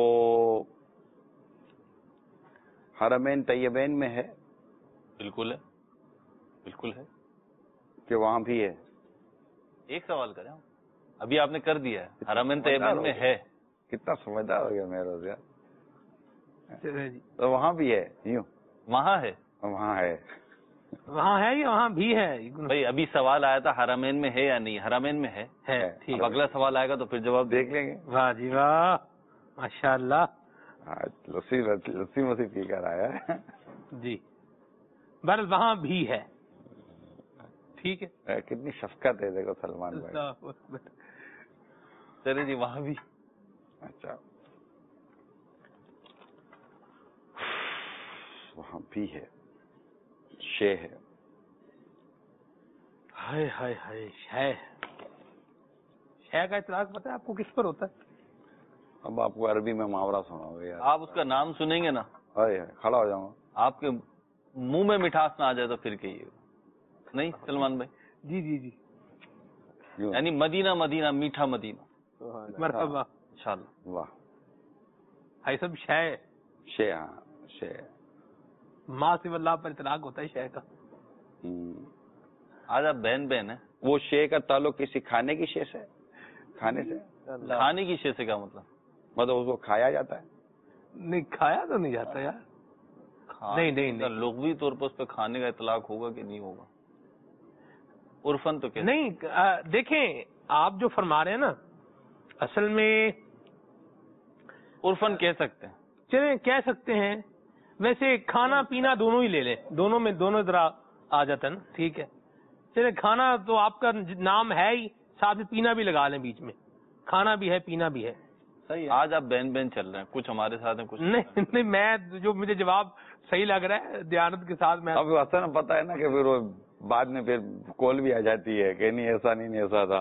S5: حرمین طیبین میں ہے.
S3: بالکل ہے. بالکل ہے.
S5: کہ وہاں بھی ہے.
S3: ایک سوال کریں ابھی آپ نے کر دیا ہے حرمین طیبین میں ہے.
S5: کتنا سمجھدار ہو گیا میرا یار.
S2: جی
S5: تو وہاں بھی ہے. یوں
S3: وہاں ہے.
S5: وہاں ہے.
S2: وہاں ہے یا وہاں بھی ہے.
S3: بھائی ابھی سوال آیا تھا حرمین میں ہے یا نہیں. حرمین میں ہے.
S2: ٹھیک.
S3: اب اگلا سوال آئے گا تو پھر جواب
S5: دیکھ لیں گے.
S2: واہ جی واہ ماشاء اللہ.
S5: لسی لسی مسی پی کر آیا ہے.
S2: جی بر وہاں بھی ہے. ٹھیک ہے.
S5: کتنی شفقت ہے دیکھو سلمان بھائی.
S3: چلے جی وہاں بھی.
S5: اچھا وہاں بھی ہے. شے ہے.
S2: ہائے ہائے ہائے. شے شے کا اطلاق پتہ ہے آپ کو کس پر ہوتا ہے؟
S5: اب آپ کو عربی میں محاورہ سناؤ گے.
S3: آپ اس کا نام سنیں گے نا
S5: کھڑا ہو جاؤں گا.
S3: آپ کے منہ میں مٹھاس نہ آ جائے تو پھر کہیے گا. نہیں سلمان بھائی.
S2: جی جی جی.
S3: یعنی مدینہ مدینہ میٹھا مدینہ.
S2: مرحبا.
S3: انشاءاللہ.
S5: واہ.
S2: ہے سب شے.
S5: شے. ہاں شے.
S2: ماں سے اللہ پر اطلاق ہوتا ہے شے کا.
S3: آج آپ بہن بہن ہیں.
S5: وہ شے کا تعلق کسی کھانے کی شے سے. کھانے سے.
S3: کھانے کی شے سے کیا مطلب؟
S5: مطلب اس کو کھایا جاتا ہے.
S2: نہیں کھایا تو نہیں جاتا یار. نہیں نہیں
S3: لغوی طور پر اس پہ کھانے کا اطلاق ہوگا کہ نہیں ہوگا؟ عرفن تو کہتے
S2: نہیں. دیکھیں آپ جو فرما رہے ہیں نا اصل میں
S3: عرفن کہہ سکتے ہیں.
S2: چلیں کہہ سکتے ہیں. ویسے کھانا پینا دونوں ہی لے لیں. دونوں میں دونوں طرح آ جاتا ہے نا. ٹھیک ہے. چلیں کھانا تو آپ کا نام ہے ہی ساتھ میں پینا بھی لگا لیں بیچ میں. کھانا بھی ہے پینا بھی ہے.
S3: صحیح. آج آپ بین بین چل رہے ہیں. کچھ ہمارے ساتھ ہیں کچھ
S2: نہیں نہیں. میں جو مجھے جواب صحیح لگ رہا ہے دیانت کے ساتھ. میں
S5: اب اصل میں پتہ ہے نا کہ پھر وہ بعد میں پھر کال بھی آ جاتی ہے کہ نہیں ایسا نہیں ایسا تھا.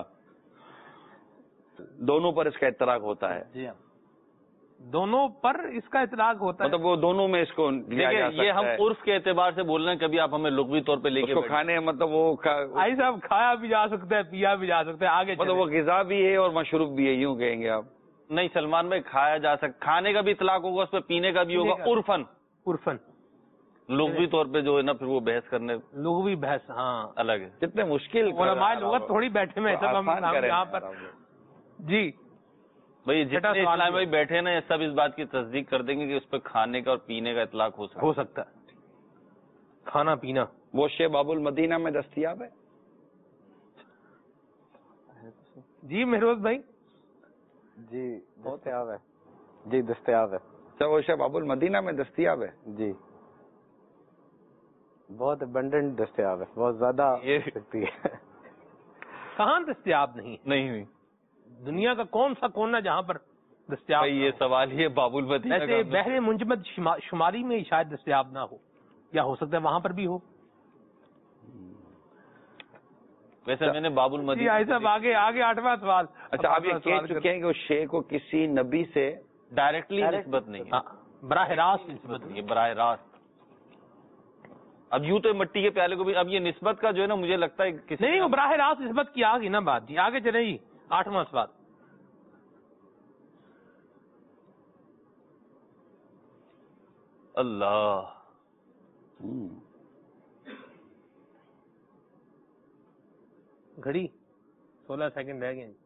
S5: دونوں پر اس کا اطلاق ہوتا ہے.
S3: جی ہاں
S2: دونوں پر اس کا اطلاق ہوتا ہے.
S5: مطلب وہ دونوں میں اس کو لیا جا سکتا ہے.
S3: یہ ہم عرف کے اعتبار سے بول رہے ہیں. کبھی آپ ہمیں لغوی طور پہ لے کے
S5: کھانے مطلب وہ
S2: آئی صاحب کھایا بھی جا سکتا ہے پیا بھی جا سکتا ہے. آگے
S5: مطلب وہ غذا بھی ہے اور مشروب بھی ہے یوں کہیں گے آپ.
S3: نہیں سلمان بھائی کھایا جا سکتا. کھانے کا بھی اطلاق ہوگا اس پہ پینے کا بھی ہوگا. عرفن
S2: عرفن
S3: لغوی طور پہ جو ہے نا پھر وہ بحث کرنے
S2: لغوی بحث ہاں
S3: الگ ہے.
S5: کتنے مشکل
S2: علماء لغت تھوڑی بیٹھے میں سب ہم یہاں پر. جی
S3: بھائی جتنے اسلام بھائی بیٹھے نا یہ سب اس بات کی تصدیق کر دیں گے کہ اس پہ کھانے کا اور پینے کا اطلاق ہو سکتا
S2: ہو سکتا ہے. کھانا پینا.
S5: وہ شے باب المدینہ میں دستیاب ہے.
S2: جی مہروز بھائی.
S6: جی دستیاب ہے. جی دستیاب ہے.
S5: اچھا وہ شے باب المدینہ میں دستیاب ہے.
S6: جی بہت ابنڈنٹ دستیاب ہے. بہت زیادہ سکتی ہے.
S2: کہاں دستیاب نہیں
S3: نہیں ہوئی
S2: دنیا کا کون سا کونا جہاں پر دستیاب.
S3: یہ سوال یہ باب المدینہ
S2: ایسے بحر منجمد شمالی میں شاید دستیاب نہ ہو یا ہو سکتا ہے وہاں پر بھی ہو.
S3: ویسے میں نے باب
S2: جی
S3: المدینہ
S2: آئی صاحب آگے آگے آٹھواں سوال.
S5: اچھا آپ یہ کہہ چکے ہیں کہ اس شے کو کسی نبی سے
S3: ڈائریکٹلی نسبت نہیں ہے,
S2: براہ راست نسبت نہیں
S3: یہ براہ راست. اب یوں تو مٹی کے پیالے کو بھی, اب یہ نسبت کا جو ہے نا مجھے لگتا ہے کسی
S2: نہیں, وہ براہ راست نسبت کی آگی نا بات. جی آگے چلیں جی, آٹھواں سوال.
S3: اللہ
S2: گھڑی سولہ سیکنڈ رہ گئے.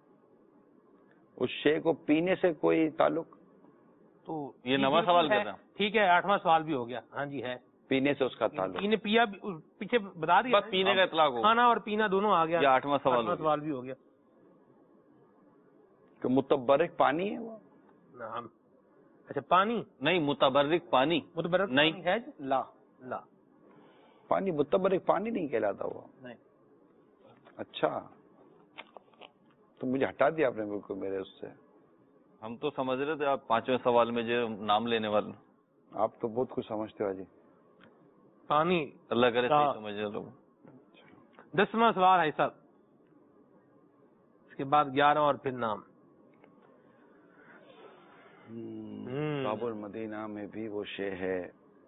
S5: اس شے کو پینے سے کوئی تعلق,
S2: تو
S3: یہ نواں سوال کر رہا ہوں.
S2: ٹھیک ہے, آٹھواں سوال بھی ہو گیا. ہاں جی ہے,
S5: پینے سے اس کا تعلق,
S2: پینے پیا پیچھے بتا دیا,
S3: بس پینے کا اطلاق ہو,
S2: کھانا اور پینا دونوں آ گیا.
S3: یہ آٹھواں سوال
S2: آٹھواں سوال بھی ہو گیا.
S5: کہ متبرک پانی ہے وہ.
S2: نعم. اچھا پانی
S3: نہیں, متبرک پانی
S2: متبرک
S3: نہیں
S2: پانی ہے. لا لا
S5: پانی متبرک پانی نہیں کہلاتا وہ.
S2: نہیں.
S5: اچھا تو مجھے ہٹا دیا آپ نے بالکل میرے اس سے.
S3: ہم تو سمجھ رہے تھے آپ پانچویں سوال میں جو نام لینے والے.
S5: آپ تو بہت کچھ سمجھتے ہو جی.
S2: پانی
S3: اللہ کرے صحیح سمجھ رہے لوگ.
S2: دسواں سوال ہے صاحب, اس کے بعد گیارہ اور پھر نام.
S5: باب المدینہ میں بھی وہ شے ہے,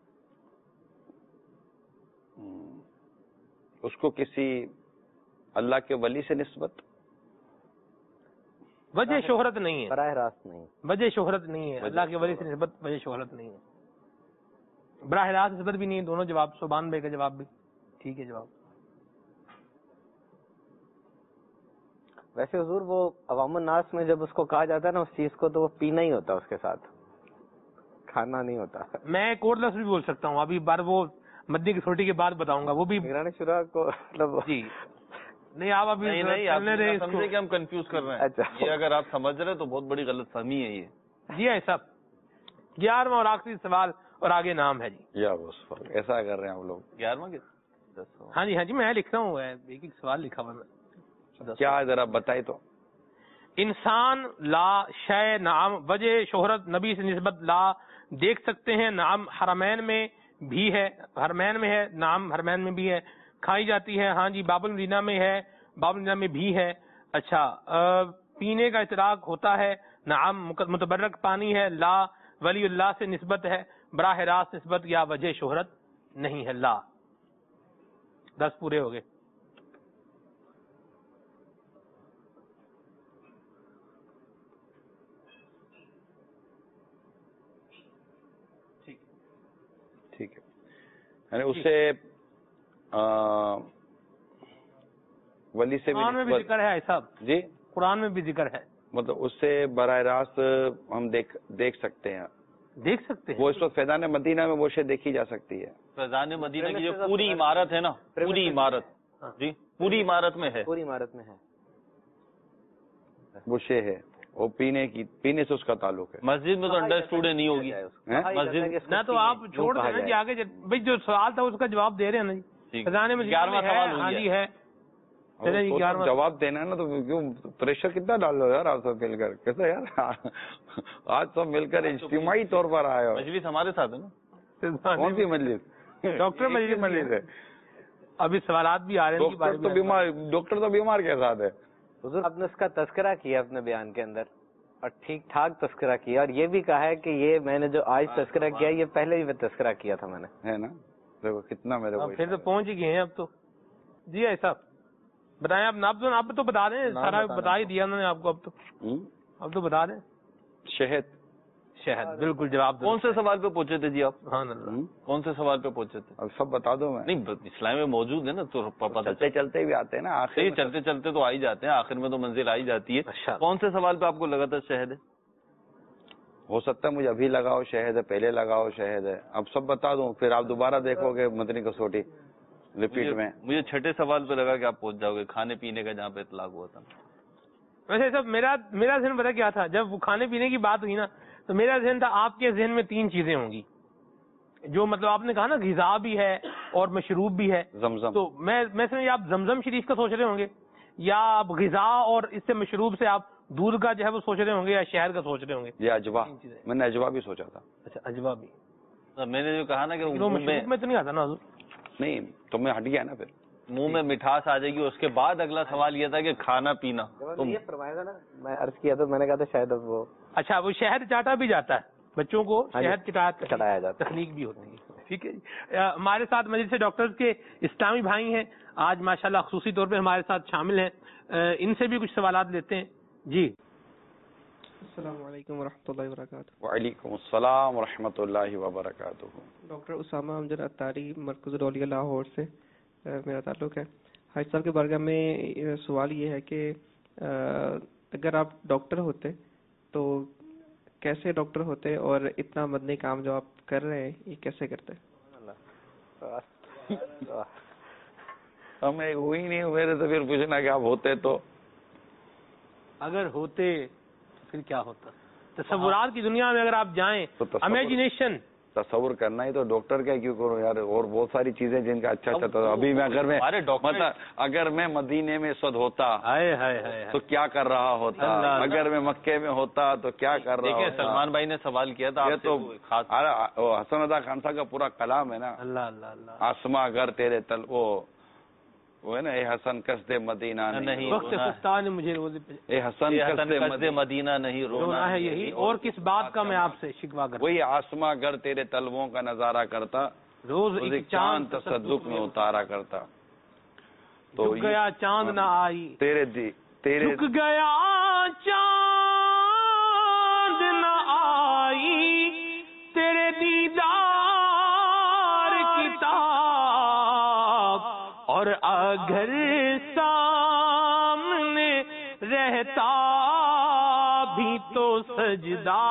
S5: اس کو کسی اللہ کے ولی سے نسبت,
S2: وجہ شہرت نہیں ہے,
S6: براہ راست نہیں,
S2: وجہ شہرت نہیں ہے. اللہ کے ولی سے نسبت وجہ شہرت نہیں ہے, براہ راست نسبت بھی نہیں ہے. دونوں جواب, سبحان بھائی کا جواب بھی ٹھیک ہے جواب.
S6: ویسے حضور وہ عوام الناس میں جب اس کو کہا جاتا ہے نا اس چیز کو, تو وہ پینا ہی ہوتا ہے, اس کے ساتھ کھانا نہیں ہوتا.
S2: میں کوڈ لفظ بھی بول سکتا ہوں, ابھی بار وہ مدنی کی چھوٹی کے بعد بتاؤں گا, وہ بھی
S6: نگران شورا کو مطلب
S2: جی نہیں. آپ ابھی
S3: نہیں نہیں آپ
S2: چلنے دیں اس کو.
S3: سمجھے کہ ہم کنفیوز کر رہے ہیں.
S6: اچھا.
S3: یہ اگر آپ سمجھ رہے ہیں تو بہت بڑی غلط فہمی ہے یہ.
S2: جی ہے صاحب, گیارہواں اور آخری سوال اور آگے نام ہے جی.
S5: یا بس ایسا کر رہے ہیں ہم لوگ.
S3: گیارہواں کے دس.
S2: ہاں جی ہاں جی میں لکھتا ہوں, ایک ایک سوال لکھا ہوا میں.
S5: کیا ذرا بتائی تو.
S2: انسان لا, شے نعم, وجہ شہرت نبی سے نسبت لا. دیکھ سکتے ہیں نعم, حرمین میں بھی ہے, حرمین میں ہے نعم, حرمین میں بھی ہے. کھائی جاتی ہے ہاں جی, باب المدینہ میں ہے, باب المدینہ میں بھی ہے. اچھا پینے کا اطلاق ہوتا ہے نعم, متبرک پانی ہے. لا, ولی اللہ سے نسبت ہے, براہ راست نسبت یا وجہ شہرت نہیں ہے. لا. دس پورے ہو گئے.
S5: ٹھیک ہے, یعنی اس سے ولی سے بھی
S2: قرآن میں بھی ذکر ہے صاحب.
S5: جی
S2: قرآن میں بھی ذکر ہے,
S5: مطلب اس سے براہ راست ہم دیکھ دیکھ سکتے ہیں,
S2: دیکھ سکتے ہیں.
S5: وہ اس وقت فیضان مدینہ میں وہ شے دیکھی جا سکتی ہے.
S3: فیضان مدینہ کی جو پوری عمارت ہے نا, پوری عمارت جی پوری عمارت میں ہے,
S6: پوری عمارت میں ہے
S5: وہ شے ہے, وہ پینے کی پینے سے اس کا تعلق ہے.
S3: مسجد میں تو انڈرسٹوڈ نہیں ہوگی. مسجد
S2: نہ تو آپ چھوڑ دیں نا جی, آگے بھائی جو سوال تھا اس کا جواب دے رہے ہیں نا جی. فیضان مدینہ
S3: گیارہواں سوال ہو
S2: ہاں
S3: گیا.
S2: جی ہے. چلے جی گیارہواں
S5: جواب دینا ہے نا, تو کیوں پریشر کتنا ڈال دو یار آپ سب مل کر. کیسا یار آج سب مل کر اجتماعی طور پر آئے ہو.
S3: مجلس ہمارے ساتھ ہے نا.
S5: کون سی مجلس؟
S2: ڈاکٹر مجلس
S5: مجلس ہے.
S2: ابھی سوالات بھی آ رہے ہیں.
S5: ڈاکٹر تو بیمار, ڈاکٹر تو بیمار کے ساتھ ہے.
S6: حضور آپ نے اس کا تذکرہ کیا اپنے بیان کے اندر, اور ٹھیک ٹھاک تذکرہ کیا, اور یہ بھی کہا ہے کہ یہ میں نے جو آج تذکرہ کیا یہ پہلے بھی تذکرہ کیا تھا میں نے,
S5: ہے نا. دیکھو کتنا میرے کو
S2: پھر تو پہنچ ہی گئے ہیں اب تو. جی ایسا بتائیں آپ, اب تو اب تو بتا دیں, سارا بتا ہی دیا انہوں نے آپ کو. اب تو اب تو بتا دیں.
S5: شہد,
S2: شہد بالکل جواب.
S3: کون سے سوال پہ پہنچے تھے جی آپ؟
S2: سبحان اللہ,
S3: کون سے سوال پہ پہنچے تھے؟
S5: اب سب بتا دو میں.
S3: نہیں اسلام میں موجود ہے نا, تو
S5: چلتے چلتے بھی آتے ہیں نا, آخر
S3: چلتے چلتے تو آ ہی جاتے ہیں, آخر میں تو منزل آ ہی جاتی ہے. کون سے سوال پہ آپ کو لگا تھا شہد ہے؟
S5: ہو سکتا ہے مجھے ابھی لگاؤ شہد ہے, پہلے لگاؤ شہد ہے, اب سب بتا دوں, پھر آپ دوبارہ دیکھو گے مدنی کسوٹی ریپیٹ میں.
S3: مجھے چھٹے سوال پہ لگا کہ آپ پہنچ جاؤ گے, کھانے پینے کا جہاں پہ اطلاق ہوا تھا.
S2: ویسے سب میرا میرا ذہن پتا کیا تھا, جب وہ کھانے پینے کی بات ہوئی نا, تو میرا ذہن تھا آپ کے ذہن میں تین چیزیں ہوں گی, جو مطلب آپ نے کہا نا غذا بھی ہے اور مشروب بھی ہے.
S5: زمزم.
S2: تو میں میں سمجھ آپ زمزم شریف کا سوچ رہے ہوں گے, یا آپ غذا اور اس سے مشروب سے آپ دودھ کا جو ہے وہ سوچ رہے ہوں گے, یا شہر کا سوچ رہے ہوں گے.
S5: یہ اجوا, میں نے اجوا بھی سوچا تھا.
S2: اچھا اجوا بھی
S3: میں نے جو کہا نا کہ
S2: مشروب میں تو نہیں آتا نا حضور.
S5: نہیں تو میں ہٹ گیا نا پھر.
S3: منہ میں مٹھاس آ جائے گی. اس کے بعد اگلا سوال یہ تھا کہ کھانا پینا
S6: یہ فرمایا تھا نا, میں عرض کیا تو میں نے کہا تھا شاید اب وہ
S2: اچھا وہ شہد چاٹا بھی جاتا ہے, بچوں کو شہد
S6: چٹایا جاتا ہے,
S2: تخلیق بھی ہوتی ہے. ٹھیک ہے جی. ہمارے ساتھ مجلس ڈاکٹرز کے اسلامی بھائی ہیں آج ماشاءاللہ خصوصی طور پہ ہمارے ساتھ شامل ہیں, ان سے بھی کچھ سوالات لیتے ہیں. جی
S9: السلام علیکم ورحمۃ اللہ وبرکاتہ.
S5: وعلیکم السلام ورحمۃ اللہ وبرکاتہ.
S9: ڈاکٹر اسامہ امجد اتاری, مرکز رولیا لاہور سے میرا تعلق ہے. حاج صاحب کے بارگاہ میں سوال یہ ہے کہ اگر آپ ڈاکٹر ہوتے تو کیسے ڈاکٹر ہوتے, اور اتنا مدنی کام جو آپ کر رہے ہیں یہ کیسے کرتے؟
S5: ہمیں ہوئی نہیں, میرے تو پھر پوچھنا کہ آپ ہوتے تو
S2: اگر ہوتے پھر کیا ہوتا. تصورات کی دنیا میں اگر آپ جائیں, امیجنیشن
S5: تصور کرنا ہی تو ڈاکٹر کا کیوں کروں یار, اور بہت ساری چیزیں جن کا اچھا اچھا. ابھی میں اگر میں مطلب اگر میں مدینے میں اس وقت ہوتا تو کیا کر رہا ہوتا, اگر میں مکے میں ہوتا تو کیا کر رہا ہوتا.
S3: سلمان بھائی نے سوال کیا تھا,
S5: یہ تو حسن ادا خان صاحب کا پورا کلام ہے نا,
S2: اللہ اللہ اللہ
S5: آسما اگر تیرے تل وہ وہ ہے نا, اے حسن قصد مدینہ نہیں
S2: وقت خفتہ نے مجھے روزے پہ,
S5: اے حسن
S3: قصد مدینہ نہیں
S2: رونا ہے یہی, اور کس بات کا میں آپ سے شکوا کرتا.
S5: وہی آسما گر تیرے تلووں کا نظارہ کرتا,
S2: روز ایک چاند
S5: تصدق میں اتارا کرتا.
S2: تو گیا چاند نہ آئی
S5: تیرے دی تیرے
S2: جھک گیا چاند نہ آئی تیرے دیدار کتاب, اور اگر سامنے رہتا بھی تو سجدہ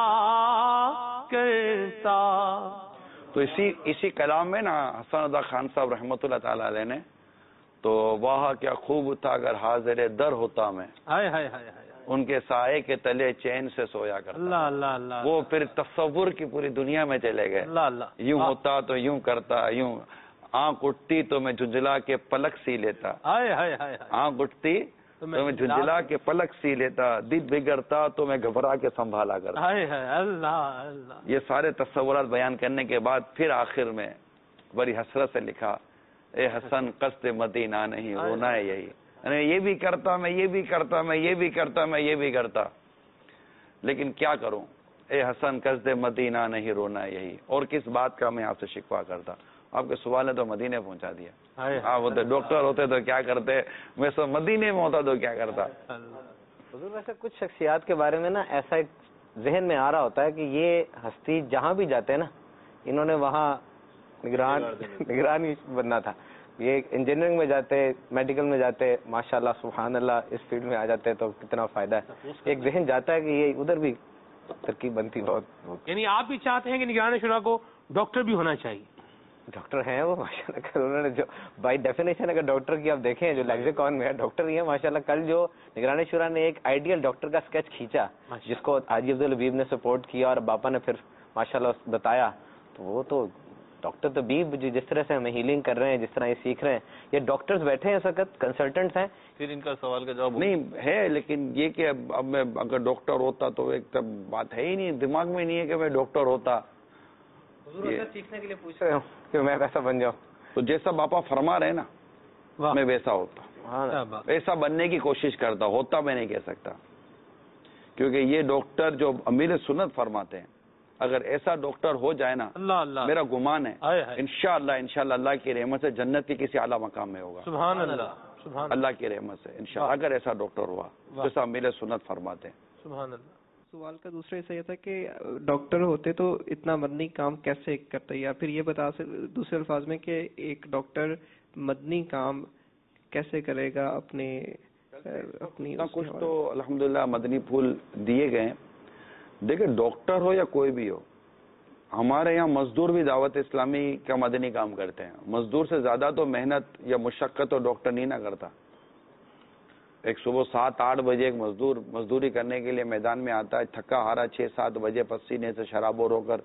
S2: کرتا.
S5: تو اسی اسی کلام میں نا حسن ادا خان صاحب رحمۃ اللہ تعالی علیہ نے تو واہ کیا خوب تھا اگر حاضر در ہوتا میں,
S2: ہائے ہائے ہائے ہائے,
S5: ان کے سائے کے تلے چین سے سویا کرتا.
S2: اللہ اللہ اللہ,
S5: وہ پھر تصور کی پوری دنیا میں چلے گئے.
S2: اللہ اللہ,
S5: یوں ہوتا تو یوں کرتا, یوں آنکھ اٹھتی تو میں جھنجھلا کے پلک سی لیتا.
S2: ہائے ہائے ہائے,
S5: آنکھ اٹھتی تو میں جھنجھلا کے پلک سی لیتا, دل بگڑتا تو میں گھبرا کے سنبھالا کرتا.
S2: ہائے ہائے, اللہ اللہ.
S5: یہ سارے تصورات بیان کرنے کے بعد پھر آخر میں بڑی حسرت سے لکھا, اے حسن قصد مدینہ نہیں رونا ہے یہی. یعنی یہ بھی کرتا میں, یہ بھی کرتا میں, یہ بھی کرتا میں, یہ بھی کرتا, لیکن کیا کروں. اے حسن قصد مدینہ نہیں رونا ہے یہی, اور کس بات کا میں آپ سے شکوہ کرتا. آپ کے سوال نے تو مدینے پہنچا دیا. آپ ہوتے ڈاکٹر ہوتے تو کیا کرتے, میں سب مدینے میں ہوتا تو کیا کرتا.
S6: حضور ویسے کچھ شخصیات کے بارے میں نا ایسا ایک ذہن میں آ رہا ہوتا ہے کہ یہ ہستی جہاں بھی جاتے ہیں نا, انہوں نے وہاں نگران نگران ہی بننا تھا. یہ انجینئرنگ میں جاتے, میڈیکل میں جاتے, ماشاءاللہ سبحان اللہ اس فیلڈ میں آ جاتے تو کتنا فائدہ ہے. ایک ذہن جاتا ہے کہ یہ ادھر بھی ترقی بنتی بہت.
S2: یعنی آپ بھی چاہتے ہیں کہ نگران شورا کو ڈاکٹر بھی ہونا چاہیے.
S6: ڈاکٹر ہیں وہ ماشاءاللہ, انہوں نے جو بائی ڈیفینیشن اگر ڈاکٹر کی آپ دیکھیں جو لیکسیکون میں ہے ڈاکٹر ہی ہے ماشاءاللہ. کل جو نگران شورا نے ایک آئیڈیل ڈاکٹر کا اسکیچ کھینچا جس کو حاجی عبدالحبیب نے سپورٹ کیا اور باپا نے پھر ماشاءاللہ بتایا, تو وہ تو ڈاکٹر طبیب جس طرح سے ہمیں ہیلنگ کر رہے ہیں, جس طرح یہ سیکھ رہے ہیں, یہ ڈاکٹرز بیٹھے ہیں اس وقت, کنسلٹنٹس ہیں.
S3: پھر ان کا سوال کا جواب
S5: نہیں ہے, لیکن یہ کہ اب میں اگر ڈاکٹر ہوتا تو ایک بات ہے ہی نہیں, دماغ میں نہیں ہے کہ میں ڈاکٹر ہوتا.
S6: سیکھنے کے لیے پوچھ رہے ہوں کہ میں ویسا بن جاؤں,
S5: تو جیسا باپا فرما رہے نا میں ویسا ہوتا, ویسا بننے کی کوشش کرتا. ہوتا میں نہیں کہہ سکتا, کیونکہ یہ ڈاکٹر جو امیر سنت فرماتے ہیں, اگر ایسا ڈاکٹر ہو جائے نا,
S2: اللہ اللہ,
S5: میرا گمان ہے انشاءاللہ انشاءاللہ اللہ کی رحمت سے جنت کے کسی اعلیٰ مقام میں ہوگا.
S2: سبحان اللہ, سبحان
S5: اللہ کی رحمت سے انشاءاللہ, اگر ایسا ڈاکٹر ہوا جیسا امیر سنت فرماتے ہیں.
S2: سبحان اللہ.
S9: سوال کا دوسرا حصہ یہ تھا کہ ڈاکٹر ہوتے تو اتنا مدنی کام کیسے کرتا ہے, یا پھر یہ بتا دوسرے الفاظ میں کہ ایک ڈاکٹر مدنی کام کیسے کرے گا اپنے اپنی
S5: کچھ تو الحمدللہ مدنی پھول دیے گئے. دیکھیں ڈاکٹر ہو یا کوئی بھی ہو, ہمارے یہاں مزدور بھی دعوت اسلامی کا مدنی کام کرتے ہیں. مزدور سے زیادہ تو محنت یا مشقت تو ڈاکٹر نہیں نہ کرتا. ایک صبح سات آٹھ بجے ایک مزدور مزدوری کرنے کے لیے میدان میں آتا ہے, تھکا ہارا چھ سات بجے پسینے سے شرابور ہو کر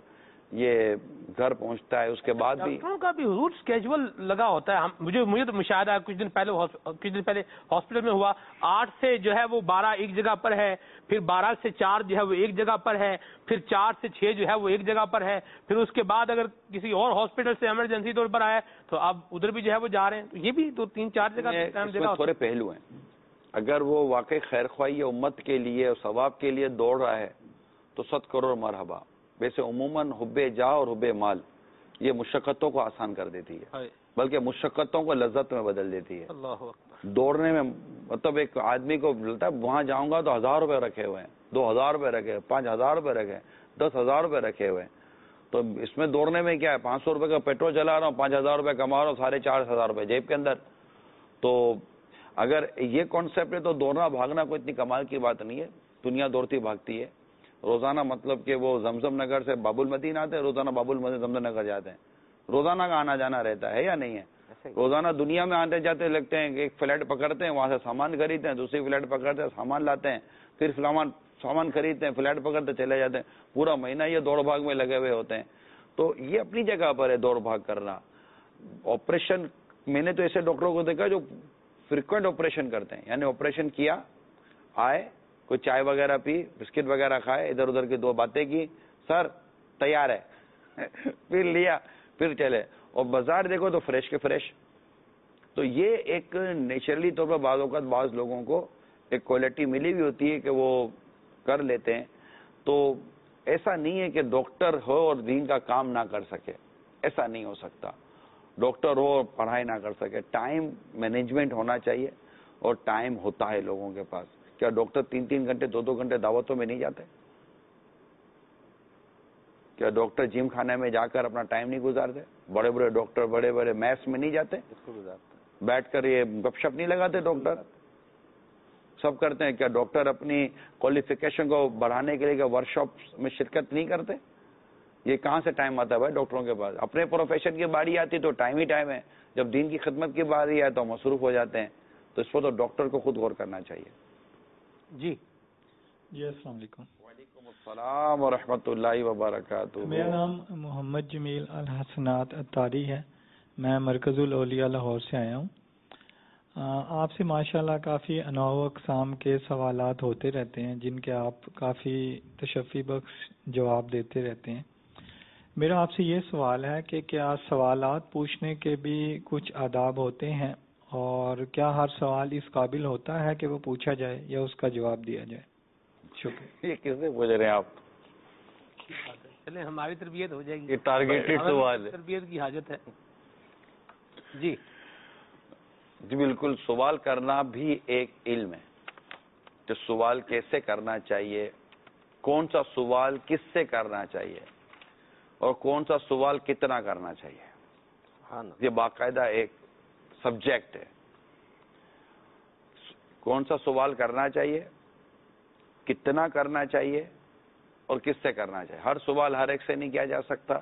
S5: یہ گھر پہنچتا ہے. اس کے بعد بھی
S2: ڈاکٹروں کا بھی حضور اسکیجول لگا ہوتا ہے. ہم مجھے مجھے تو مشاہدہ ہے کچھ دن پہلے کچھ دن پہلے ہاسپٹل میں ہوا, آٹھ سے جو ہے وہ بارہ ایک جگہ پر ہے, پھر بارہ سے چار جو ہے وہ ایک جگہ پر ہے, پھر چار سے چھ جو ہے وہ ایک جگہ پر ہے, پھر اس کے بعد اگر کسی اور ہاسپٹل سے ایمرجنسی طور پر آیا تو اب ادھر بھی جو ہے وہ جا رہے ہیں. تو یہ بھی دو تین چار جگہ
S5: تھوڑے پہلو ہیں. اگر وہ واقعی خیر خواہی امت کے لیے اور ثواب کے لیے دوڑ رہا ہے تو ست کروڑ مرحبا. ویسے عموماً حب جا اور حب مال یہ مشقتوں کو آسان کر دیتی ہے, بلکہ مشقتوں کو لذت میں بدل دیتی ہے. دوڑنے میں مطلب ایک آدمی کو ملتا ہے وہاں جاؤں گا تو ہزار روپے رکھے ہوئے ہیں, دو ہزار روپے رکھے, پانچ ہزار روپے رکھے, دس ہزار روپے رکھے ہوئے ہیں. تو اس میں دوڑنے میں کیا ہے, پانچ سو روپے کا پیٹرول چلا رہا ہوں, پانچ ہزار روپے کما رہا ہوں, ساڑھے چار ہزار روپے جیب کے اندر. تو اگر یہ کانسیپٹ ہے تو دوڑنا بھاگنا کوئی اتنی کمال کی بات نہیں ہے. دنیا دوڑتی بھاگتی ہے روزانہ. مطلب کہ وہ زمزم نگر سے باب المدین آتے ہیں, روزانہ باب المدین زمزم نگر جاتے ہیں. روزانہ کا آنا جانا رہتا ہے یا نہیں ہے؟ روزانہ دنیا میں آتے جاتے لگتے ہیں. ایک فلیٹ پکڑتے ہیں, وہاں سے سامان خریدتے ہیں, دوسری فلیٹ پکڑتے ہیں, سامان لاتے ہیں, پھر سامان سامان خریدتے ہیں, فلیٹ پکڑتے چلے جاتے ہیں. پورا مہینہ یہ دوڑ بھاگ میں لگے ہوئے ہوتے ہیں. تو یہ اپنی جگہ پر ہے دوڑ بھاگ کرنا. آپریشن میں نے تو ایسے ڈاکٹروں کو دیکھا جو فریکوینٹ آپریشن کرتے ہیں, یعنی آپریشن کیا, آئے, کوئی چائے وغیرہ پی, بسکٹ وغیرہ کھائے, ادھر ادھر کی دو باتیں کی, سر تیار ہے, پھر لیا, پھر چلے. اور بازار دیکھو تو فریش کے فریش. تو یہ ایک نیچرلی طور پر بعض اوقات بعض لوگوں کو ایک کوالٹی ملی ہوئی ہوتی ہے کہ وہ کر لیتے ہیں. تو ایسا نہیں ہے کہ ڈاکٹر ہو اور دین کا کام نہ کر سکے, ایسا نہیں ہو سکتا. ڈاکٹر ہو اور پڑھائی نہ کر سکے. ٹائم مینجمنٹ ہونا چاہیے, اور ٹائم ہوتا ہے لوگوں کے پاس. کیا ڈاکٹر تین تین گھنٹے دو دو گھنٹے دعوتوں میں نہیں جاتے؟ کیا ڈاکٹر جم خانے میں جا کر اپنا ٹائم نہیں گزارتے؟ بڑے بڑے ڈاکٹر بڑے بڑے میس میں نہیں جاتے بیٹھ کر یہ گپ شپ نہیں لگاتے؟ ڈاکٹر سب کرتے ہیں. کیا ڈاکٹر اپنی کوالیفیکیشن کو بڑھانے کے لیے ورک شاپ میں شرکت نہیں کرتے؟ یہ کہاں سے ٹائم آتا ہے بھائی ڈاکٹروں کے پاس؟ اپنے پروفیشن کی باری آتی تو ٹائم ہی ٹائم ہے, جب دین کی خدمت کی باری آئے تو مصروف ہو جاتے ہیں. تو اس پر تو ڈاکٹر کو خود غور کرنا چاہیے.
S2: جی
S10: جی السلام علیکم.
S5: وعلیکم السلام ورحمۃ اللہ وبرکاتہ.
S10: میرا نام محمد جمیل الحسنات اتاری ہے, میں مرکز الاولیاء لاہور سے آیا ہوں. آپ سے ماشاءاللہ کافی انواع اقسام کے سوالات ہوتے رہتے ہیں جن کے آپ کافی تشفی بخش جواب دیتے رہتے ہیں. میرا آپ سے یہ سوال ہے کہ کیا سوالات پوچھنے کے بھی کچھ آداب ہوتے ہیں, اور کیا ہر سوال اس قابل ہوتا ہے کہ وہ پوچھا جائے یا اس کا جواب دیا جائے؟ شکریہ.
S5: یہ کس سے پوچھ رہے ہیں آپ؟
S2: چلے ہماری تربیت ہو جائے گی.
S5: یہ ٹارگیٹڈ سوال ہے,
S2: تربیت کی حاجت ہے. جی
S5: جی بالکل. سوال کرنا بھی ایک علم ہے کہ سوال کیسے کرنا چاہیے, کون سا سوال کس سے کرنا چاہیے, اور کون سا سوال کتنا کرنا چاہیے. یہ باقاعدہ ایک سبجیکٹ ہے. کون سا سوال کرنا چاہیے, کتنا کرنا چاہیے, اور کس سے کرنا چاہیے. ہر سوال ہر ایک سے نہیں کیا جا سکتا.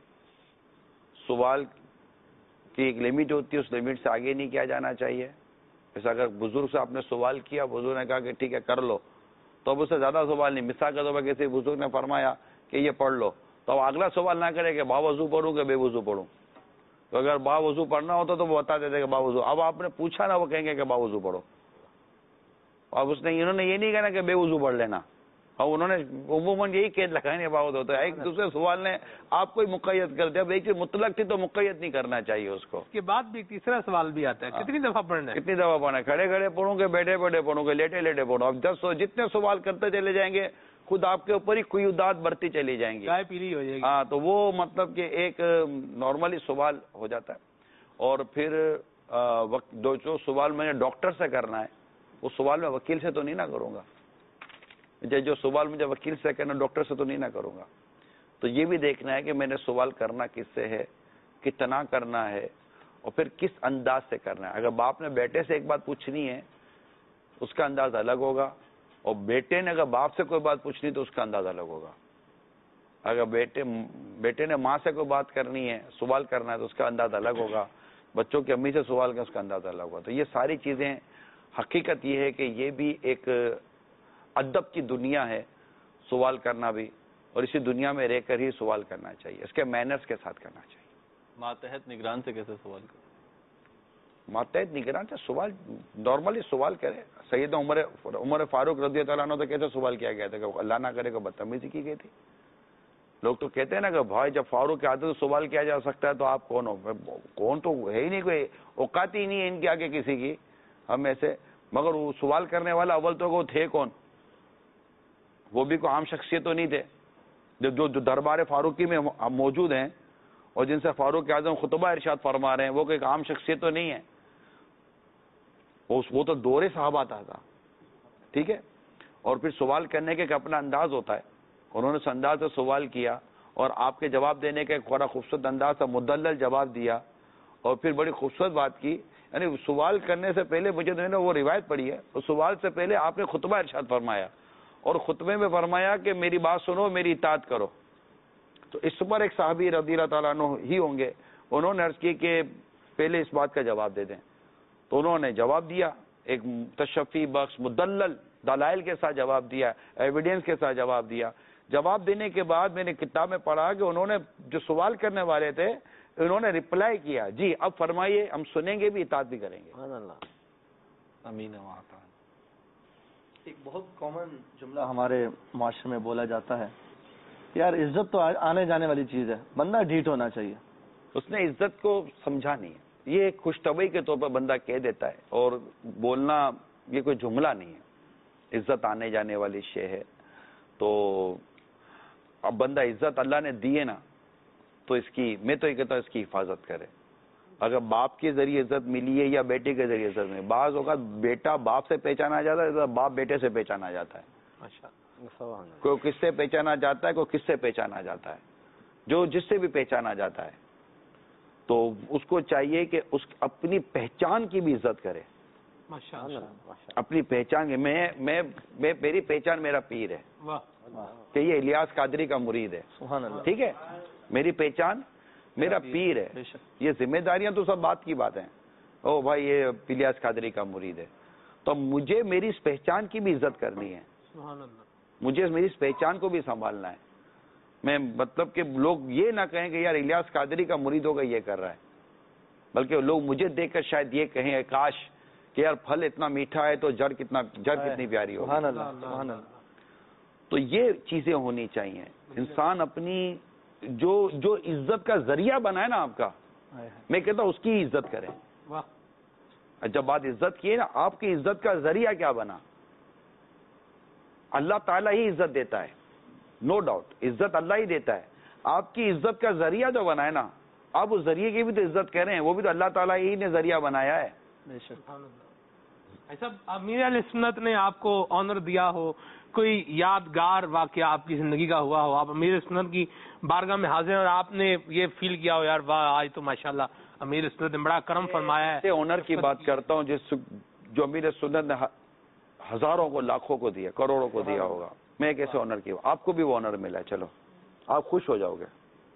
S5: سوال کی ایک لمٹ ہوتی ہے, اس لمٹ سے آگے نہیں کیا جانا چاہیے. جیسے اگر بزرگ سے آپ نے سوال کیا, بزرگ نے کہا کہ ٹھیک ہے کر لو, تو اب اس سے زیادہ سوال نہیں. مثال کے طور پر کسی بزرگ نے فرمایا کہ یہ پڑھ لو, تو اب اگلا سوال نہ کرے کہ باوضو پڑھوں کہ بے وضو پڑھوں. تو اگر باوضو پڑھنا ہوتا تو وہ بتا دیتے کہ باوضو. اب آپ نے پوچھا نا, وہ کہیں گے کہ باوضو پڑھو. اب اس نے انہوں نے یہ نہیں کہنا کہ بے وضو پڑھ لینا, اور انہوں نے عموماً یہی قید لگائے باوضو ہوتا ہے. ایک دوسرے سوال نے آپ کو مقید کر دیا. اب ایک چیز مطلق تھی تو مقید نہیں کرنا چاہیے اس کو.
S2: اس کے بعد بھی تیسرا سوال بھی آتا ہے, کتنی دفعہ پڑھنا ہے,
S5: کتنی دفعہ پڑھنا ہے, کھڑے کھڑے پڑھوں گے, بیٹھے بیٹھے پڑھوں گے, لیٹے لیٹے پڑھوں. اب جب سو جتنے سوال کرتے چلے جائیں گے خود آپ کے اوپر ہی قیودات بڑھتی چلی جائیں گی,
S2: چائے پیلی ہو جائے گی.
S5: ہاں, تو وہ مطلب کہ ایک نارملی سوال ہو جاتا ہے. اور پھر جو سوال میں نے ڈاکٹر سے کرنا ہے وہ سوال میں وکیل سے تو نہیں نہ کروں گا. جو سوال مجھے وکیل سے کرنا ڈاکٹر سے تو نہیں نہ کروں گا. تو یہ بھی دیکھنا ہے کہ میں نے سوال کرنا کس سے ہے, کتنا کرنا ہے, اور پھر کس انداز سے کرنا ہے. اگر باپ نے بیٹے سے ایک بات پوچھنی ہے اس کا انداز الگ ہوگا, اور بیٹے نے اگر باپ سے کوئی بات پوچھنی تو اس کا انداز الگ ہوگا. اگر بیٹے بیٹے نے ماں سے کوئی بات کرنی ہے, سوال کرنا ہے, تو اس کا انداز الگ ہوگا. بچوں کی امی سے سوال کرنا اس کا انداز الگ ہوگا. تو یہ ساری چیزیں, حقیقت یہ ہے کہ یہ بھی ایک ادب کی دنیا ہے, سوال کرنا بھی. اور اسی دنیا میں رہ کر ہی سوال کرنا چاہیے، اس کے مینرز کے ساتھ کرنا چاہیے.
S3: ماتحت نگران سے کیسے سوال کریں؟
S5: ماتحت نگران سے سوال نارملی سوال کرے. سیدنا عمر عمر فاروق رضی اللہ عنہ تو کیسے سوال کیا گیا تھا کہ اللہ نہ کرے کہ بدتمیزی کی گئی تھی. لوگ تو کہتے ہیں نا کہ بھائی جب فاروق کے آتے تو سوال کیا جا سکتا ہے تو آپ کون ہو؟ کون تو ہے ہی نہیں، کوئی اوقات ہی نہیں ہے ان کے آگے کسی کی ہم ایسے. مگر وہ سوال کرنے والا اول تو وہ تھے کون؟ وہ بھی کوئی عام شخصیت تو نہیں تھے. جو جو دربار فاروقی میں موجود ہیں اور جن سے فاروق اعظم خطبہ ارشاد فرما رہے ہیں وہ کوئی عام شخصیت تو نہیں ہے. وہ تو دور صحابہ تھا. ٹھیک ہے. اور پھر سوال کرنے کا ایک اپنا انداز ہوتا ہے. انہوں نے اس انداز سے سوال کیا اور آپ کے جواب دینے کا ایک بڑا خوبصورت انداز تھا، مدلل جواب دیا اور پھر بڑی خوبصورت بات کی. یعنی سوال کرنے سے پہلے مجھے جو ہے نا وہ روایت پڑھی ہے، اس سوال سے پہلے آپ نے خطبہ ارشاد فرمایا اور خطبے میں فرمایا کہ میری بات سنو، میری اطاعت کرو. تو اس پر ایک صحابی رضی اللہ تعالیٰ عنہ ہی ہوں گے، انہوں نے عرض کی کہ پہلے اس بات کا جواب دے دیں. تو انہوں نے جواب دیا، ایک تشفی بخش مدلل دلائل کے ساتھ جواب دیا، ایویڈینس کے ساتھ جواب دیا. جواب دینے کے بعد میں نے کتاب میں پڑھا کہ انہوں نے جو سوال کرنے والے تھے انہوں نے ریپلائی کیا، جی اب فرمائیے، ہم سنیں گے بھی، اطاعت بھی کریں گے.
S3: امین.
S4: ایک بہت کامن جملہ ہمارے معاشرے میں بولا جاتا ہے، یار عزت تو آنے جانے والی چیز ہے، بندہ ڈھیٹ ہونا چاہیے.
S5: اس نے عزت کو سمجھا نہیں ہے. یہ ایک خوش طبعی کے طور پر بندہ کہہ دیتا ہے اور بولنا یہ کوئی جملہ نہیں ہے. عزت آنے جانے والی شے ہے. تو اب بندہ عزت اللہ نے دی ہے نا تو اس کی میں تو یہ کہتا ہوں اس کی حفاظت کرے. اگر باپ کے ذریعے عزت ملی ہے یا بیٹے کے ذریعے عزت ملی، بعض اوقات بیٹا باپ سے پہچانا جاتا ہے، باپ بیٹے سے پہچانا جاتا ہے. کوئی کس سے پہچانا جاتا ہے، کوئی کس سے پہچانا جاتا ہے. جو جس سے بھی پہچانا جاتا ہے تو اس کو چاہیے کہ اس اپنی پہچان کی بھی عزت کرے. اپنی پہچان کی میں میں میری پہچان میرا پیر ہے کہ یہ الیاس قادری کا مرید ہے. ٹھیک ہے، میری پہچان میرا پیر ہے. یہ ذمہ داریاں تو سب بات کی بات ہیں. او بھائی یہ الیاس قادری کا مرید ہے تو مجھے میری اس پہچان کی بھی عزت کرنی ہے. مجھے میری اس پہچان کو بھی سنبھالنا ہے. میں مطلب کہ لوگ یہ نہ کہیں کہ یار الیاس قادری کا مرید ہوگا یہ کر رہا ہے، بلکہ لوگ مجھے دیکھ کر شاید یہ کہیں کاش کہ یار پھل اتنا میٹھا ہے تو جڑ کتنا جڑ کتنی پیاری ہو. تو یہ چیزیں ہونی چاہیے. انسان اپنی جو جو عزت کا ذریعہ بنا ہے نا آپ کا، میں کہتا ہوں اس کی عزت کریں. جب بات عزت کی ہے نا، آپ کی عزت کا ذریعہ کیا بنا؟ اللہ تعالیٰ ہی عزت دیتا ہے، نو ڈاؤٹ عزت اللہ ہی دیتا ہے. آپ کی عزت کا ذریعہ جو بنا ہے نا، آپ اس ذریعے کی بھی تو عزت کریں، وہ بھی تو اللہ تعالیٰ ہی نے ذریعہ بنایا ہے.
S2: ایسا امیر علیہ سنت نے آپ کو آنر دیا ہو، کوئی یادگار واقعہ آپ کی زندگی کا ہوا ہو، آپ امیر سنت کی بارگاہ میں حاضر ہیں اور آپ نے یہ فیل کیا ہو یار واہ آج تو ماشاءاللہ امیر سنت نے بڑا کرم فرمایا ہے.
S5: آنر کی بات کرتا ہوں جس جو امیر سنت نے ہزاروں کو لاکھوں کو دیا، کروڑوں کو دیا ہوگا. میں کیسے آنر کی، آپ کو بھی وہ آنر ملا ہے، چلو آپ خوش ہو جاؤ گے.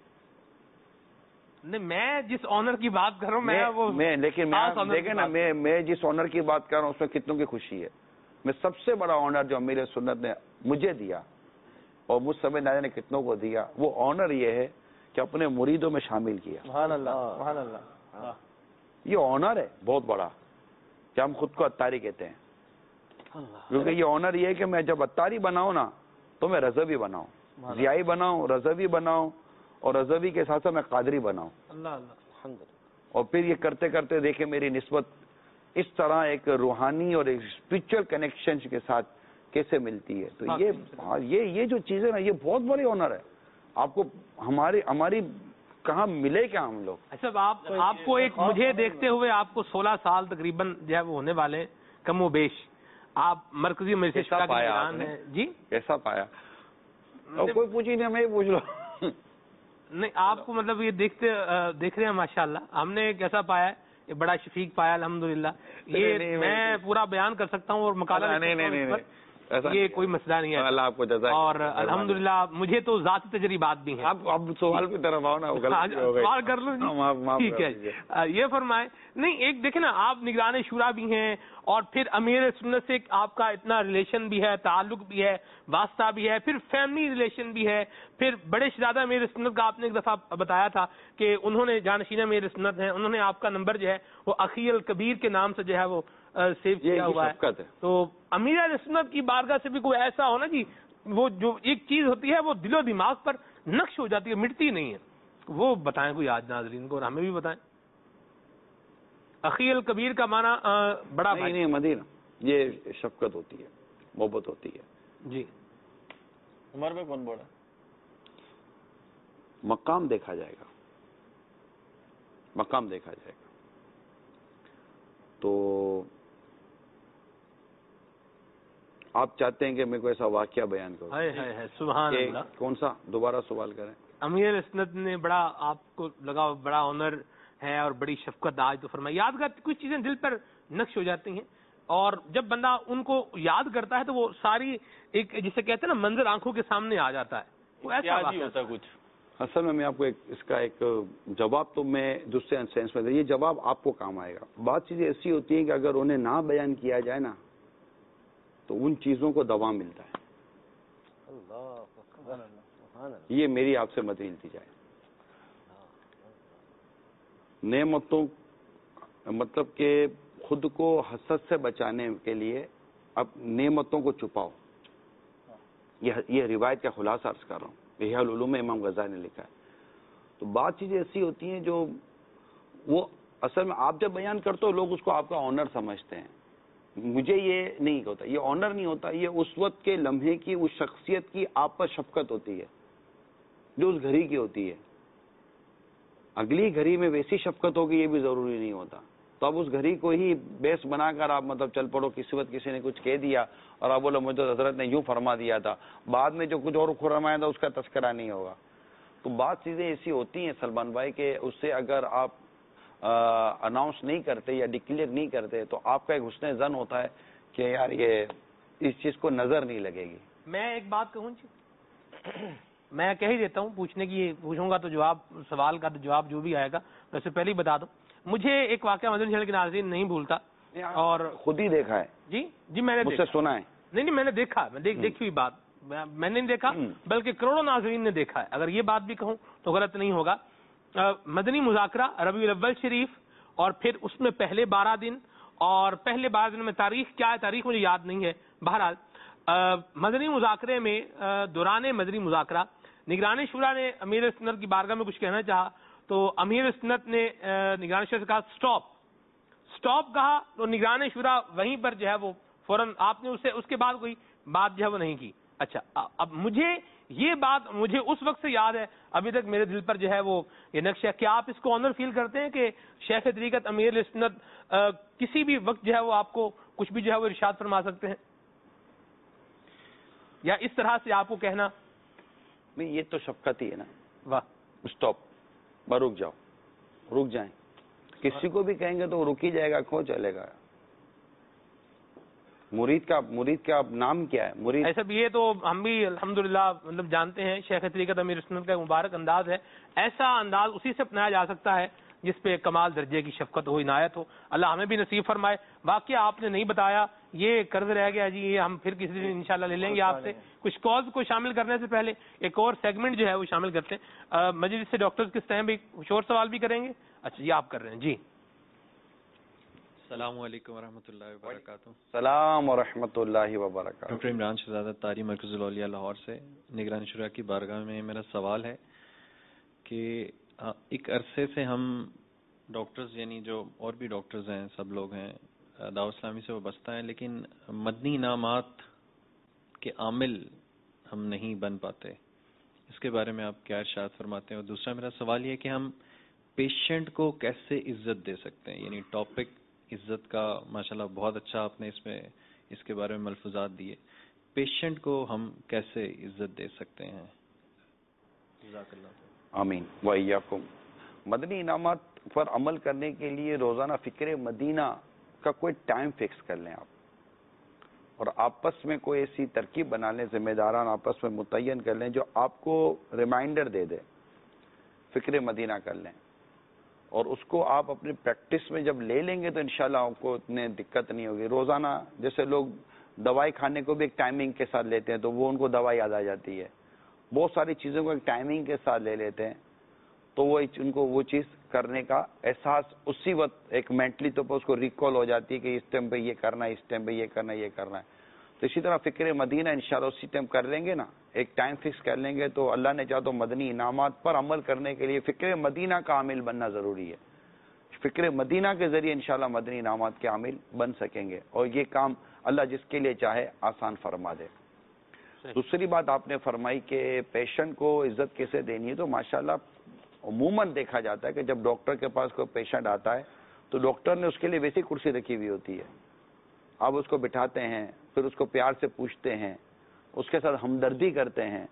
S2: نہیں میں جس آنر کی بات کر رہا ہوں میں وہ
S5: میں لیکن دیکھیں نا میں میں جس آنر کی بات کر رہا ہوں اس میں کتنوں کی خوشی ہے. میں سب سے بڑا آنر جو امیر سنت نے مجھے دیا اور مجھ سمے ناظر نے کتنوں کو دیا، وہ آنر یہ ہے کہ اپنے مریدوں میں شامل کیا.
S4: سبحان اللہ سبحان اللہ.
S5: یہ آنر ہے بہت بڑا کہ ہم خود کو اتاری کہتے ہیں. کیونکہ یہ آنر یہ ہے کہ میں جب اتاری بناؤں نا تو میں رضوی بناؤں، ضیائی بناؤں، رضوی بناؤں اور رضوی کے ساتھ ساتھ میں قادری بناؤں. اور پھر یہ کرتے کرتے دیکھیں میری نسبت اس طرح ایک روحانی اور ایک اسپرچل کنیکشن کے ساتھ کیسے ملتی ہے. تو یہ یہ یہ جو چیزیں نا یہ بہت بڑی آنر ہے. آپ کو ہماری ہماری کہاں ملے کیا ہم لوگ.
S2: اچھا آپ آپ کو ایک مجھے دیکھتے ہوئے آپ کو سولہ سال تقریباً جو ہے وہ ہونے والے کم و بیش، آپ مرکزی مجلس شورا کے نگران ہیں. جی
S5: کیسا پایا؟ کوئی پوچھی نہیں، میں پوچھ لو.
S2: نہیں آپ کو مطلب یہ دیکھتے دیکھ رہے ہیں ماشاءاللہ ہم نے کیسا پایا ہے، یہ بڑا شفیق پایا الحمدللہ. یہ میں پورا بیان کر سکتا ہوں اور مقالہ
S5: نہیں نہیں نہیں
S2: یہ کوئی مسئلہ نہیں ہے.
S5: اللہ آپ کو جزائے.
S2: اور الحمدللہ مجھے تو ذاتی تجربات بھی ہیں.
S5: آپ اب سوال کی طرف آؤ نا.
S2: سوال کر لوں. ٹھیک ہے. یہ فرمائیں. نہیں ایک دیکھیں نا, آپ نگران شورا بھی ہیں اور پھر امیر سنت سے آپ کا اتنا ریلیشن بھی ہے, تعلق بھی ہے, واسطہ بھی ہے, پھر فیملی ریلیشن بھی ہے, پھر بڑے شہزادہ امیر سنت کا آپ نے ایک دفعہ بتایا تھا کہ انہوں نے جانشین امیر سنت ہیں, انہوں نے آپ کا نمبر جو ہے وہ اخی الکبیر کے نام سے جو ہے وہ سیو کیا ہوا ہے. تو امیر اہل سنت کی بارگاہ سے بھی کوئی ایسا ہونا جی, وہ جو ایک چیز ہوتی ہے وہ دل و دماغ پر نقش ہو جاتی ہے, مٹتی نہیں ہے, وہ بتائیں کوئی آج ناظرین کو اور ہمیں بھی بتائیں. اخی الکبیر کا معنی بڑا
S5: نہیں نہیں مدینہ, یہ شفقت ہوتی ہے, محبت ہوتی ہے.
S2: جی
S3: عمر میں کون بڑا؟
S5: مقام دیکھا جائے گا, مقام دیکھا جائے گا. تو آپ چاہتے ہیں کہ میں کوئی ایسا واقعہ بیان کروں؟
S2: ہے ہے ہے سبحان اللہ.
S5: کون سا؟ دوبارہ سوال کریں.
S2: امیر سنت نے بڑا آپ کو لگا بڑا آنر ہے اور بڑی شفقت آج تو فرمائی. یادگار کچھ چیزیں دل پر نقش ہو جاتی ہیں اور جب بندہ ان کو یاد کرتا ہے تو وہ ساری ایک جسے کہتے ہیں نا منظر آنکھوں کے سامنے آ جاتا ہے. وہ ایسا
S3: ہوتا ہے کچھ.
S5: اصل میں میں آپ کو ایک اس کا ایک جواب تو میں دوسرے سینس میں دوں, یہ جواب آپ کو کام آئے گا. بات چیزیں ایسی ہوتی ہیں کہ اگر انہیں نہ بیان کیا جائے نا تو ان چیزوں کو دوا ملتا ہے. یہ میری آپ سے مدعی التجا ہے. نعمتوں مطلب کہ خود کو حسد سے بچانے کے لیے اب نعمتوں کو چھپاؤ. یہ روایت کا خلاصہ عرض کر رہا ہوں, احیاء العلوم میں امام غزالی نے لکھا ہے. تو بات چیزیں ایسی ہوتی ہیں جو وہ اصل میں آپ جب بیان کرتے ہو لوگ اس کو آپ کا آنر سمجھتے ہیں. مجھے یہ نہیں ہوتا, یہ آنر نہیں ہوتا, یہ اس وقت کے لمحے کی اس شخصیت کی آپ پر شفقت ہوتی ہے جو اس گھڑی کی ہوتی ہے. اگلی گھڑی میں ویسی شفقت ہوگی یہ بھی ضروری نہیں ہوتا. تو اب اس گھڑی کو ہی بیس بنا کر آپ مطلب چل پڑو, کسی وقت کسی نے کچھ کہہ دیا اور آپ بولو مجھے حضرت نے یوں فرما دیا تھا, بعد میں جو کچھ اور فرمایا تھا اس کا تذکرہ نہیں ہوگا. تو بات چیزیں ایسی ہوتی ہیں سلمان بھائی کہ اس سے اگر آپ اناؤنس نہیں کرتے یا ڈکلیئر نہیں کرتے تو آپ کا ایک حسن زن ہوتا ہے کہ یار یہ اس چیز کو نظر نہیں لگے گی.
S2: میں ایک بات کہوں جی, میں کہہ ہی دیتا ہوں, پوچھنے کی پوچھوں گا تو جواب سوال کا جواب جو بھی آئے گا ویسے پہلے ہی بتا دوں. مجھے ایک واقعہ مدنی چینل کے ناظرین نہیں بھولتا اور
S5: خود ہی دیکھا ہے.
S2: جی جی میں نے
S5: مجھ سے سنا ہے.
S2: نہیں نہیں میں نے دیکھا, میں دیکھی ہوئی بات میں نے نہیں دیکھا بلکہ کروڑوں ناظرین نے دیکھا ہے. اگر یہ بات بھی کہوں تو غلط نہیں ہوگا. مدنی مذاکرہ ربیع الاول شریف اور پھر اس میں پہلے بارہ دن اور پہلے بارہ دن میں تاریخ کیا ہے, تاریخ مجھے یاد نہیں ہے. بہرحال مدنی مذاکرے میں دوران مدنی مذاکرہ نگران شورا نے امیر سنت کی بارگاہ میں کچھ کہنا چاہا تو امیر سنت نے نگران شورا سے کہا سٹاپ سٹاپ کہا تو نگران شورا وہیں پر جو ہے وہ فوراً آپ نے اسے اس کے بعد کوئی بات جو ہے وہ نہیں کی. اچھا اب مجھے یہ بات مجھے اس وقت سے یاد ہے, ابھی تک میرے دل پر جو ہے وہ یہ نقش ہے. کیا آپ اس کو آنر فیل کرتے ہیں کہ شیخ طریقت امیر سنت کسی بھی وقت جو ہے وہ آپ کو کچھ بھی جو ہے وہ ارشاد فرما سکتے ہیں, یا اس طرح سے آپ کو کہنا
S5: یہ تو شفقت ہی ہے نا.
S2: واہ,
S5: اسٹاپ, رک جاؤ, رک جائیں. کسی کو بھی کہیں گے تو وہ رک ہی جائے گا, کھو چلے گا. مرید کا مرید کا نام کیا ہے مرید؟
S2: ایسا بھی یہ تو ہم بھی الحمدللہ مطلب جانتے ہیں شیخ طریقت امیر سنت کا مبارک انداز ہے. ایسا انداز اسی سے اپنایا جا سکتا ہے جس پہ کمال درجے کی شفقت ہو, عنایت ہو. اللہ ہمیں بھی نصیب فرمائے. واقعہ آپ نے نہیں بتایا, یہ قرض رہ گیا جی, یہ ہم پھر کسی دن انشاءاللہ لے لیں گے آپ سے. کچھ کالز کو شامل کرنے سے پہلے ایک اور سیگمنٹ جو ہے وہ شامل کرتے ہیں. مجلس سے ڈاکٹرز کس طرح بھی کچھ اور سوال بھی کریں گے. اچھا یہ آپ کر رہے ہیں جی.
S11: السلام علیکم ورحمۃ اللہ وبرکاتہ.
S5: السلام ورحمۃ اللہ وبرکاتہ.
S11: ڈاکٹر عمران شہزادہ طاری مرکز الاولیاء لاہور سے نگران شورا کی بارگاہ میں میرا سوال ہے کہ ایک عرصے سے ہم ڈاکٹرز یعنی جو اور بھی ڈاکٹرز ہیں سب لوگ ہیں دعوت اسلامی سے وابستہ ہیں, لیکن مدنی انعامات کے عامل ہم نہیں بن پاتے. اس کے بارے میں آپ کیا ارشاد فرماتے ہیں؟ اور دوسرا میرا سوال یہ کہ ہم پیشنٹ کو کیسے عزت دے سکتے ہیں؟ یعنی ٹاپک عزت کا ماشاءاللہ بہت اچھا آپ نے اس میں اس کے بارے میں ملفوظات دیے. پیشنٹ کو ہم کیسے عزت دے سکتے ہیں؟ جزاک اللہ.
S5: آمین وإیاکم. مدنی انعامات پر عمل کرنے کے لیے روزانہ فکر مدینہ کا کوئی ٹائم فکس کر لیں آپ. اور آپس میں کوئی ایسی ترکیب بنا لیں, ذمہ داران آپس میں متعین کر لیں جو آپ کو ریمائنڈر دے دے, فکر مدینہ کر لیں, اور اس کو آپ اپنی پریکٹس میں جب لے لیں گے تو انشاءاللہ آپ کو اتنے دقت نہیں ہوگی. روزانہ جیسے لوگ دوائی کھانے کو بھی ایک ٹائمنگ کے ساتھ لیتے ہیں تو وہ ان کو دوائی یاد آ جاتی ہے, بہت ساری چیزوں کو ایک ٹائمنگ کے ساتھ لے لیتے ہیں تو وہ ان کو وہ چیز کرنے کا احساس اسی وقت ایک مینٹلی طور پر اس کو ریکال ہو جاتی ہے کہ اس ٹائم پہ یہ کرنا ہے, اس ٹائم پہ یہ کرنا ہے, یہ کرنا ہے. تو اسی طرح فکر مدینہ انشاءاللہ اسی ٹائم کر لیں گے نا, ایک ٹائم فکس کر لیں گے تو اللہ نے چاہا تو مدنی انعامات پر عمل کرنے کے لیے فکر مدینہ کا عامل بننا ضروری ہے. فکر مدینہ کے ذریعے انشاءاللہ مدنی انعامات کے عامل بن سکیں گے, اور یہ کام اللہ جس کے لیے چاہے آسان فرما دے. دوسری بات آپ نے فرمائی کہ پیشنٹ کو عزت کیسے دینی ہے, تو ماشاءاللہ عموماً دیکھا جاتا ہے کہ جب ڈاکٹر کے پاس کوئی پیشنٹ آتا ہے تو ڈاکٹر نے اس کے لیے ویسی کرسی رکھی ہوئی ہوتی ہے, آپ اس کو بٹھاتے ہیں, پھر اس کو پیار سے پوچھتے ہیں, اس کے ساتھ ہمدردی کرتے ہیں,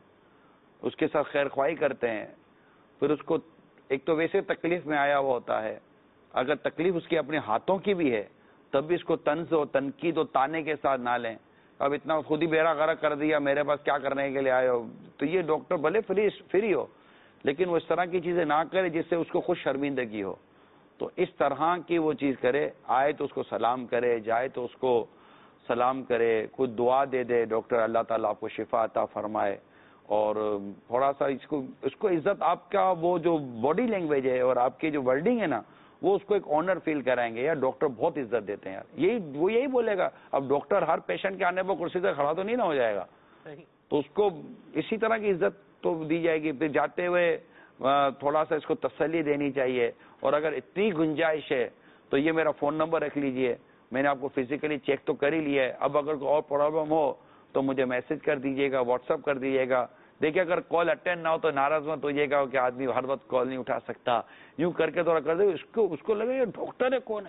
S5: اس کے ساتھ خیر خواہی کرتے ہیں, پھر اس کو ایک تو ویسے تکلیف میں آیا ہوا ہوتا ہے, اگر تکلیف اس کے اپنے ہاتھوں کی بھی ہے تب بھی اس کو طنز و تنقید و تانے کے ساتھ نہ لیں, اب اتنا خود ہی بیڑا غرق کر دیا, میرے پاس کیا کرنے کے لیے آئے ہو. تو یہ ڈاکٹر بھلے فری فری ہو لیکن وہ اس طرح کی چیزیں نہ کرے جس سے اس کو خود شرمندگی ہو. تو اس طرح کی وہ چیز کرے, آئے تو اس کو سلام کرے, جائے تو اس کو سلام کرے, کوئی دعا دے دے, ڈاکٹر اللہ تعالیٰ آپ کو شفا عطا فرمائے. اور تھوڑا سا اس کو اس کو عزت, آپ کا وہ جو باڈی لینگویج ہے اور آپ کی جو ورڈنگ ہے نا, وہ اس کو ایک آنر فیل کرائیں گے, یار ڈاکٹر بہت عزت دیتے ہیں یار, یہی وہ یہی بولے گا. اب ڈاکٹر ہر پیشنٹ کے آنے پر کرسی سے کھڑا تو نہیں نہ ہو جائے گا, تو اس کو اسی طرح کی عزت تو دی جائے گی. پھر جاتے ہوئے تھوڑا سا اس کو تسلی دینی چاہیے, اور اگر اتنی گنجائش ہے تو یہ میرا فون نمبر رکھ لیجئے, میں نے آپ کو فزیکلی چیک تو کر ہی لیا ہے, اب اگر کوئی اور پرابلم ہو تو مجھے میسج کر دیجیے گا, واٹس ایپ کر دیجیے گا. دیکھیے اگر کال اٹینڈ نہ ہو تو ناراض مت ہوئیے گا کہ آدمی ہر وقت کال نہیں اٹھا سکتا, یوں کر کے تھوڑا کر دے, اس کو اس کو لگے یہ ڈاکٹر ہے کون ہے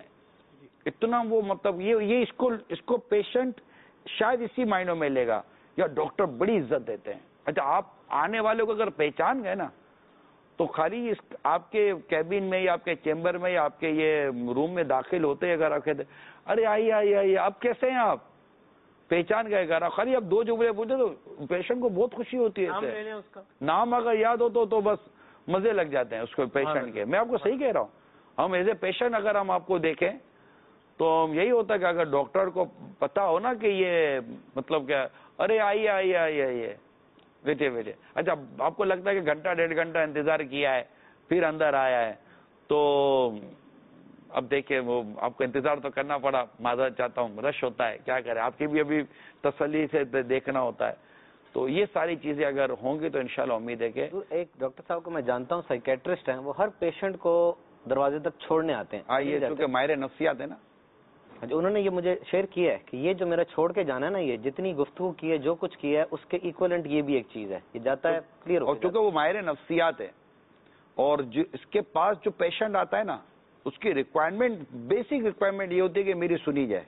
S5: اتنا, وہ مطلب یہ یہ اس کو اس کو پیشنٹ شاید اسی معنوں میں لے گا, یا ڈاکٹر بڑی عزت دیتے ہیں. اچھا آپ آنے والے کو اگر پہچان گئے نا تو خالی اس آپ کے کیبن میں یا آپ کے چیمبر میں یا آپ کے یہ روم میں داخل ہوتے اگر آپ کہتے ارے آئیے آئیے آئیے آپ کیسے ہیں, آپ پہچان گئے گا, خالی آپ دو جملے پوچھے تو پیشنٹ کو بہت خوشی ہوتی ہے. اس کا نام اگر یاد ہو تو تو بس مزے لگ جاتے ہیں اس کو پیشنٹ کے. میں آپ کو صحیح کہہ رہا ہوں, ہم ایز اے پیشنٹ اگر ہم آپ کو دیکھیں تو یہی ہوتا ہے کہ اگر ڈاکٹر کو پتا ہو نا کہ یہ مطلب کیا, ارے آئیے آئیے آئیے آئیے بیٹھے بیٹھے. اچھا آپ کو لگتا ہے کہ گھنٹہ ڈیڑھ گھنٹہ انتظار کیا ہے پھر اندر آیا ہے, تو اب دیکھیں وہ آپ کو انتظار تو کرنا پڑا, معذرت چاہتا ہوں, رش ہوتا ہے, کیا کریں, آپ کی بھی ابھی تسلی سے دیکھنا ہوتا ہے. تو یہ ساری چیزیں اگر ہوں گی تو انشاءاللہ امید ہے کہ
S6: ایک ڈاکٹر صاحب کو میں جانتا ہوں سائیکیٹرسٹ ہیں, وہ ہر پیشنٹ کو دروازے تک چھوڑنے آتے ہیں.
S5: یہ کیونکہ ماہر نفسیات ہے نا,
S6: انہوں نے یہ مجھے شیئر کیا ہے کہ یہ جو میرا چھوڑ کے جانا ہے نا, یہ جتنی گفتگو کی ہے, جو کچھ کیا ہے, اس کے ایکولنٹ یہ بھی ایک چیز ہے, یہ جاتا ہے کلیئر ہو.
S5: اور کیونکہ وہ ماہر نفسیات ہے, اور جو اس کے پاس جو پیشنٹ آتا ہے نا, اس کی ریکوائرمنٹ, بیسک ریکوائرمنٹ یہ ہوتی ہے کہ میری سنی جائے.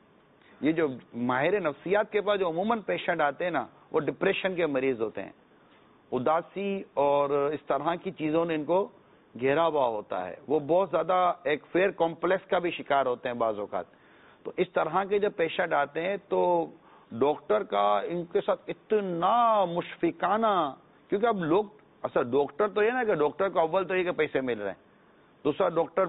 S5: یہ جو ماہر نفسیات کے پاس جو عموماً پیشنٹ آتے ہیں نا, وہ ڈپریشن کے مریض ہوتے ہیں, اداسی اور اس طرح کی چیزوں نے ان کو گھیرا ہوا ہوتا ہے, وہ بہت زیادہ ایک فیئر کمپلیکس کا بھی شکار ہوتے ہیں بعض اوقات. تو اس طرح کے جب پیشنٹ آتے ہیں تو ڈاکٹر کا ان کے ساتھ اتنا مشفقانہ, کیونکہ اب لوگ اصل ڈاکٹر تو یہ نا کہ ڈاکٹر کو اول تو یہ کہ پیسے مل رہے ہیں, دوسرا ڈاکٹر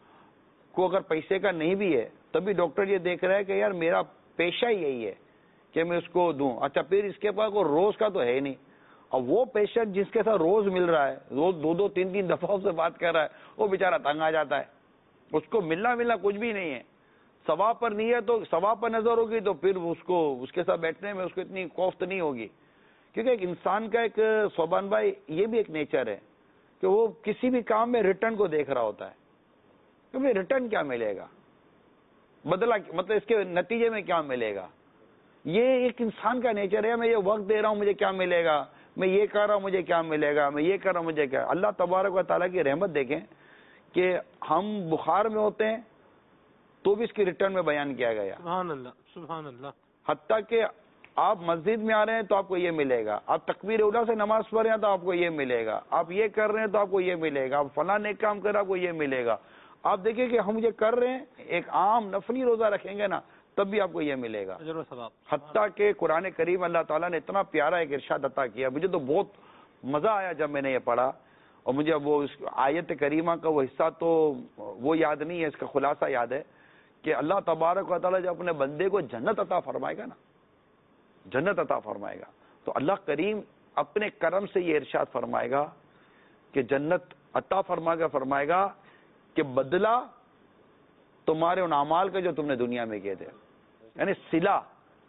S5: کو اگر پیسے کا نہیں بھی ہے تبھی ڈاکٹر یہ دیکھ رہا ہے کہ یار میرا پیشہ ہی یہی ہے کہ میں اس کو دوں. اچھا پھر اس کے پاس کوئی روز کا تو ہے نہیں, اب وہ پیشنٹ جس کے ساتھ روز مل رہا ہے, روز دو دو تین تین دفعہ سے بات کر رہا ہے, وہ بیچارہ تنگ آ جاتا ہے, اس کو ملنا ملنا کچھ بھی نہیں ہے. ثواب پر نہیں ہے تو ثواب پر نظر ہوگی تو پھر اس کو اس کے ساتھ بیٹھنے میں اس کو اتنی کوفت نہیں ہوگی, کیونکہ ایک انسان کا ایک صوبان بھائی یہ بھی ایک نیچر ہے کہ وہ کسی بھی کام میں ریٹرن کو دیکھ رہا ہوتا ہے کہ بھائی ریٹرن کیا ملے گا, بدلا مطلب اس کے نتیجے میں کیا ملے گا. یہ ایک انسان کا نیچر ہے, میں یہ وقت دے رہا ہوں مجھے کیا ملے گا, میں یہ کر رہا ہوں مجھے کیا ملے گا, میں یہ کر رہا ہوں مجھے کیا. اللہ تبارک و تعالیٰ کی رحمت دیکھیں کہ ہم بخار میں ہوتے ہیں تو بھی اس کی ریٹرن میں بیان کیا گیا,
S2: سبحان اللہ سبحان اللہ.
S5: حتیٰ کہ آپ مسجد میں آ رہے ہیں تو آپ کو یہ ملے گا, آپ تکبیر اولیٰ سے نماز پڑھ رہے ہیں تو آپ کو یہ ملے گا, آپ یہ کر رہے ہیں تو آپ کو یہ ملے گا, آپ فلاں نیک کام کر رہے ہیں آپ کو یہ ملے گا. آپ دیکھیں کہ ہم یہ کر رہے ہیں, ایک عام نفلی روزہ رکھیں گے نا تب بھی آپ کو یہ ملے گا.
S2: ضرور ثواب.
S5: حتیٰ کہ قرآن کریم اللہ تعالیٰ نے اتنا پیارا ایک ارشاد عطا کیا, مجھے تو بہت مزہ آیا جب میں نے یہ پڑھا, اور مجھے وہ اس آیت کریمہ کا وہ حصہ تو وہ یاد نہیں ہے, اس کا خلاصہ یاد ہے کہ اللہ تبارک و تعالیٰ جب اپنے بندے کو جنت عطا فرمائے گا نا, جنت عطا فرمائے گا, تو اللہ کریم اپنے کرم سے یہ ارشاد فرمائے گا کہ جنت عطا فرما گا, فرمائے گا کہ بدلہ تمہارے ان اعمال کے جو تم نے دنیا میں کیے تھے, یعنی صلہ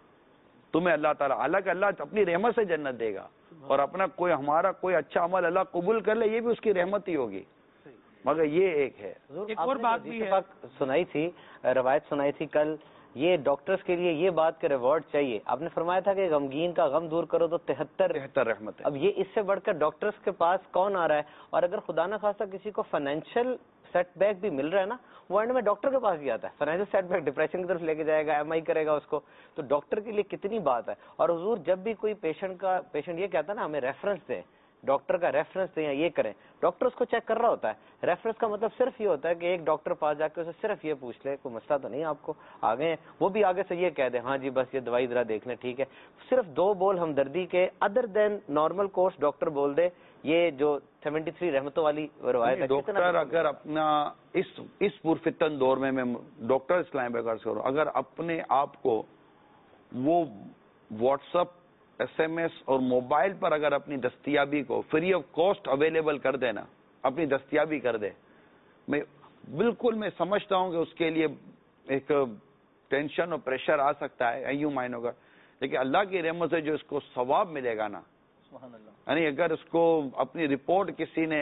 S5: تمہیں اللہ تعالیٰ, حالانکہ اللہ اپنی رحمت سے جنت دے گا, اور اپنا کوئی ہمارا کوئی اچھا عمل اللہ قبول کر لے یہ بھی اس کی رحمت ہی ہوگی, مگر یہ ایک ہے.
S2: ایک اور بات بھی ہے,
S6: سنائی تھی روایت سنائی تھی کل, یہ ڈاکٹرز کے لیے یہ بات کا ریوارڈ چاہیے. آپ نے فرمایا تھا کہ غمگین کا غم دور کرو تو تہتر
S5: تہتر رحمت ہے.
S6: اب یہ اس سے بڑھ کر ڈاکٹرز کے پاس کون آ رہا ہے, اور اگر خدا نہ خواستہ کسی کو فائنینشیل سیٹ بیک بھی مل رہا ہے نا, وہ اینڈ میں ڈاکٹر کے پاس بھی آتا ہے. فائنینشیل سیٹ بیک ڈپریشن کی طرف لے کے جائے گا, ایم آئی کرے گا اس کو, تو ڈاکٹر کے لیے کتنی بات ہے. اور حضور جب بھی کوئی پیشنٹ کا پیشنٹ یہ کہتا ہے نا ہمیں ریفرنس دیں, ڈاکٹر کا ریفرنس دیں یا یہ کریں, ڈاکٹر اس کو چیک کر رہا ہوتا ہے. ریفرنس کا مطلب صرف یہ ہوتا ہے کہ ایک ڈاکٹر پاس جا کے اسے صرف یہ پوچھ لے کوئی مسئلہ تو نہیں آپ کو, آگے ہیں وہ بھی آگے سے یہ کہہ دیں ہاں جی بس یہ دوائی ذرا دیکھ لیں ٹھیک ہے, صرف دو بول ہمدردی کے other than normal course doctor بول دے. یہ جو سیونٹی تھری رحمتوں والی روایت ہے,
S5: ڈاکٹر اگر اپنا اس اس پرفتن دور میں میں ڈاکٹر اسلام پہ غرض کروں, اگر اپنے آپ کو وہ WhatsApp S M S اور موبائل پر اگر اپنی دستیابی کو فری آف کاسٹ اویلیبل کر دینا, اپنی دستیابی کر دے, میں بالکل میں سمجھتا ہوں کہ اس کے لیے ایک ٹینشن اور پریشر آ سکتا ہے, ایوں مائنوں کا, لیکن اللہ کی رحمت سے جو اس کو ثواب ملے گا نا, یعنی اگر اس کو اپنی رپورٹ کسی نے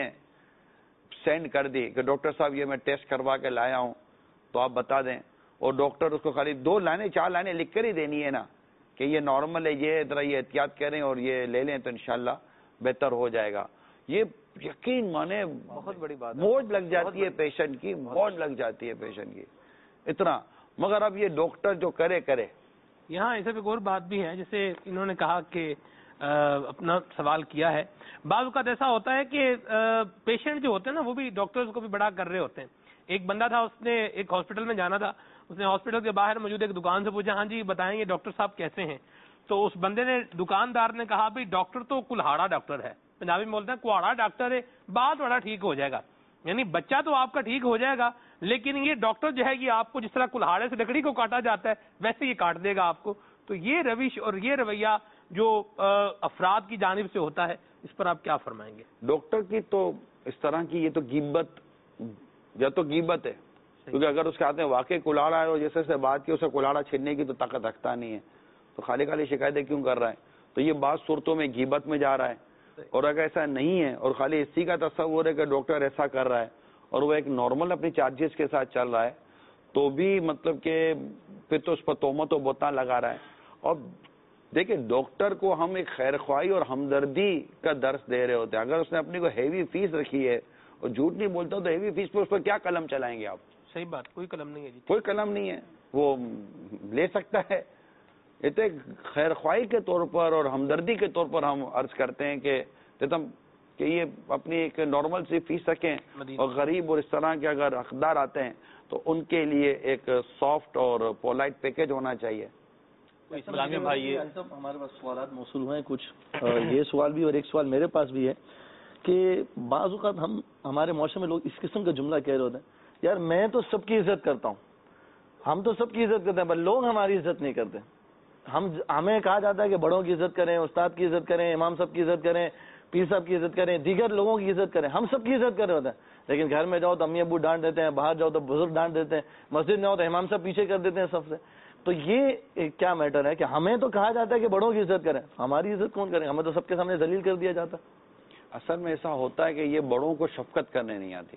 S5: سینڈ کر دی کہ ڈاکٹر صاحب یہ میں ٹیسٹ کروا کے لایا ہوں تو آپ بتا دیں, اور ڈاکٹر اس کو خالی دو لائنیں چار لائنیں لکھ کر ہی دینی ہے نا کہ یہ نارمل ہے, یہ ذرا یہ احتیاط کریں اور یہ لے لیں تو انشاءاللہ بہتر ہو جائے گا. یہ یقین مانے
S6: بہت بڑی بات,
S5: موج لگ جاتی ہے پیشنٹ کی, موج لگ جاتی ہے پیشنٹ کی اتنا. مگر اب یہ ڈاکٹر جو کرے کرے.
S2: یہاں ایسے ایک اور بات بھی ہے, جیسے انہوں نے کہا کہ اپنا سوال کیا ہے, بعض اوقات ایسا ہوتا ہے کہ پیشنٹ جو ہوتے ہیں نا وہ بھی ڈاکٹرز کو بھی بڑا کر رہے ہوتے ہیں. ایک بندہ تھا, اس نے ایک ہاسپٹل میں جانا تھا, اس نے ہاسپٹل کے باہر موجود ایک دکان سے پوچھا ہاں جی بتائیں یہ ڈاکٹر صاحب کیسے ہیں, تو اس بندے نے دکاندار نے کہا بھائی ڈاکٹر تو کلہاڑا ڈاکٹر ہے, پنجابی میں بولتے ہیں کلاڑا ڈاکٹر ہے, بات بڑا ٹھیک ہو جائے گا, یعنی بچہ تو آپ کا ٹھیک ہو جائے گا لیکن یہ ڈاکٹر جو ہے یہ آپ کو جس طرح کلہاڑے سے لکڑی کو کاٹا جاتا ہے ویسے یہ کاٹ دے گا آپ کو. تو یہ روش اور یہ رویہ جو افراد کی جانب سے ہوتا ہے, اس پر آپ کیا فرمائیں گے؟
S5: ڈاکٹر کی تو اس طرح کی یہ تو غیبت یا تو غیبت ہے, کیونکہ اگر اس کے ہاتھ میں واقعی کلاڑا ہے اور جیسے سے بات کی اسے کلاڑا چھیننے کی تو طاقت رکھتا نہیں ہے, تو خالی خالی شکایتیں کیوں کر رہا ہے؟ تو یہ بعض صورتوں میں غیبت میں جا رہا ہے. اور اگر ایسا نہیں ہے اور خالی اسی کا تصور ہے کہ ڈاکٹر ایسا کر رہا ہے اور وہ ایک نارمل اپنی چارجز کے ساتھ چل رہا ہے, تو بھی مطلب کہ پھر تو اس پر تہمت و بہتان لگا رہا ہے. اور دیکھیں ڈاکٹر کو ہم ایک خیر خواہی اور ہمدردی کا درس دے رہے ہوتے ہیں. اگر اس نے اپنی کوئی ہیوی فیس رکھی ہے اور جھوٹ نہیں بولتا تو ہیوی فیس پہ اس پر کیا قلم چلائیں گے آپ؟
S2: صحیح بات, کوئی قلم نہیں ہے جی,
S5: کوئی قلم نہیں ہے, وہ لے سکتا ہے. یہ تو ایک خیر خواہی کے طور پر اور ہمدردی کے طور پر ہم عرض کرتے ہیں کہ کہ یہ اپنی ایک نارمل سی فیس رکھیں, اور غریب اور اس طرح کے اگر حقدار آتے ہیں تو ان کے لیے ایک سافٹ اور پولائٹ پیکج ہونا چاہیے.
S4: اسلامی بھائی ہمارے پاس سوالات موصول ہوئے ہیں کچھ, یہ سوال بھی اور ایک سوال میرے پاس بھی ہے کہ بعض اوقات ہم ہمارے معاشرے میں لوگ اس قسم کا جملہ کہہ رہے ہوتے ہیں یار میں تو سب کی عزت کرتا ہوں, ہم تو سب کی عزت کرتے ہیں پر لوگ ہماری عزت نہیں کرتے. ہم ہمیں کہا جاتا ہے کہ بڑوں کی عزت کریں, استاد کی عزت کریں, امام صاحب کی عزت کریں, پیر صاحب کی عزت کریں, دیگر لوگوں کی عزت کریں, ہم سب کی عزت کر رہے ہوتے ہیں. لیکن گھر میں جاؤ تو امی ابو ڈانٹ دیتے ہیں, باہر جاؤ تو بزرگ ڈانٹ دیتے ہیں, مسجد میں آؤ تو امام صاحب پیچھے کر دیتے ہیں سب سے. تو یہ کیا میٹر ہے کہ ہمیں تو کہا جاتا ہے کہ بڑوں کی عزت کریں, ہماری عزت کون کریں؟ ہمیں تو سب کے سامنے ذلیل کر دیا جاتا.
S5: اصل میں ایسا ہوتا ہے کہ یہ بڑوں کو شفقت کرنے نہیں آتی.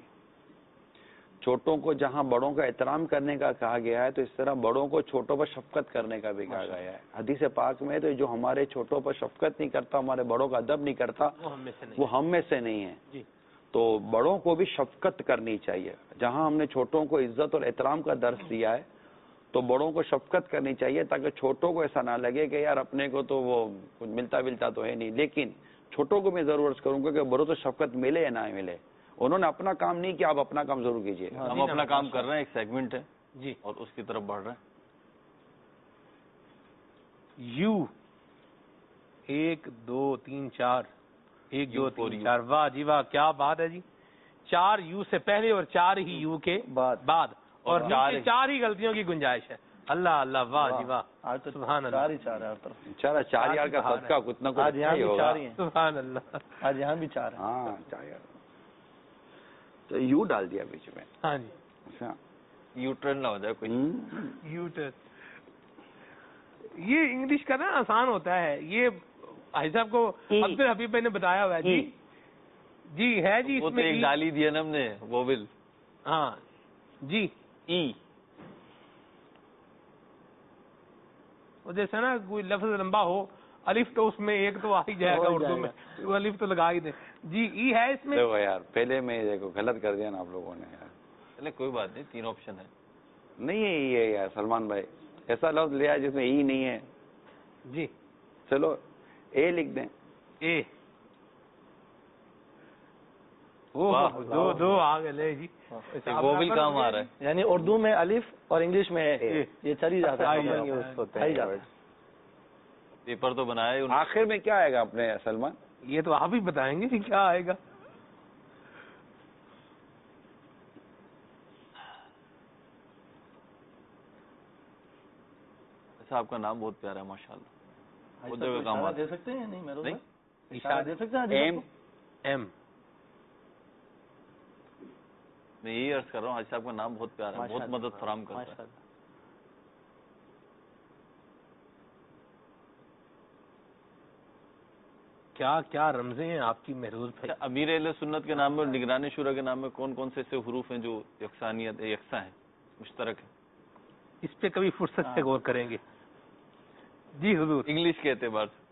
S5: چھوٹوں کو جہاں بڑوں کا احترام کرنے کا کہا گیا ہے تو اس طرح بڑوں کو چھوٹوں پر شفقت کرنے کا بھی کہا گیا ہے. حدیث پاک میں تو جو ہمارے چھوٹوں پر شفقت نہیں کرتا, ہمارے بڑوں کا ادب نہیں کرتا, وہ ہم میں سے نہیں ہے. تو بڑوں کو بھی شفقت کرنی چاہیے. جہاں ہم نے چھوٹوں کو عزت اور احترام کا درس دیا ہے تو بڑوں کو شفقت کرنی چاہیے, تاکہ چھوٹوں کو ایسا نہ لگے کہ یار اپنے کو تو وہ کچھ ملتا ملتا تو ہے نہیں. لیکن چھوٹوں کو میں ضرور عرض کروں گا کہ بڑوں تو شفقت ملے یا نہ ملے, انہوں نے اپنا کام نہیں کیا, آپ اپنا کام ضرور کیجیے.
S3: ہم اپنا کام کر رہے ہیں, ایک سیگمنٹ ہے جی اور اس کی طرف بڑھ رہے ہیں.
S2: یو، ایک دو تین چار، ایک دو تین چار، واہ جی واہ کیا بات ہے جی. چار یو سے پہلے اور چار ہی یو کے بعد اور چار ہی غلطیوں کی گنجائش ہے. اللہ اللہ واہ جی واہ سبحان اللہ.
S4: چار ہی چار ہے
S5: چار چار یار کا صدقہ کتنا کچھ
S4: آج یہاں بھی چار ہی ہیں.
S2: سبحان اللہ.
S4: آج یہاں بھی چار ہیں.
S5: ہاں چار یار تو یو ڈال دیا بیچ میں.
S2: ہاں جی.
S5: اچھا
S3: یو ٹرن نہ ہو جائے کوئی.
S2: یو ٹرن یہ انگلش کا نا آسان ہوتا ہے. یہ بھائی صاحب کو عبد الحبیب بھائی نے بتایا ہوا ہے. جی جی ہے جی.
S3: وہ تو ایک ڈالی دیا نا ہم نے ووبل.
S2: ہاں جی.
S3: ای
S2: جیسے نا کوئی لفظ لمبا ہو الف تو اس میں ایک تو آ ہی جائے گا اردو میں. الف تو لگا ہی دیں. جی ای ہے اس میں.
S5: دیکھو یار پہلے میں دیکھو غلط کر دیا نا آپ لوگوں نے یار.
S3: چلے کوئی بات نہیں تین آپشن ہے.
S5: نہیں ہے ای ہے یار سلمان بھائی. ایسا لفظ لیا جس میں ای نہیں ہے.
S2: جی
S5: چلو اے لکھ دیں.
S2: اے دو دو آ گئے جی.
S3: وہ بھی کام آ رہا ہے.
S4: یعنی اردو میں الف اور انگلش میں اے. یہ چل ہی جاتا ہے.
S3: پیپر تو بنایا ہے.
S5: آخر میں کیا آئے گا اپنے سلمان؟
S2: یہ تو آپ ہی بتائیں گے کیا آئے گا.
S3: اچھا آپ کا نام بہت پیارا ہے ماشاء اللہ.
S4: کام دے سکتے ہیں نہیں میرے
S2: اشارہ
S4: دے سکتے ہیں.
S2: ایم ایم
S3: میں یہی عرض کر رہا ہوں حاجی صاحب کا نام بہت پیارا ہے. بہت مدد فراہم کرتا ہے.
S2: کیا کیا رمزیں ہیں آپ کی محروز بھائی.
S3: امیر اہل سنت کے نام میں اور نگران شورا کے نام میں کون کون سے ایسے حروف ہیں جو یکسانیت یکساں ہیں مشترک ہیں؟
S2: اس پہ کبھی فرصت سے غور کریں گے. جی حضور.
S3: انگلش کے اعتبار سے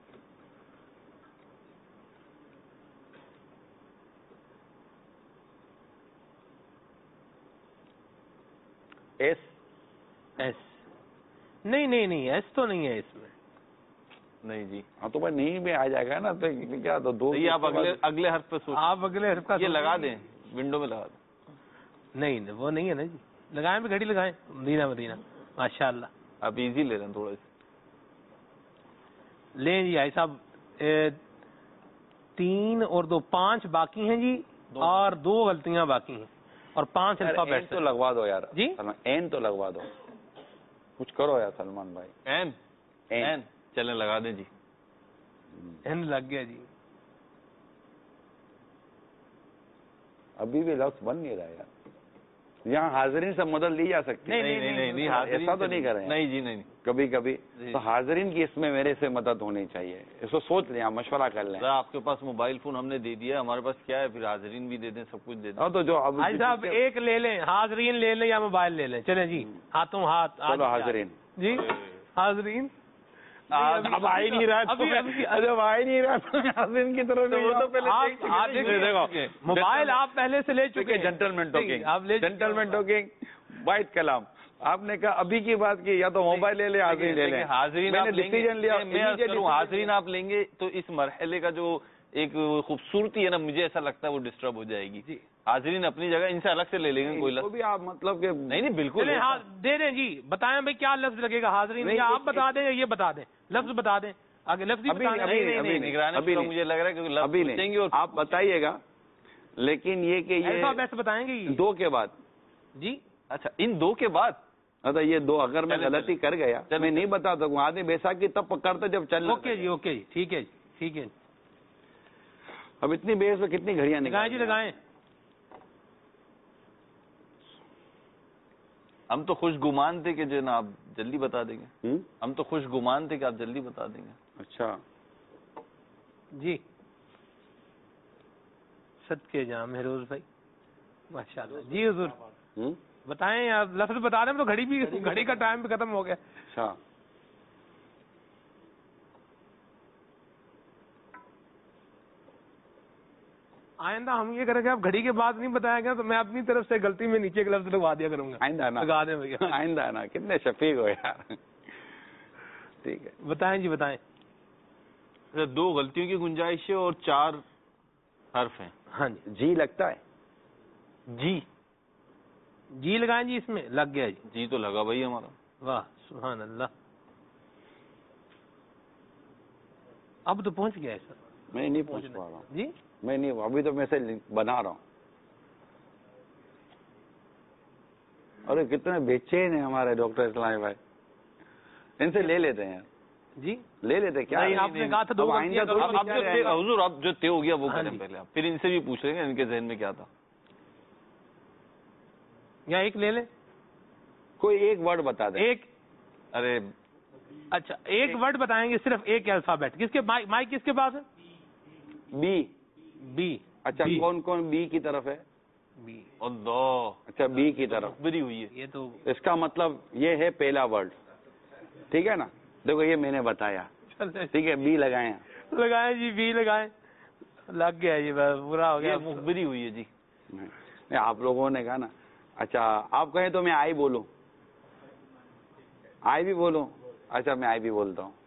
S5: ایس.
S2: ایس نہیں نہیں نہیں ایس تو نہیں ہے اس میں.
S3: نہیں جی.
S5: ہاں تو بھائی نہیں بھی آ جائے گا نا تو کیا تو دو.
S3: آپ اگلے اگلے حرف پہ سوچیں.
S2: آپ اگلے حرف کا
S3: یہ لگا دیں ونڈو میں لگا دیں.
S2: نہیں وہ نہیں ہے نا جی. لگائیں بھی گھڑی لگائیں. مدینہ مدینہ ماشاء اللہ.
S3: آپ ایزی لے لیں تھوڑا سا.
S2: لیں جی بھائی صاحب. تین اور دو پانچ باقی ہیں جی اور دو غلطیاں باقی ہیں اور پانچ الفابیٹ
S5: تو لگوا دو یار.
S2: جی
S5: این تو لگوا دو. کچھ کرو یار سلمان بھائی.
S3: این این چلیں لگا دیں جی.
S2: این لگ گیا جی.
S5: ابھی بھی لفظ بن نہیں رہا یار. یہاں حاضرین سے مدد لی جا سکتی ہے.
S3: نہیں نہیں نہیں
S5: ایسا تو نہیں کریں.
S3: نہیں جی نہیں.
S5: کبھی کبھی تو حاضرین کی اس میں میرے سے مدد ہونی چاہیے. اس کو سوچ لیں آپ مشورہ کر لیں.
S3: آپ کے پاس موبائل فون ہم نے دے دیا ہمارے پاس کیا ہے پھر حاضرین بھی دے دیں سب کچھ دے دیں.
S5: تو جو
S2: بھائی صاحب ایک لے لیں حاضرین لے لیں یا موبائل لے لیں. چلیں جی ہاتھوں ہاتھ.
S5: چلو حاضرین.
S2: جی حاضرین.
S4: اب آ ہی نہیں رہا. جب آ ہی نہیں رہا حاضرین کی طرف
S2: موبائل آپ پہلے سے لے چکے.
S5: جنٹلمین ٹاکنگ جنٹلمین ٹاکنگ وائٹ کلام. آپ نے کہا ابھی کی بات کی یا تو موبائل لے لیں حاضرین لے لیں.
S3: حاضرین
S5: میں نے ڈیسیجن لیا.
S3: حاضرین آپ لیں گے تو اس مرحلے کا جو ایک خوبصورتی ہے نا مجھے ایسا لگتا ہے وہ ڈسٹرب ہو جائے گی. جی حاضرین اپنی جگہ ان سے الگ سے لے لیں گے. کوئی
S5: بھی آپ مطلب کہ
S3: نہیں نہیں بالکل
S2: دے دیں جی. بتائیں بھائی کیا لفظ لگے گا حاضرین یا آپ بتا دیں یا یہ بتا دیں. لفظ بتا دیں آگے. لفظ
S3: مجھے لگ رہا ہے کہ
S5: ابھی نہیں آپ بتائیے گا. لیکن یہ کہ
S2: یہ بتائیں گے
S5: دو کے بعد.
S2: جی
S3: اچھا ان دو کے بعد
S5: اچھا یہ دو اگر میں غلطی کر گیا میں نہیں بتا سکوں. آدمی بیساکھی تب پکڑتا جب چل.
S2: اوکے جی اوکے جی ٹھیک ہے جی ٹھیک ہے.
S5: اب اتنی بحث میں کتنی گھڑیاں
S2: لگائیں جی لگائیں.
S3: ہم تو خوش گمان تھے کہ جو نا آپ جلدی بتا دیں گے. ہم تو خوش گمان تھے کہ آپ جلدی بتا دیں گے.
S5: اچھا
S2: جی صدقے جاں مہروز بھائی ماشاء اللہ. جی حضور بتائیں آپ لفظ بتا دیں. تو گھڑی بھی گھڑی کا ٹائم بھی ختم ہو گیا.
S5: اچھا
S2: آئندہ ہم یہ کریں گے آپ گھڑی کے بعد نہیں بتایا گیا تو میں اپنی طرف سے غلطی میں نیچے کے لفظ لگوا دیا کروں گا.
S5: آئندہ نا
S2: لگا دیں بھیا.
S5: آئندہ نا کتنے شفیق ہو یار. ٹھیک ہے
S2: بتائیں جی بتائیں.
S3: دو غلطیوں کی گنجائش ہے اور چار حرف ہیں.
S2: ہاں جی.
S5: جی لگتا ہے.
S3: جی
S2: جی لگائیں جی. اس میں لگ گیا جی.
S3: جی تو لگا بھائی ہمارا.
S2: واہ سبحان اللہ. اب تو پہنچ گیا ہے سر.
S5: میں نہیں پہنچ پا رہا ہوں
S2: جی,
S5: میں نہیں, ابھی تو میں سے بنا رہا ہوں. ارے کتنے بے چین ہیں ہمارے ڈاکٹر اسلامی بھائی, ان سے لے لیتے ہیں.
S2: جی
S5: لے لیتے کیا
S2: آپ نے کہا تھا دو
S3: حضور اب جو طے ہو گیا وہ کریں پہلے آپ, پھر ان سے بھی پوچھ لیں گے ان کے ذہن میں کیا تھا.
S2: یا ایک لے لیں,
S5: کوئی ایک ورڈ بتا دیں.
S2: ایک,
S3: ارے
S2: اچھا ایک ورڈ بتائیں گے, صرف ایک الفابیٹ. کس کے مائک کس کے پاس ہے؟
S5: بی.
S2: بی.
S5: اچھا کون کون بی کی طرف ہے؟
S2: بی.
S5: اللہ, اچھا بی کی طرف
S3: بری ہوئی ہے.
S2: یہ تو
S5: اس کا مطلب یہ ہے پہلا ورڈ, ٹھیک ہے نا. دیکھو یہ میں نے بتایا, ٹھیک ہے, بی لگائیں.
S2: لگائیں جی, بی لگائیں. لگ گیا جی, برا ہو گیا,
S3: مخبری ہوئی ہے جی.
S5: نہیں آپ لوگوں نے کہا نا. اچھا آپ کہیں تو میں آئی بولوں, آئی بھی بولوں. اچھا میں آئی بھی بولتا ہوں.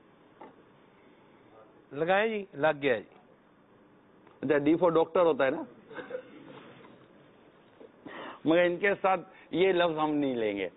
S2: لگائیں جی, لگ گیا جی.
S5: اچھا ڈی فور ڈاکٹر ہوتا ہے نا, مگر ان کے ساتھ یہ لفظ ہم نہیں لیں گے.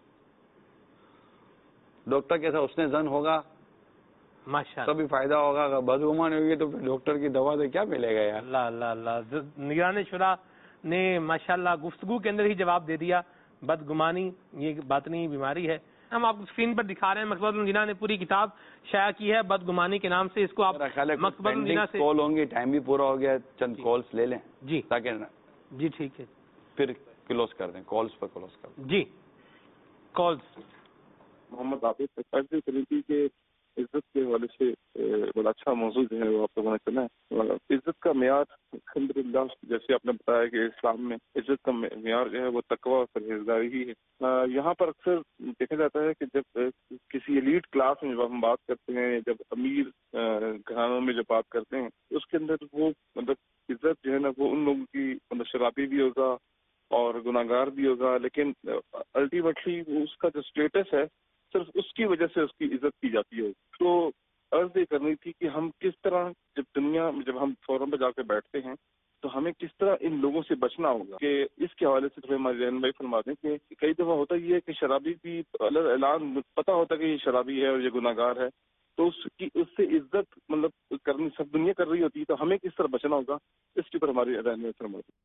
S5: ڈاکٹر کے ساتھ اس نے زن ہوگا,
S2: ماشاءاللہ
S5: تبھی فائدہ ہوگا. اگر بدگمانی ہوگی تو پھر ڈاکٹر کی دوا سے کیا ملے گا یار.
S2: اللہ اللہ اللہ. نگران شورا نے ماشاءاللہ گفتگو کے اندر ہی جواب دے دیا. بدگمانی یہ باطنی بیماری ہے. ہم آپ کو اسکرین پر دکھا رہے ہیں. مقصد الجنا نے پوری کتاب شائع کی ہے بدگمانی کے نام سے. اس کو آپ مقصد الجنا سے
S5: کال ہوں گی, ٹائم بھی پورا ہو گیا, چند کالس لے لیں
S2: جی,
S5: تاکہ
S2: جی ٹھیک ہے,
S5: پھر کلوز کر دیں. کالس پر کلوز کر دیں.
S2: جی کالس.
S12: محمد عابد فیصلے طریقے کے عزت کے حوالے سے بڑا اچھا موضوع جو ہے وہ آپ لوگوں نے سنا ہے. عزت کا معیار الحمد للہ جیسے آپ نے بتایا کہ اسلام میں عزت کا معیار جو ہے وہ تقوی اور پرہیزگاری ہی ہے. یہاں پر اکثر دیکھا جاتا ہے کہ جب کسی ایلیٹ کلاس میں جب ہم بات کرتے ہیں, جب امیر گھرانوں میں جب بات کرتے ہیں, اس کے اندر وہ مطلب عزت جو ہے نا وہ ان لوگوں کی مطلب شرابی بھی ہوگا اور گناہگار بھی ہوگا, لیکن الٹیمیٹلی اس کا جو اسٹیٹس ہے صرف اس کی وجہ سے اس کی عزت کی جاتی ہے. تو عرض یہ کرنی تھی کہ ہم کس طرح جب دنیا میں جب ہم فورم پہ جا کے بیٹھتے ہیں تو ہمیں کس طرح ان لوگوں سے بچنا ہوگا, کہ اس کے حوالے سے ہمارے رہن بھائی فرما دیں کہ کئی دفعہ ہوتا یہ ہے کہ شرابی بھی اعلان پتہ ہوتا کہ یہ شرابی ہے اور یہ گناہگار ہے, تو اس کی اس سے عزت مطلب کرنی سب دنیا کر رہی ہوتی ہے, تو ہمیں کس طرح بچنا ہوگا, اس کے اوپر ہماری رہن بھائی فرما دیں.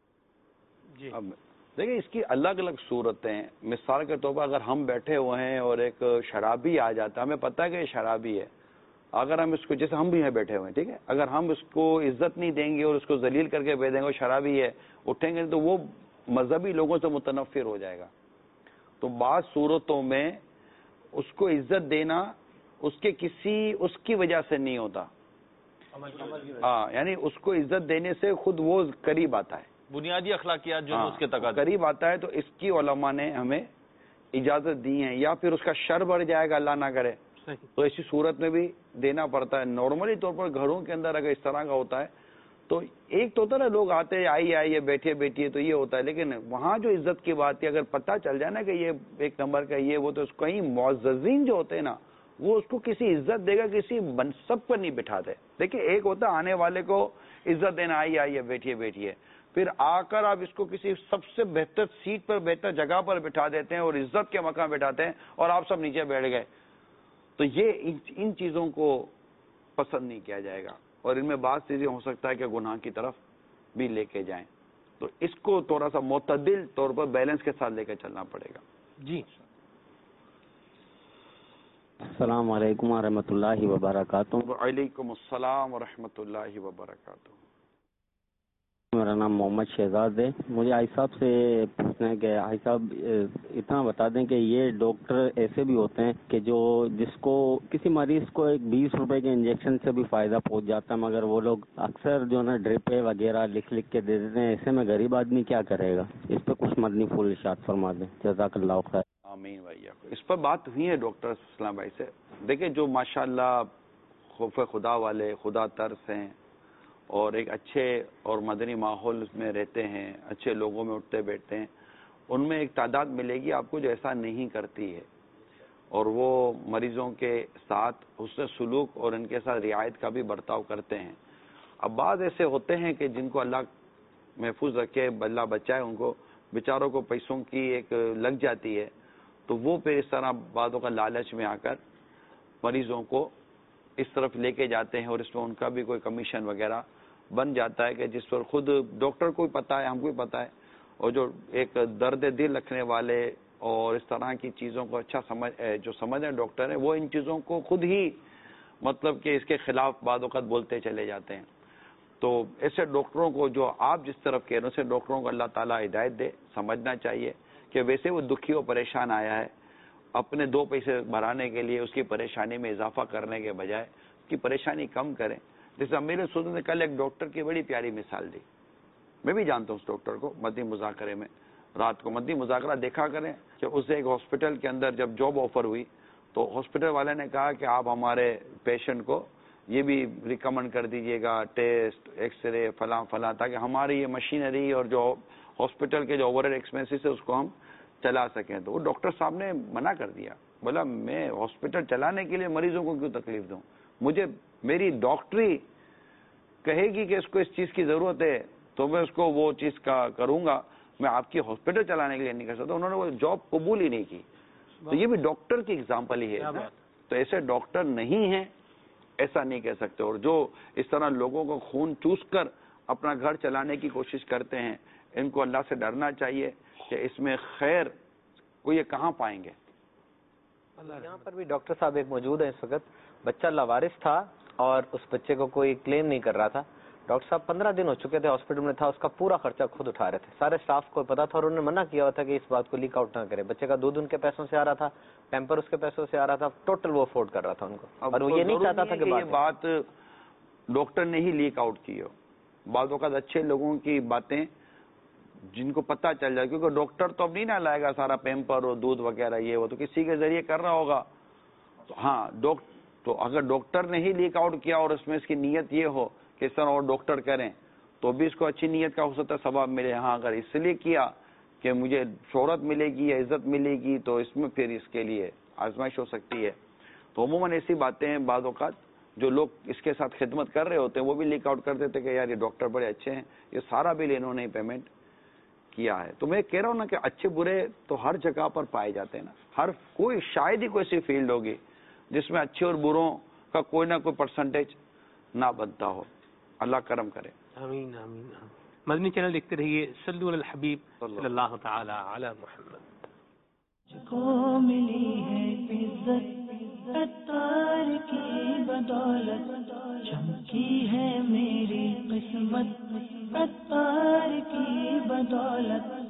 S5: جی دیکھیں اس کی الگ الگ صورتیں. مثال کے طور پر اگر ہم بیٹھے ہوئے ہیں اور ایک شرابی آ جاتا ہے, ہمیں پتہ ہے کہ یہ شرابی ہے, اگر ہم اس کو, جیسے ہم بھی یہاں بیٹھے ہوئے ہیں, ٹھیک ہے, اگر ہم اس کو عزت نہیں دیں گے اور اس کو ذلیل کر کے بھیج دیں گے, وہ شرابی ہے, اٹھیں گے تو وہ مذہبی لوگوں سے متنفر ہو جائے گا. تو بعض صورتوں میں اس کو عزت دینا اس کے کسی اس کی وجہ سے نہیں ہوتا, ہاں یعنی اس کو عزت دینے سے خود وہ قریب آتا ہے,
S3: بنیادی اخلاقیات جو اس کے تقاضے
S5: قریب آتا ہے. تو اس کی علماء نے ہمیں اجازت دی ہے. یا پھر اس کا شر بڑھ جائے گا, اللہ نہ کرے, تو ایسی صورت میں بھی دینا پڑتا ہے. نارملی طور پر گھروں کے اندر اگر اس طرح کا ہوتا ہے تو ایک تو ہوتا ہے نا, لوگ آتے ہیں آئیے آئیے بیٹھیے بیٹھیے, تو یہ ہوتا ہے. لیکن وہاں جو عزت کی بات ہے, اگر پتہ چل جائے نا کہ یہ ایک نمبر کا یہ وہ, تو اس کہیں معززین جو ہوتے ہیں نا وہ اس کو کسی عزت دے گا, کسی منصب پر نہیں بٹھاتے. دیکھیں ایک ہوتا ہے آنے والے کو عزت دینا, آئیے آئیے بیٹھیے بیٹھیے, پھر آ کر آپ اس کو کسی سب سے بہتر سیٹ پر بہتر جگہ پر بٹھا دیتے ہیں اور عزت کے مقام بٹھاتے ہیں اور آپ سب نیچے بیٹھ گئے. تو یہ ان چیزوں کو پسند نہیں کیا جائے گا, اور ان میں بعض چیزیں ہو سکتا ہے کہ گناہ کی طرف بھی لے کے جائیں. تو اس کو تھوڑا سا معتدل طور پر بیلنس کے ساتھ لے کے چلنا پڑے گا.
S2: جی
S13: السلام علیکم ورحمۃ اللہ وبرکاتہ.
S5: وعلیکم السلام ورحمۃ اللہ وبرکاتہ.
S13: میرا نام محمد شہزاد ہے. مجھے آئی صاحب سے پوچھنا ہے کہ آئی صاحب اتنا بتا دیں کہ یہ ڈاکٹر ایسے بھی ہوتے ہیں کہ جو جس کو کسی مریض کو ایک بیس روپے کے انجیکشن سے بھی فائدہ پہنچ جاتا ہے, مگر وہ لوگ اکثر جو نا ڈرپے وغیرہ لکھ لکھ کے دے دیتے ہیں. ایسے میں غریب آدمی کیا کرے گا؟ اس پہ کچھ مدنی پھول ارشاد فرما دیں. جزاک اللہ خیر.
S5: آمین بھائی. اس پر بات ہوئی ہے ڈاکٹر اسلام بھائی سے. دیکھیں جو ماشاءاللہ خوف خدا والے, خدا ترس ہیں اور ایک اچھے اور مدنی ماحول میں رہتے ہیں, اچھے لوگوں میں اٹھتے بیٹھتے ہیں, ان میں ایک تعداد ملے گی آپ کو جو ایسا نہیں کرتی ہے اور وہ مریضوں کے ساتھ حسن سلوک اور ان کے ساتھ رعایت کا بھی برتاؤ کرتے ہیں. اب بعض ایسے ہوتے ہیں کہ جن کو اللہ محفوظ رکھے, اللہ بچائے, ان کو بیچاروں کو پیسوں کی ایک لگ جاتی ہے, تو وہ پھر اس طرح بعضوں کا لالچ میں آ کر مریضوں کو اس طرف لے کے جاتے ہیں اور اس میں ان کا بھی کوئی کمیشن وغیرہ بن جاتا ہے کہ جس پر خود ڈاکٹر کو بھی پتا ہے, ہم کو بھی پتا ہے, اور جو ایک درد دل رکھنے والے اور اس طرح کی چیزوں کو اچھا سمجھ جو سمجھ ہیں ڈاکٹر ہیں, وہ ان چیزوں کو خود ہی مطلب کہ اس کے خلاف بعض اوقات بولتے چلے جاتے ہیں. تو ایسے ڈاکٹروں کو جو آپ جس طرف کہہ رہے ہیں اسے ڈاکٹروں کو اللہ تعالیٰ ہدایت دے, سمجھنا چاہیے کہ ویسے وہ دکھی اور پریشان آیا ہے, اپنے دو پیسے بڑھانے کے لیے اس کی پریشانی میں اضافہ کرنے کے بجائے اس کی پریشانی کم کریں. جیسے میرے سود نے کل ایک ڈاکٹر کی بڑی پیاری مثال دی, میں بھی جانتا ہوں اس ڈاکٹر کو, مدنی مذاکرے میں رات کو مدنی مذاکرہ دیکھا کریں کہ اسے ایک ہاسپٹل کے اندر جب جاب آفر ہوئی تو ہاسپٹل والے نے کہا کہ آپ ہمارے پیشنٹ کو یہ بھی ریکمنڈ کر دیجئے گا, ٹیسٹ ایکس رے فلاں فلاں, تاکہ ہماری یہ مشینری اور جو ہاسپٹل کے جو اوور ہیڈ ایکسپینسز ہے اس کو ہم چلا سکیں. تو وہ ڈاکٹر صاحب نے منع کر دیا, بولا میں ہاسپٹل چلانے کے لیے مریضوں کو کیوں تکلیف دوں, مجھے میری ڈاکٹری کہے گی کہ اس کو اس چیز کی ضرورت ہے تو میں اس کو وہ چیز کا کروں گا, میں آپ کی ہاسپٹل چلانے کے لیے نہیں کر سکتا. انہوں نے وہ جاب قبول ہی نہیں کی. تو یہ بھی ڈاکٹر کی اگزامپل ہی ہے. تو ایسے ڈاکٹر نہیں ہیں ایسا نہیں کہہ سکتے, اور جو اس طرح لوگوں کو خون چوس کر اپنا گھر چلانے کی کوشش کرتے ہیں ان کو اللہ سے ڈرنا چاہیے کہ اس میں خیر کو یہ کہاں پائیں گے.
S6: یہاں پر بھی ڈاکٹر صاحب ایک موجود ہیں اس وقت, بچہ لاوارث تھا اور اس بچے کو کوئی کلیم نہیں کر رہا تھا. ڈاکٹر صاحب پندرہ دن ہو چکے تھے ہاسپٹل میں تھا, اس کا پورا خرچہ خود اٹھا رہے تھے, سارے اسٹاف کو پتا تھا اور انہوں نے منع کیا ہوا تھا کہ اس بات کو لیک آؤٹ نہ کرے. بچے کا دودھ ان کے پیسوں سے آ رہا تھا, پیمپر اس کے پیسوں سے آ رہا تھا, ٹوٹل وہ افورڈ کر رہا تھا ان کو, اور وہ یہ نہیں چاہتا تھا کہ یہ
S5: بات ڈاکٹر نے ہی لیک آؤٹ کی ہو. بعض اوقات اچھے لوگوں کی باتیں جن کو پتہ چل جائے, کیونکہ ڈاکٹر تو اب نہیں نہ لائے گا سارا پیمپر اور دودھ وغیرہ, یہ وہ تو کسی کے ذریعے کر رہا ہوگا. ہاں ڈاکٹر تو اگر ڈاکٹر نے ہی لیک آؤٹ کیا اور اس میں اس کی نیت یہ ہو کہ اس طرح اور ڈاکٹر کریں تو بھی اس کو اچھی نیت کا ہو سکتا ہے ثواب ملے. ہاں اگر اس لیے کیا کہ مجھے شہرت ملے گی یا عزت ملے گی تو اس میں پھر اس کے لیے آزمائش ہو سکتی ہے. تو عموماً ایسی باتیں ہیں بعض اوقات جو لوگ اس کے ساتھ خدمت کر رہے ہوتے ہیں وہ بھی لیک آؤٹ کر دیتے کہ یار یہ ڈاکٹر بڑے اچھے ہیں, یہ سارا بل انہوں نے پیمنٹ کیا ہے. تو میں کہہ رہا ہوں نا کہ اچھے برے تو ہر جگہ پر پائے جاتے ہیں نا, ہر کوئی شاید ہی کوئی ایسی فیلڈ ہوگی جس میں اچھے اور بروں کا کوئی نہ کوئی پرسنٹیج نہ بنتا ہو. اللہ کرم کرے.
S2: آمین آمین. مدنی چینل دیکھتے رہیے, صلو علی الحبیب صلی اللہ تعالی علی محمد.
S14: کو ملی ہے عزت عطار کی بدولت, چمکی ہے میری قسمت عطار کی بدولت.